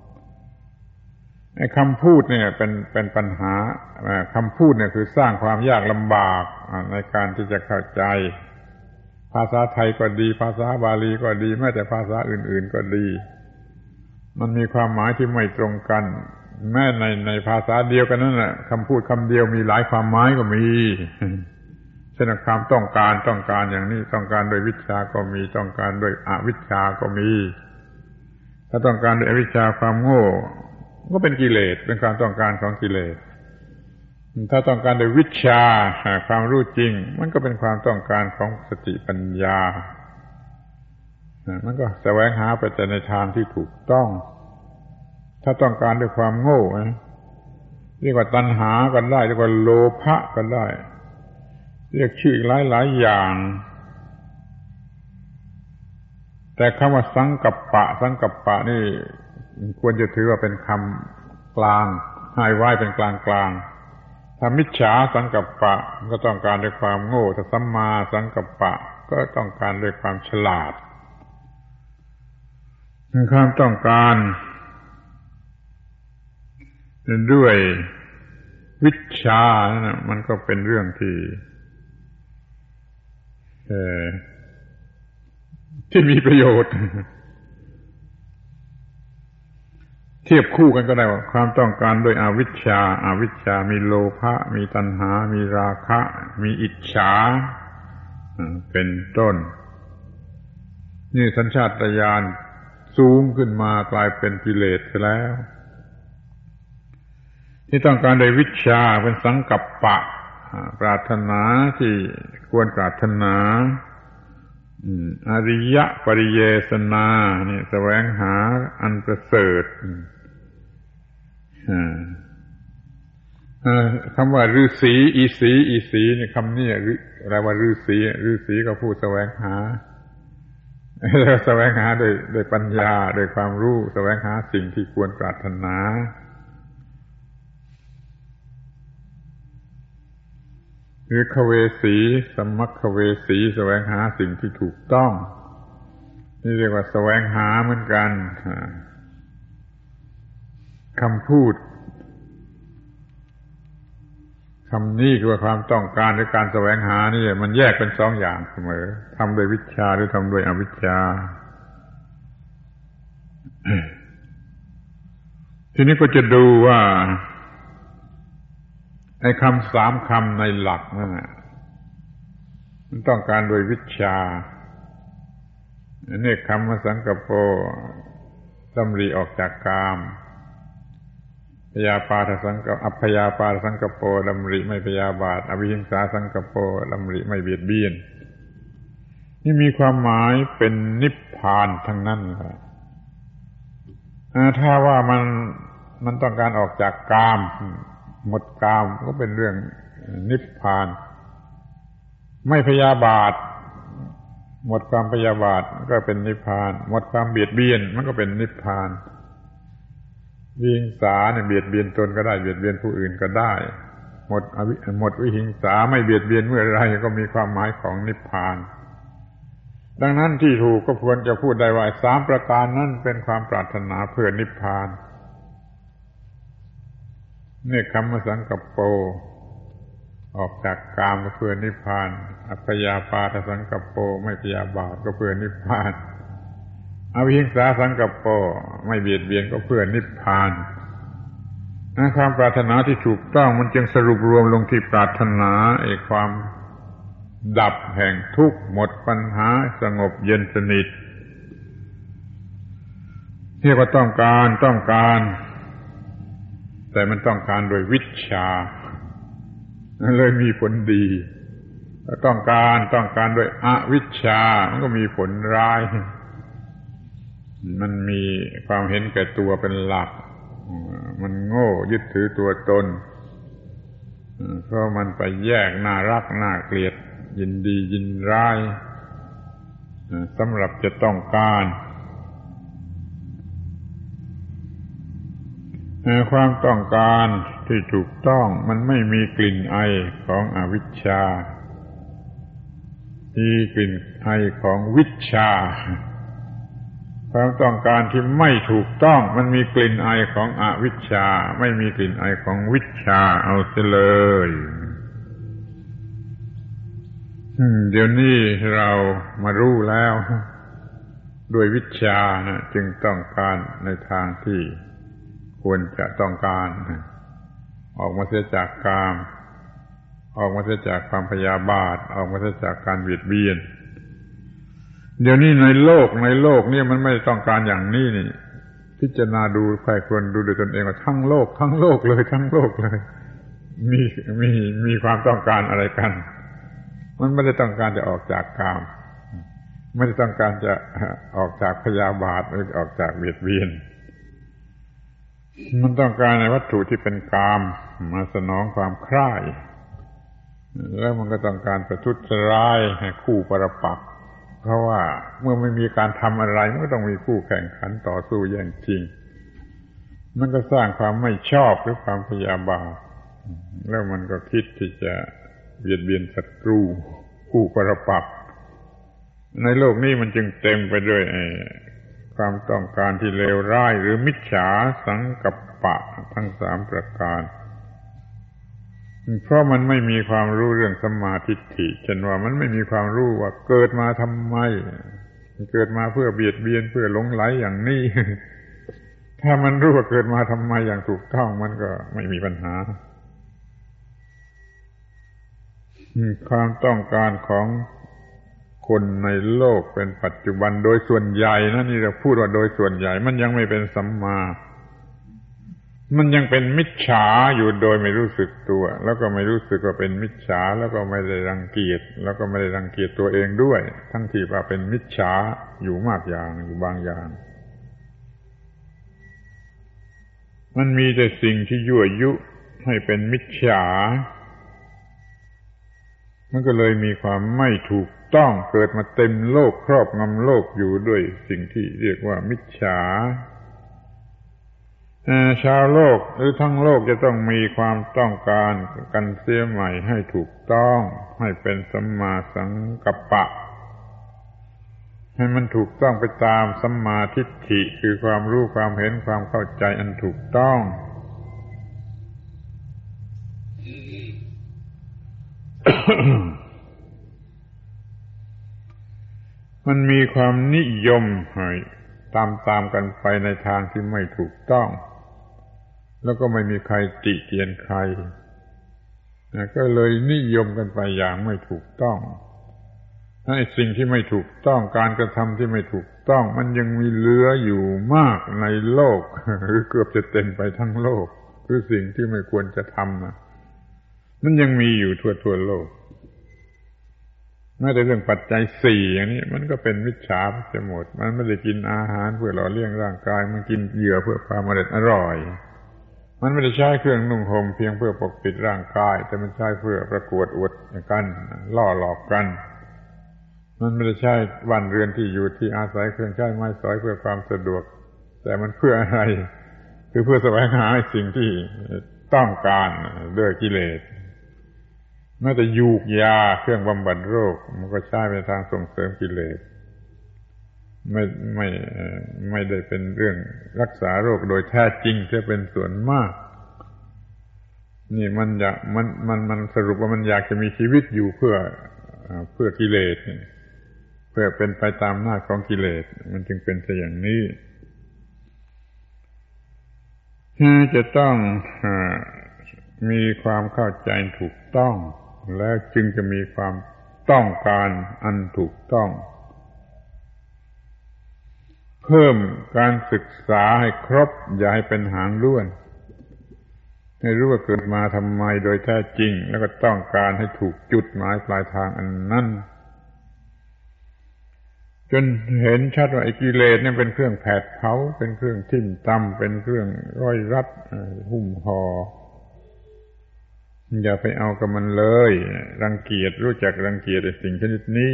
ไอ้คำพูดเนี่ยเป็นเป็นปัญหาคำพูดเนี่ยคือสร้างความยากลำบากในการที่จะเข้าใจภาษาไทยก็ดีภาษาบาลีก็ดีแม้แต่ภาษาอื่นๆก็ดีมันมีความหมายที่ไม่ตรงกันแม้ในในภาษาเดียวกันนั่นแหละคำพูดคำเดียวมีหลายความหมายก็มีเช่นความต้องการต้องการอย่างนี้ต้องการโดยวิชชาก็มีต้องการโดยอวิชชาก็มีถ้าต้องการด้วยอวิชชาความโง่ก็เป็นกิเลสเป็นความต้องการของกิเลสถ้าต้องการด้วยวิชชาความรู้จริงมันก็เป็นความต้องการของสติปัญญามันก็แสวงหาไปแต่ในทางที่ถูกต้องถ้าต้องการด้วยความโง่เรียกว่าตัณหาก็ได้เรียกว่าโลภะก็ได้เรียกชื่ออีกหลายๆอย่างแต่คำว่าสังกัปปะสังกัปปะนี่ควรจะถือว่าเป็นคำกลางให้ไว้เป็นกลางกลางถ้ามิจฉาสังกัปปะก็ต้องการด้วยความโง่ถ้าสัมมาสังกัปปะก็ต้องการด้วยความฉลาดความต้องการด้วยวิชชานะมันก็เป็นเรื่องที่เอ่อที่มีประโยชน์เทียบคู่กันก็ได้ว่าความต้องการโดยอวิชชาอวิชชามีโลภะมีตัณหามีราคะมีอิจฉาเป็นต้นนี่สัญชาตญาณสูงขึ้นมากลายเป็นกิเลสไปแล้วที่ต้องการโดยวิชชาเป็นสังกัปปะปรารถนาที่ควรปรารถนาอริยปริเยสนานี่แสวงหาอันประเสริฐคำว่าฤาษีอีสีอีสีนี่คำนี้อะไรว่าฤาษีฤาษีก็พูดแสวงหาแสวงหาโดยโดยปัญญาโดยความรู้แสวงหาสิ่งที่ควรปรารถนาหรือขเวสีสัมมัคขเวสีแสวงหาสิ่งที่ถูกต้องนี่เรียกว่าแสวงหาเหมือนกันคำพูดคำนี้คือว่าความต้องการหรือการแสวงหานี่มันแยกเป็นสองอย่างเสมอทำโดยวิชชาหรือทำโดยอวิชชา ทีนี้ก็จะดูว่าไอ้คำสามคำในหลักนั่นน่ะมันต้องการโดยวิชชานี่คำว่าสังกัปโปดำริออกจากกามพยาปาทสังกัปอัพพยาปาทสังกัปโปดำริไม่พยาบาทอวิหิงสาสังกัปโปดำริไม่เบียดเบียนนี่มีความหมายเป็นนิพพานทั้งนั้นแหละถ้าว่ามันมันต้องการออกจากกามหมดกามก็เป็นเรื่องนิพพานไม่พยาบาทหมดความพยาบาทก็เป็นนิพพานหมดความเบียดเบียนมันก็เป็นนิพพานวิหิงสาเนี่ยเบียดเบียนตนก็ได้เบียดเบียนผู้อื่นก็ได้หมดอวิหมดวิหิงสาไม่เบียดเบียนเมื่อไรก็มีความหมายของนิพพานดังนั้นที่ถูกก็ควรจะพูดได้ว่าสามประการนั้นเป็นความปรารถนาเพื่อนิพพานเนคขมสังกัปโปออกจากกามก็เพื่อนิพพานอัพพยาปาทสังกัปโปไม่พยาบาทก็เพื่อนิพพานอวิหิงสาสังกัปโปไม่เบียดเบียนก็เพื่อนิพพานความปรารถนาที่ถูกต้องมันจึงสรุปรวมลงที่ปรารถนาไอ้ความดับแห่งทุกข์หมดปัญหาสงบเย็นสนิทเรียกว่าต้องการต้องการแต่มันต้องการโดยวิชชาเลยมีผลดีต้องการต้องการโดยอวิชชามันก็มีผลร้ายมันมีความเห็นแก่ตัวเป็นหลักมันโง่ยึดถือตัวตนเพราะมันไปแยกน่ารักน่าเกลียดยินดียินร้ายสำหรับจะต้องการความต้องการที่ถูกต้องมันไม่มีกลิ่นไอของอวิชชามีกลิ่นไอของวิชชาความต้องการที่ไม่ถูกต้องมันมีกลิ่นไอของอวิชชาไม่มีกลิ่นไอของวิชชาเอาเสียเลยเดี๋ยวนี้เรามารู้แล้วด้วยวิชชานะจึงต้องการในทางที่ควรจะต้องการออกมาเสียจากกามออกมาเสียจากความพยาบาทออกมาเสียจากการเบียดเบียนเดี๋ยวนี้ในโลกในโลกนี่มันไม่ต้องการอย่างนี้นี่พิจารณาดูใครควรดูโดยตนเองว่าทั้งโลกทั้งโลกเลยทั้งโลกเลยมีมีมีความต้องการอะไรกันมันไม่ได้ต้องการจะออกจากกามไม่ได้ต้องการจะออกจากพยาบาทหรือออกจากเบียดเบียนมันต้องการในวัตถุที่เป็นกามมาสนองความใคร่แล้วมันก็ต้องการประทุษร้ายให้คู่ปรปักษ์เพราะว่าเมื่อไม่มีการทำอะไรมันก็ต้องมีคู่แข่งขันต่อสู้แย่งชิงมันก็สร้างความไม่ชอบหรือความพยาบาทแล้วมันก็คิดที่จะเบียดเบียนศัตรูคู่ปรปักษ์ในโลกนี้มันจึงเต็มไปด้วยความต้องการที่เลวร้ายหรือมิจฉาสังกัปปะทั้งสามประการเพราะมันไม่มีความรู้เรื่องสัมมาทิฏฐิเช่นว่ามันไม่มีความรู้ว่าเกิดมาทำไมเกิดมาเพื่อเบียดเบียนเพื่อหลงไหลอย่างนี้ถ้ามันรู้ว่าเกิดมาทำไมอย่างถูกต้องมันก็ไม่มีปัญหาความต้องการของคนในโลกเป็นปัจจุบันโดยส่วนใหญ่นะนี่เราพูดว่าโดยส่วนใหญ่มันยังไม่เป็นสัมมามันยังเป็นมิจฉาอยู่โดยไม่รู้สึกตัวแล้วก็ไม่รู้สึกว่าเป็นมิจฉาแล้วก็ไม่ได้รังเกียจแล้วก็ไม่ได้รังเกียจตัวเองด้วยทั้งที่ว่าเป็นมิจฉาอยู่มากอย่างอยู่บางอย่างมันมีแต่สิ่งที่ยั่วยุให้เป็นมิจฉามันก็เลยมีความไม่ถูกต้องเกิดมาเต็มโลกครอบงำโลกอยู่ด้วยสิ่งที่เรียกว่ามิจฉาชาวโลกหรือทั้งโลกจะต้องมีความต้องการกันเสียใหม่ให้ถูกต้องให้เป็นสัมมาสังกัปปะให้มันถูกต้องไปตามสัมมาทิฏฐิคือความรู้ความเห็นความเข้าใจอันถูกต้องมันมีความนิยมตามตามกันไปในทางที่ไม่ถูกต้องแล้วก็ไม่มีใครติเตียนใครก็เลยนิยมกันไปอย่างไม่ถูกต้องไอ้สิ่งที่ไม่ถูกต้องการกระทำที่ไม่ถูกต้องมันยังมีเหลืออยู่มากในโลกหรือเกือบจะเต็มไปทั้งโลกคือสิ่งที่ไม่ควรจะทำนะมันยังมีอยู่ทั่วทั่วโลกแม้แต่เรื่องปัจจัยสี่อย่างนี้มันก็เป็นมิจฉาไปหมดมันไม่ได้กินอาหารเพื่อหล่อเลี้ยงร่างกายมันกินเหยื่อเพื่อความอร่อยอร่อยมันไม่ได้ใช้เครื่องนุ่งห่มเพียงเพื่อปกปิดร่างกายแต่มันใช้เพื่อประกวดอวดกันล่อหลอกกันมันไม่ได้ใช้บ้านเรือนที่อยู่ที่อาศัยเครื่องใช้ไม้สอยเพื่อความสะดวกแต่มันเพื่ออะไรคือเพื่อแสวงหาสิ่งที่ต้องการด้วยกิเลสแม้แต่ยูกยาเครื่องบำบัดโรคมันก็ใช้ไปทางส่งเสริมกิเลสไม่ไม่ไม่ได้เป็นเรื่องรักษาโรคโดยแท้จริงจะเป็นส่วนมากนี่มันอยากมันมันมันสรุปว่ามันอยากจะมีชีวิตอยู่เพื่อเพื่อกิเลสเพื่อเป็นไปตามหน้าของกิเลสมันจึงเป็นซะอย่างนี้จะต้องมีความเข้าใจถูกต้องแล้วจึงจะมีความต้องการอันถูกต้องเพิ่มการศึกษาให้ครบอย่าให้เป็นหางด้วนให้รู้ว่าเกิดมาทำไมโดยแท้จริงแล้วก็ต้องการให้ถูกจุดหมายปลายทางอันนั้นจนเห็นชัดว่าไอ้กิเลสเนี่ยเป็นเครื่องแผดเผาเป็นเครื่องทิ่มตำเป็นเครื่องร้อยรัดหุ้มห่ออย่าไปเอากับมันเลยรังเกียจรู้จักรังเกียจไอ้สิ่งชนิดนี้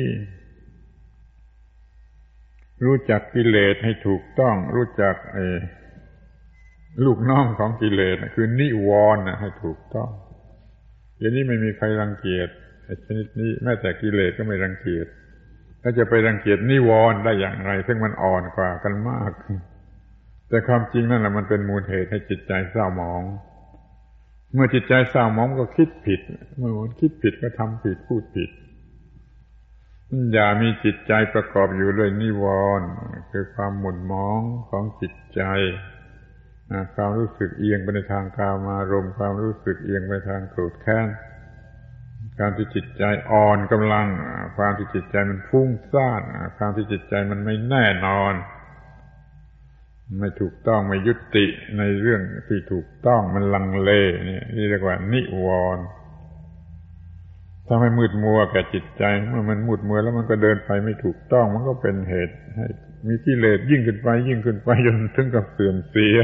รู้จักกิเลสให้ถูกต้องรู้จักไอ้ลูกน้องของกิเลสคือนิวรณ์ให้ถูกต้องอย่างนี้ไม่มีใครรังเกียจไอ้ชนิดนี้แม้แต่กิเลสก็ไม่รังเกียจแล้วจะไปรังเกียจนิวรณ์ได้อย่างไรซึ่งมันอ่อนกว่ากันมากแต่ความจริงนั่นแหละมันเป็นมูลเหตุให้จิตใจเศร้าหมองเมื่อจิตใจเศร้าหมองก็คิดผิดเมื่อมันคิดผิดก็ทำผิดพูดผิดอย่ามีจิตใจประกอบอยู่ด้วยนิวรณ์คือความหม่นหมองของจิตใจความรู้สึกเอียงไปในทางกามารมณ์ความรู้สึกเอียงไปทางโกรธแค้นการที่จิตใจอ่อนกำลังความที่จิตใจมันฟุ้งซ่านความที่จิตใจมันไม่แน่นอนไม่ถูกต้องไม่ยุติในเรื่องที่ถูกต้องมันลังเลนี่นี่เรียกว่านิวรณ์ถ้าไม่มืดมัวแก่จิตใจเมื่อมันมืดมัวแล้วมันก็เดินไปไม่ถูกต้องมันก็เป็นเหตุให้มีกิเลสยิ่งขึ้นไปยิ่งขึ้นไปจนถึงกับเสื่อมเสีย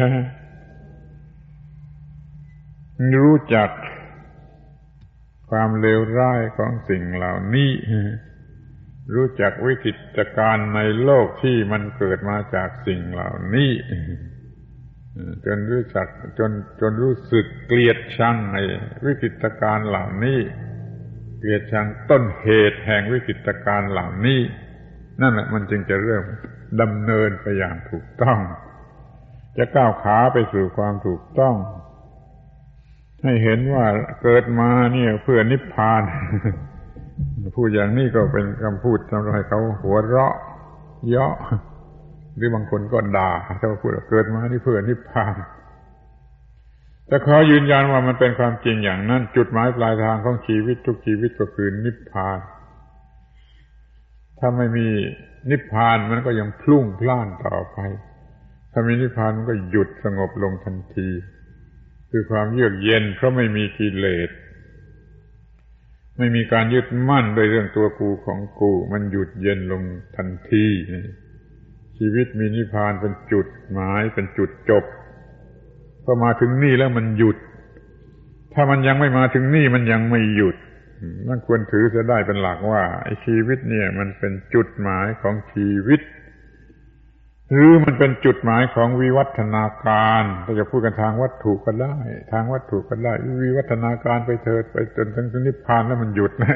รู้จักความเลวร้ายของสิ่งเหล่านี้รู้จักวิกฤตการณ์ในโลกที่มันเกิดมาจากสิ่งเหล่านี้จนรู้จักจนจนรู้สึกเกลียดชังในวิกฤตการณ์เหล่านี้เกลียดชังต้นเหตุแห่งวิกฤตการณ์เหล่านี้นั่นแหละมันจึงจะเริ่มดำเนินไปอย่างถูกต้องจะก้าวขาไปสู่ความถูกต้องให้เห็นว่าเกิดมาเนี่ยเพื่อนิพพานพูดอย่างนี้ก็เป็นคำพูดทำให้เขาหัวเราะเยาะหรือบางคนก็ด่าถ้าพูดว่าเกิดมานี่เพื่อนิพพานแต่ขอยืนยันว่ามันเป็นความจริงอย่างนั้นจุดหมายปลายทางของชีวิตทุกชีวิตก็คือนิพพานถ้าไม่มีนิพพานมันก็ยังพลุ่งพล่านต่อไปถ้ามีนิพพานมันก็หยุดสงบลงทันทีคือความเยือกเย็นเพราะไม่มีกิเลสไม่มีการยึดมั่นโดยเรื่องตัวกูของกูมันหยุดเย็นลงทันทีชีวิตมีนิพพานเป็นจุดหมายเป็นจุดจบพอมาถึงนี่แล้วมันหยุดถ้ามันยังไม่มาถึงนี่มันยังไม่หยุดมันควรถือจะได้เป็นหลักว่าไอ้ชีวิตเนี่ยมันเป็นจุดหมายของชีวิตหรือมันเป็นจุดหมายของวิวัฒนาการถ้าจะพูดกันทางวัตถุก็ได้ทางวัตถุก็ได้วิวัฒนาการไปเถิดไปจนถึงนิพพานแล้วมันหยุดนะ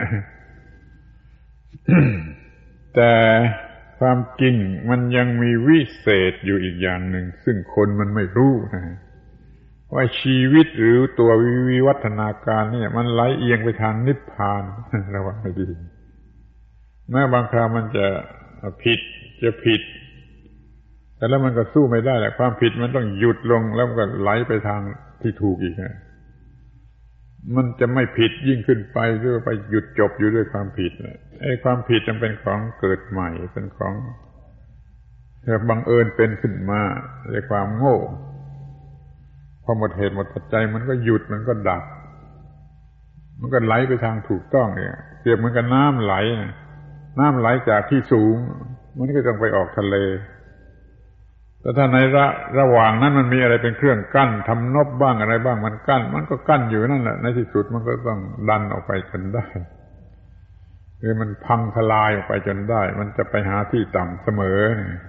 แต่ความจริงมันยังมีวิเศษอยู่อีกอย่างหนึ่งซึ่งคนมันไม่รู้นะว่าชีวิตหรือตัววิวัฒนาการเนี่ยมันไหลเอียงไปทางนิพพานระวังให้ดีแม้บางคราวมันจะผิดจะผิดแต่แล้วมันก็สู้ไม่ได้แหละความผิดมันต้องหยุดลงแล้วมันก็ไหลไปทางที่ถูกอีกนะมันจะไม่ผิดยิ่งขึ้นไปหรือไปหยุดจบอยู่ด้วยความผิดไอ้ความผิดมันเป็นของเกิดใหม่เป็นของแบบบังเอิญเป็นขึ้นมาด้วยความโง่พอหมดเหตุหมดปัจจัยมันก็หยุดมันก็ดับมันก็ไหลไปทางถูกต้องเนี่ยเปรียบเหมือนกับน้ำไหลน้ำไหลจากที่สูงมันก็ต้องไปออกทะเลแต่ถ้าในระระหว่างนั้นมันมีอะไรเป็นเครื่องกั้นทำนบบ้างอะไรบ้างมันกั้นมันก็กั้นอยู่นั่นแหละในที่สุดมันก็ต้องดันออกไปจนได้หรือมันพังทลายออกไปจนได้มันจะไปหาที่ต่ำเสมอ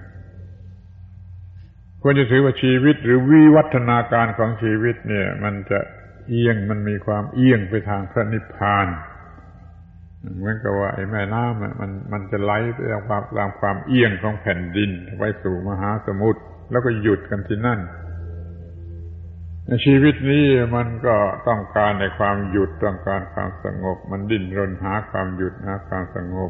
ควรจะถือว่าชีวิตหรือวิวัฒนาการของชีวิตเนี่ยมันจะเอียงมันมีความเอียงไปทางพระนิพพานเหมือนกับว่าไอ้แม่น้ำมันมันจะไหลไปตามความตามความเอียงของแผ่นดินไปสู่มหาสมุทรแล้วก็หยุดกันที่นั่นในชีวิตนี้มันก็ต้องการในความหยุดต้องการความสงบมันดิ้นรนหาความหยุดหาความสงบ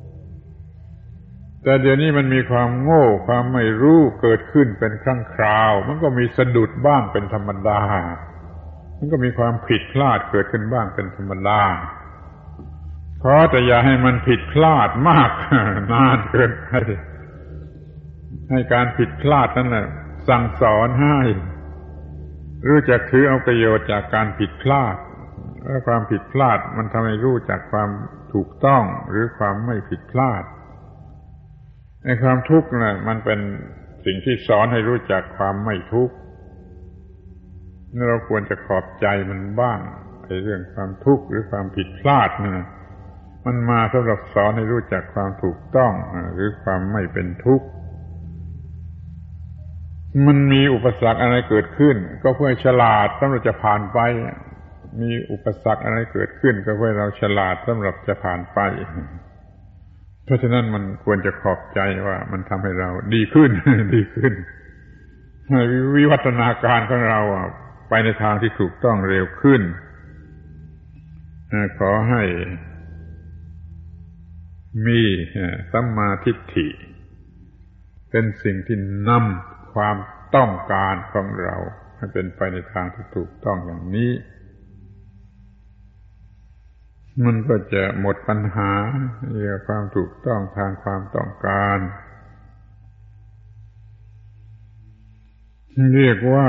แต่เดี๋ยวนี้มันมีความโง่ความไม่รู้เกิดขึ้นเป็นครั้งคราวมันก็มีสะดุดบ้างเป็นธรรมดามันก็มีความผิดพลาดเกิดขึ้นบ้างเป็นธรรมดาขอแต่อย่าให้มันผิดพลาดมากนานเกินไปให้การผิดพลาดนั้นน่ะสั่งสอนให้รู้จักถือเอาประโยชน์จากการผิดพลาดและความผิดพลาดมันทำให้รู้จักความถูกต้องหรือความไม่ผิดพลาดในความทุกข์น่ะมันเป็นสิ่งที่สอนให้รู้จักความไม่ทุกข์เราควรจะขอบใจมันบ้างไอ้เรื่องความทุกข์หรือความผิดพลาดน่ะมันมาสำหรับสอนให้รู้จักความถูกต้องหรือความไม่เป็นทุกข์มันมีอุปสรรคอะไรเกิดขึ้นก็เพื่อฉลาดสำหรับจะผ่านไปมีอุปสรรคอะไรเกิดขึ้นก็เพื่อเราฉลาดสำหรับจะผ่านไปเพราะฉะนั้นมันควรจะขอบใจว่ามันทำให้เราดีขึ้นดีขึ้นให้วิวัฒนาการของเราไปในทางที่ถูกต้องเร็วขึ้นขอให้มีสัมมาทิฏฐิเป็นสิ่งที่นำความต้องการของเราให้เป็นไปในทางที่ถูกต้องอย่างนี้มันก็จะหมดปัญหาเรื่องความถูกต้องทางความต้องการเรียกว่า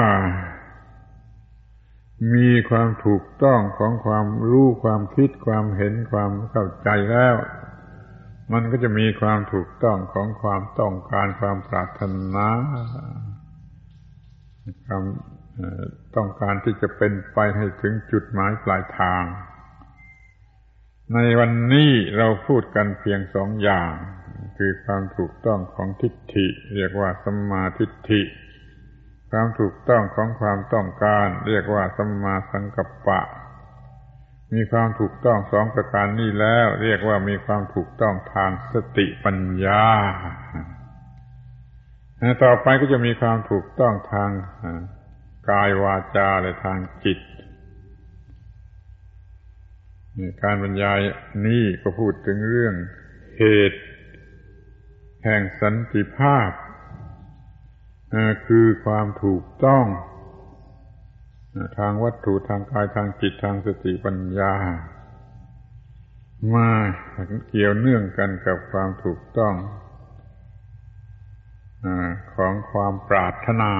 มีความถูกต้องของความรู้ความคิดความเห็นความเข้าใจแล้วมันก็จะมีความถูกต้องของความต้องการความปรารถนาความต้องการที่จะเป็นไปให้ถึงจุดหมายปลายทางในวันนี้เราพูดกันเพียงสองอย่างคือความถูกต้องของทิฏฐิเรียกว่าสัมมาทิฏฐิความถูกต้องของความต้องการเรียกว่าสัมมาสังกัปปะมีความถูกต้องสองประการนี้แล้วเรียกว่ามีความถูกต้องทางสติปัญญาต่อไปก็จะมีความถูกต้องทางกายวาจาและทางจิตการบรรยายนี้ก็พูดถึงเรื่องเหตุแห่งสันติภาพคือความถูกต้องทางวัตถุทางกายทางจิตทางสติปัญญามาเกี่ยวเนื่องกันกับความถูกต้องของความปรารถนา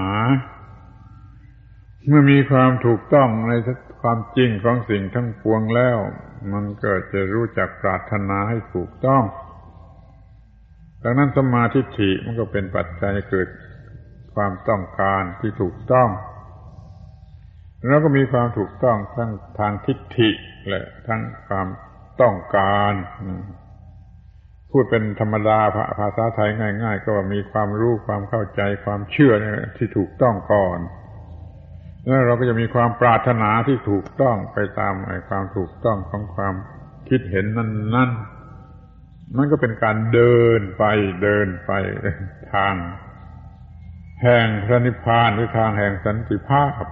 เมื่อมีความถูกต้องในความจริงของสิ่งทั้งปวงแล้วมันก็จะรู้จักปรารถนาให้ถูกต้องดังนั้นสัมมาทิฏฐิมันก็เป็นปัจจัยให้เกิดความต้องการที่ถูกต้องแล้วก็มีความถูกต้องทั้งทางทิฏฐิและทั้งความต้องการพูดเป็นธรรมดาภาษาไทยง่ายๆก็ว่ามีความรู้ความเข้าใจความเชื่อที่ถูกต้องก่อนแล้วเราก็จะมีความปรารถนาที่ถูกต้องไปตามไอ้ความถูกต้องของความคิดเห็นนั้นๆมันก็เป็นการเดินไปเดินไปทางแห่งพระนิพพานหรือทางแห่งสันติภาพ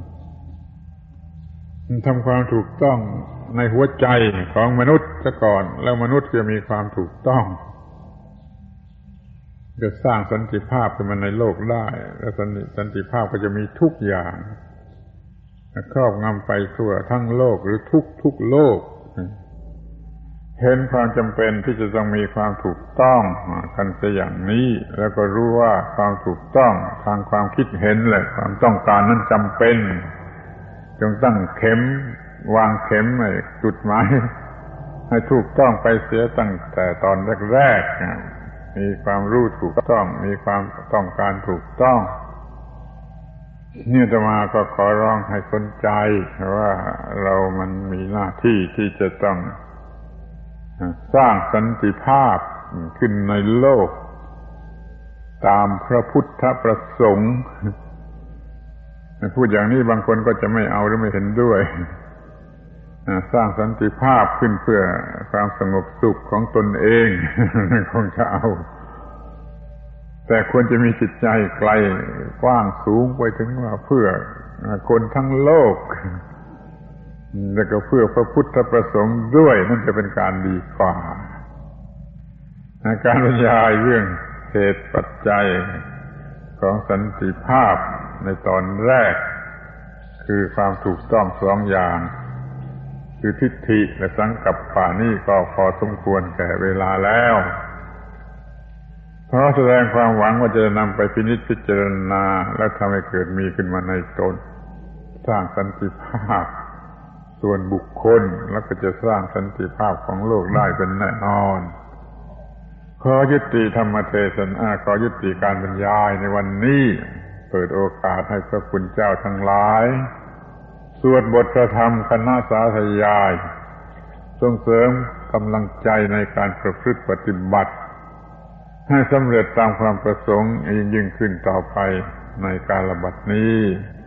ทำความถูกต้องในหัวใจของมนุษย์ซะก่อนแล้วมนุษย์จะมีความถูกต้องจะสร้างสันติภาพขึ้นมาในโลกได้และสันติภาพก็จะมีทุกอย่างครอบงำไปทั่วทั้งโลกหรือทุกทุกโลกเห็นความจำเป็นที่จะต้องมีความถูกต้องกันเสียอย่างนี้แล้วก็รู้ว่าความถูกต้องทางความคิดเห็นและความต้องการนั้นจำเป็นจงตั้งเข็มวางเข็มให้จุดหมายให้ถูกต้องไปเสียตั้งแต่ตอนแรกๆมีความรู้ถูกต้องมีความต้องการถูกต้องเนี่ยอาตมาก็ขอร้องให้สนใจว่าเรามันมีหน้าที่ที่จะต้องสร้างสันติภาพขึ้นในโลกตามพระพุทธประสงค์พูดอย่างนี้บางคนก็จะไม่เอาหรือไม่เห็นด้วยสร้างสันติภาพขึ้นเพื่อความสงบสุขของตนเองคงจะเอาแต่ควรจะมีจิตใจไกลกว้างสูงไปถึงว่าเพื่อคนทั้งโลกแล้วก็เพื่อพระพุทธประสงค์ด้วยนั่นจะเป็นการดีกว่าการบรรยายเรื่องเหตุปัจจัยของสันติภาพในตอนแรกคือความถูกต้องสองอย่างคือทิฏฐิและสังกัปปะนี่ก็พอสมควรแก่เวลาแล้วเพราะแสดงความหวังว่าจะนำไปพินิจพิจารณาและทำให้เกิดมีขึ้นมาในตนสร้างสันติภาพส่วนบุคคลแล้วก็จะสร้างสันติภาพของโลกได้เป็นแน่นอนขอยุติธรรมเทศนาขอยุติการบรรยายในวันนี้เปิดโอกาสให้พระคุณเจ้าทั้งหลายสวดบทพระธรรมคณะสาธยายส่งเสริมกำลังใจในการประพฤติปฏิบัติให้สำเร็จตามความประสงค์ยิ่งยิ่งขึ้นต่อไปในกาลบัดนี้